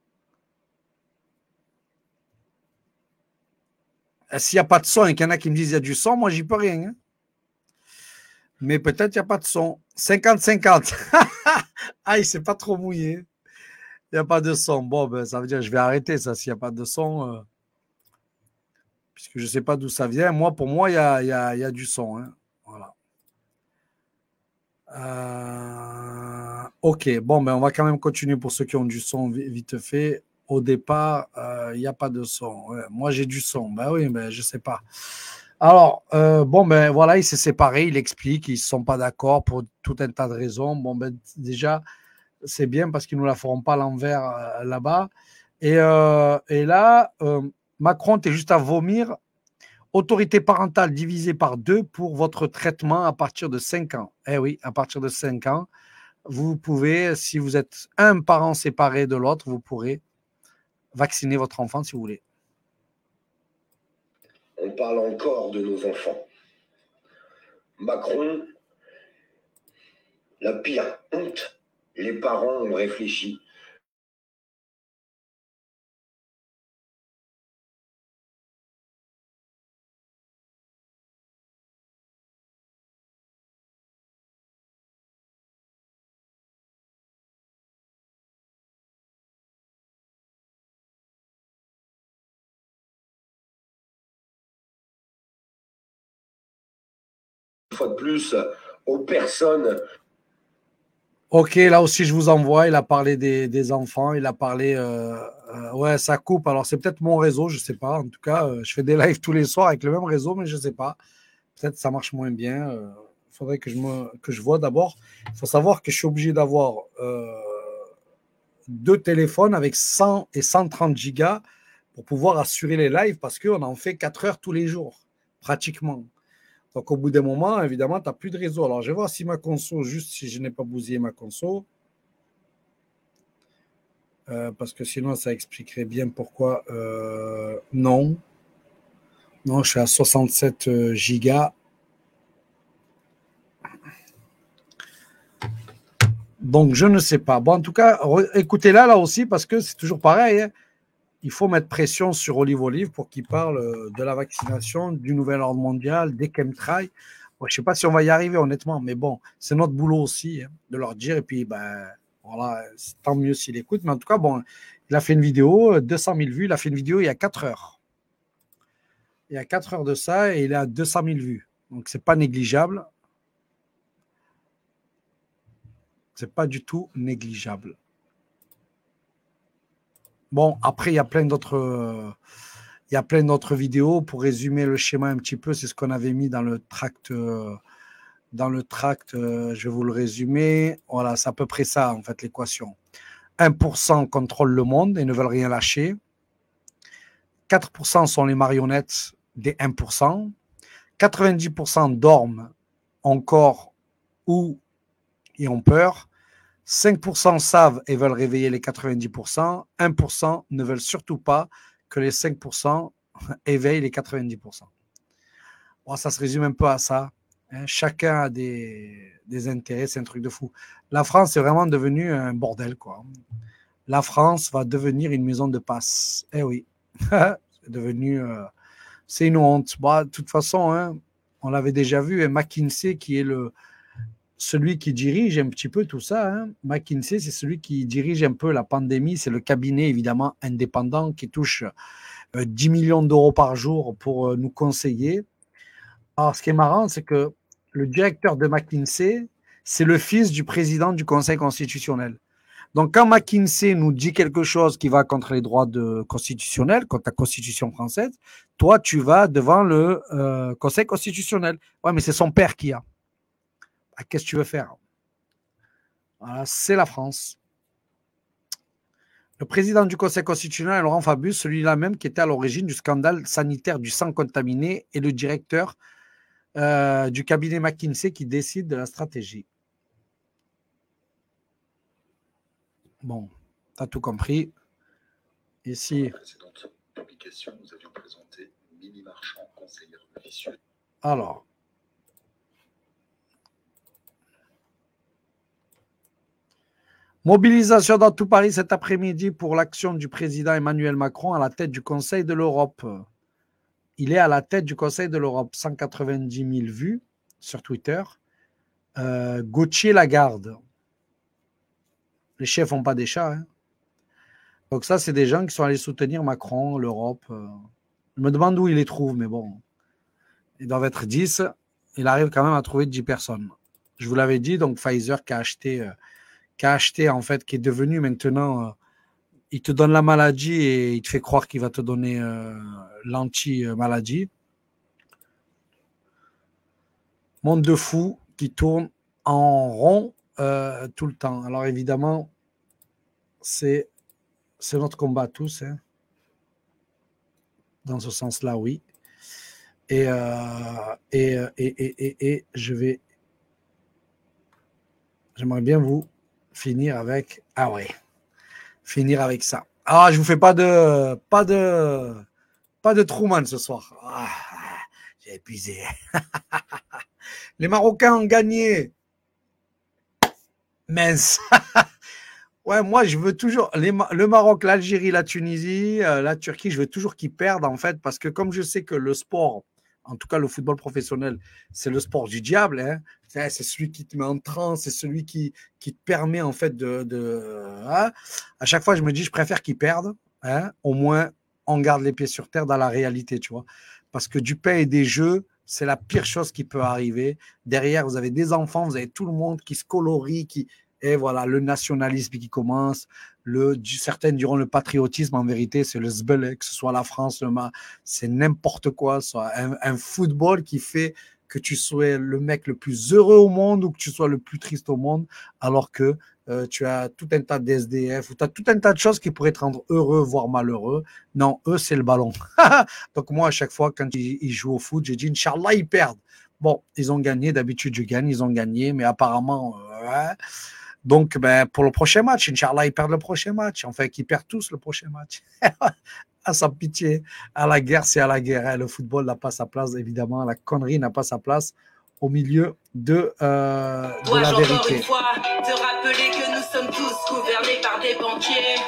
S'il n'y a pas de son et qu'il y en a qui me disent qu'il y a du son, moi, j'y peux rien. Hein. Mais peut-être il n'y a pas de son. 50-50. Ah, il s'est pas trop mouillé. Il n'y a pas de son. Bon, ça veut dire que je vais arrêter ça s'il n'y a pas de son. Puisque je ne sais pas d'où ça vient. Moi, pour moi, il y a du son. Hein. Voilà. Ok, bon, on va quand même continuer pour ceux qui ont du son vite fait. Au départ, il n'y a pas de son. Ouais, moi, j'ai du son. Oui, je ne sais pas. Alors, voilà, il s'est séparé, il explique, ils ne sont pas d'accord pour tout un tas de raisons. Déjà, c'est bien parce qu'ils ne nous la feront pas à l'envers là-bas. Et là, Macron, tu es juste à vomir. Autorité parentale divisée par 2 pour votre traitement à partir de 5 ans. Eh oui, à partir de 5 ans, vous pouvez, si vous êtes un parent séparé de l'autre, vous pourrez vacciner votre enfant si vous voulez. On parle encore de nos enfants. Macron, la pire honte, les parents ont réfléchi. fois de plus aux personnes. Ok, là aussi, je vous envoie. Il a parlé des enfants. Il a parlé. Ouais, ça coupe. Alors, c'est peut-être mon réseau, je ne sais pas. En tout cas, je fais des lives tous les soirs avec le même réseau, mais je ne sais pas. Peut-être ça marche moins bien. Il faudrait que je vois d'abord. Il faut savoir que je suis obligé d'avoir 2 téléphones avec 100 et 130 gigas pour pouvoir assurer les lives parce qu'on en fait 4 heures tous les jours, pratiquement. Donc, au bout d'un moment, évidemment, tu n'as plus de réseau. Alors, je vais voir si ma conso, juste si je n'ai pas bousillé ma conso. Parce que sinon, ça expliquerait bien pourquoi. Non. Non, je suis à 67 gigas. Donc, je ne sais pas. Bon, en tout cas, écoutez-la là aussi parce que c'est toujours pareil. Hein. Il faut mettre pression sur Olive Olive pour qu'il parle de la vaccination, du nouvel ordre mondial, des chemtrails. Bon, je ne sais pas si on va y arriver, honnêtement, mais bon, c'est notre boulot aussi hein, de leur dire. Et puis, ben, voilà, tant mieux s'il écoute. Mais en tout cas, bon, il a fait une vidéo, 200 000 vues. Il a fait une vidéo il y a 4 heures. Il y a 4 heures de ça et il a 200 000 vues. Donc, ce n'est pas négligeable. Ce n'est pas du tout négligeable. Bon, après, il y a plein d'autres vidéos. Pour résumer le schéma un petit peu, c'est ce qu'on avait mis dans le tract. Je vais vous le résumer. Voilà, c'est à peu près ça, en fait, l'équation. 1% contrôlent le monde et ne veulent rien lâcher. 4% sont les marionnettes des 1%. 90% dorment encore ou ils ont peur. 5% savent et veulent réveiller les 90%. 1% ne veulent surtout pas que les 5% éveillent les 90%. Bon, ça se résume un peu à ça. Hein. Chacun a des intérêts, c'est un truc de fou. La France est vraiment devenue un bordel, quoi. La France va devenir une maison de passe. Eh oui, c'est devenu... c'est une honte. Bon, de toute façon, hein, on l'avait déjà vu, hein, McKinsey qui est celui qui dirige un petit peu tout ça. Hein. McKinsey, c'est celui qui dirige un peu la pandémie. C'est le cabinet, évidemment, indépendant qui touche 10 millions d'euros par jour pour nous conseiller. Alors, ce qui est marrant, c'est que le directeur de McKinsey, c'est le fils du président du Conseil constitutionnel. Donc, quand McKinsey nous dit quelque chose qui va contre les droits constitutionnels, contre la Constitution française, toi, tu vas devant le Conseil constitutionnel. Ouais, mais c'est son père qui a. Qu'est-ce que tu veux faire? Voilà, c'est la France. Le président du Conseil constitutionnel, Laurent Fabius, celui-là même qui était à l'origine du scandale sanitaire du sang contaminé, et le directeur du cabinet McKinsey qui décide de la stratégie. Bon, tu as tout compris. Ici. Dans la précédente publication, nous avions présenté Mimi Marchand, conseillère officieuse. Alors. Mobilisation dans tout Paris cet après-midi pour l'action du président Emmanuel Macron à la tête du Conseil de l'Europe. Il est à la tête du Conseil de l'Europe. 190 000 vues sur Twitter. Gauthier Lagarde. Les chefs n'ont pas des chats. Hein. Donc ça, c'est des gens qui sont allés soutenir Macron, l'Europe. Je me demande où ils les trouvent, mais bon. Ils doivent être 10. Il arrive quand même à trouver 10 personnes. Je vous l'avais dit, donc Pfizer qui a acheté, en fait, qui est devenu maintenant, il te donne la maladie et il te fait croire qu'il va te donner l'anti-maladie. Monde de fou qui tourne en rond tout le temps. Alors évidemment, c'est notre combat à tous. Hein. Dans ce sens-là, oui. Et j'aimerais bien vous finir avec ça. Ah, je vous fais pas de Truman ce soir. Ah, j'ai épuisé. Les Marocains ont gagné. Mince. Ouais, moi je veux toujours le Maroc, l'Algérie, la Tunisie, la Turquie, je veux toujours qu'ils perdent en fait parce que comme je sais que le sport, en tout cas le football professionnel, c'est le sport du diable. Hein. C'est celui qui te met en transe, c'est celui qui te permet en fait hein. À chaque fois, je me dis, je préfère qu'ils perdent. Hein. Au moins, on garde les pieds sur terre dans la réalité, tu vois. Parce que du pain et des jeux, c'est la pire chose qui peut arriver. Derrière, vous avez des enfants, vous avez tout le monde qui se colorie, et voilà, le nationalisme qui commence. Certains diront le patriotisme, en vérité, c'est le zbele, que ce soit la France, c'est n'importe quoi. Soit un football qui fait que tu sois le mec le plus heureux au monde ou que tu sois le plus triste au monde, alors que tu as tout un tas d'SDF, ou tu as tout un tas de choses qui pourraient te rendre heureux, voire malheureux. Non, eux, c'est le ballon. Donc moi, à chaque fois, quand ils jouent au foot, j'ai dit, Inch'Allah, ils perdent. Bon, ils ont gagné, d'habitude, je gagne, ils ont gagné, mais apparemment... ouais. Donc, pour le prochain match, Inch'Allah, ils perdent le prochain match. Enfin, qu'ils perdent tous le prochain match. Ah, sans pitié. À la guerre, c'est à la guerre. Hein. Le football n'a pas sa place, évidemment. La connerie n'a pas sa place au milieu de la vérité. Dois-je encore une fois te rappeler que nous sommes tous gouvernés par des banquiers?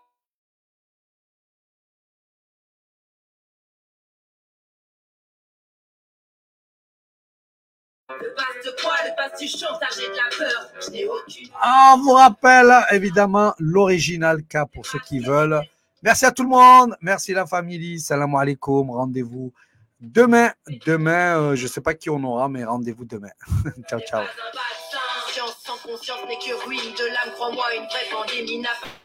Le passe de quoi? Le passe du chantage et de la peur. Je n'ai aucune... On vous rappelle, évidemment, l'original K pour ceux qui veulent. Merci à tout le monde. Merci la famille. Salam alaikum. Rendez-vous demain. Demain, je ne sais pas qui on aura, mais rendez-vous demain. Ciao, ciao. Science sans conscience n'est que ruine de l'âme. Crois-moi, une vraie pandémie n'a pas...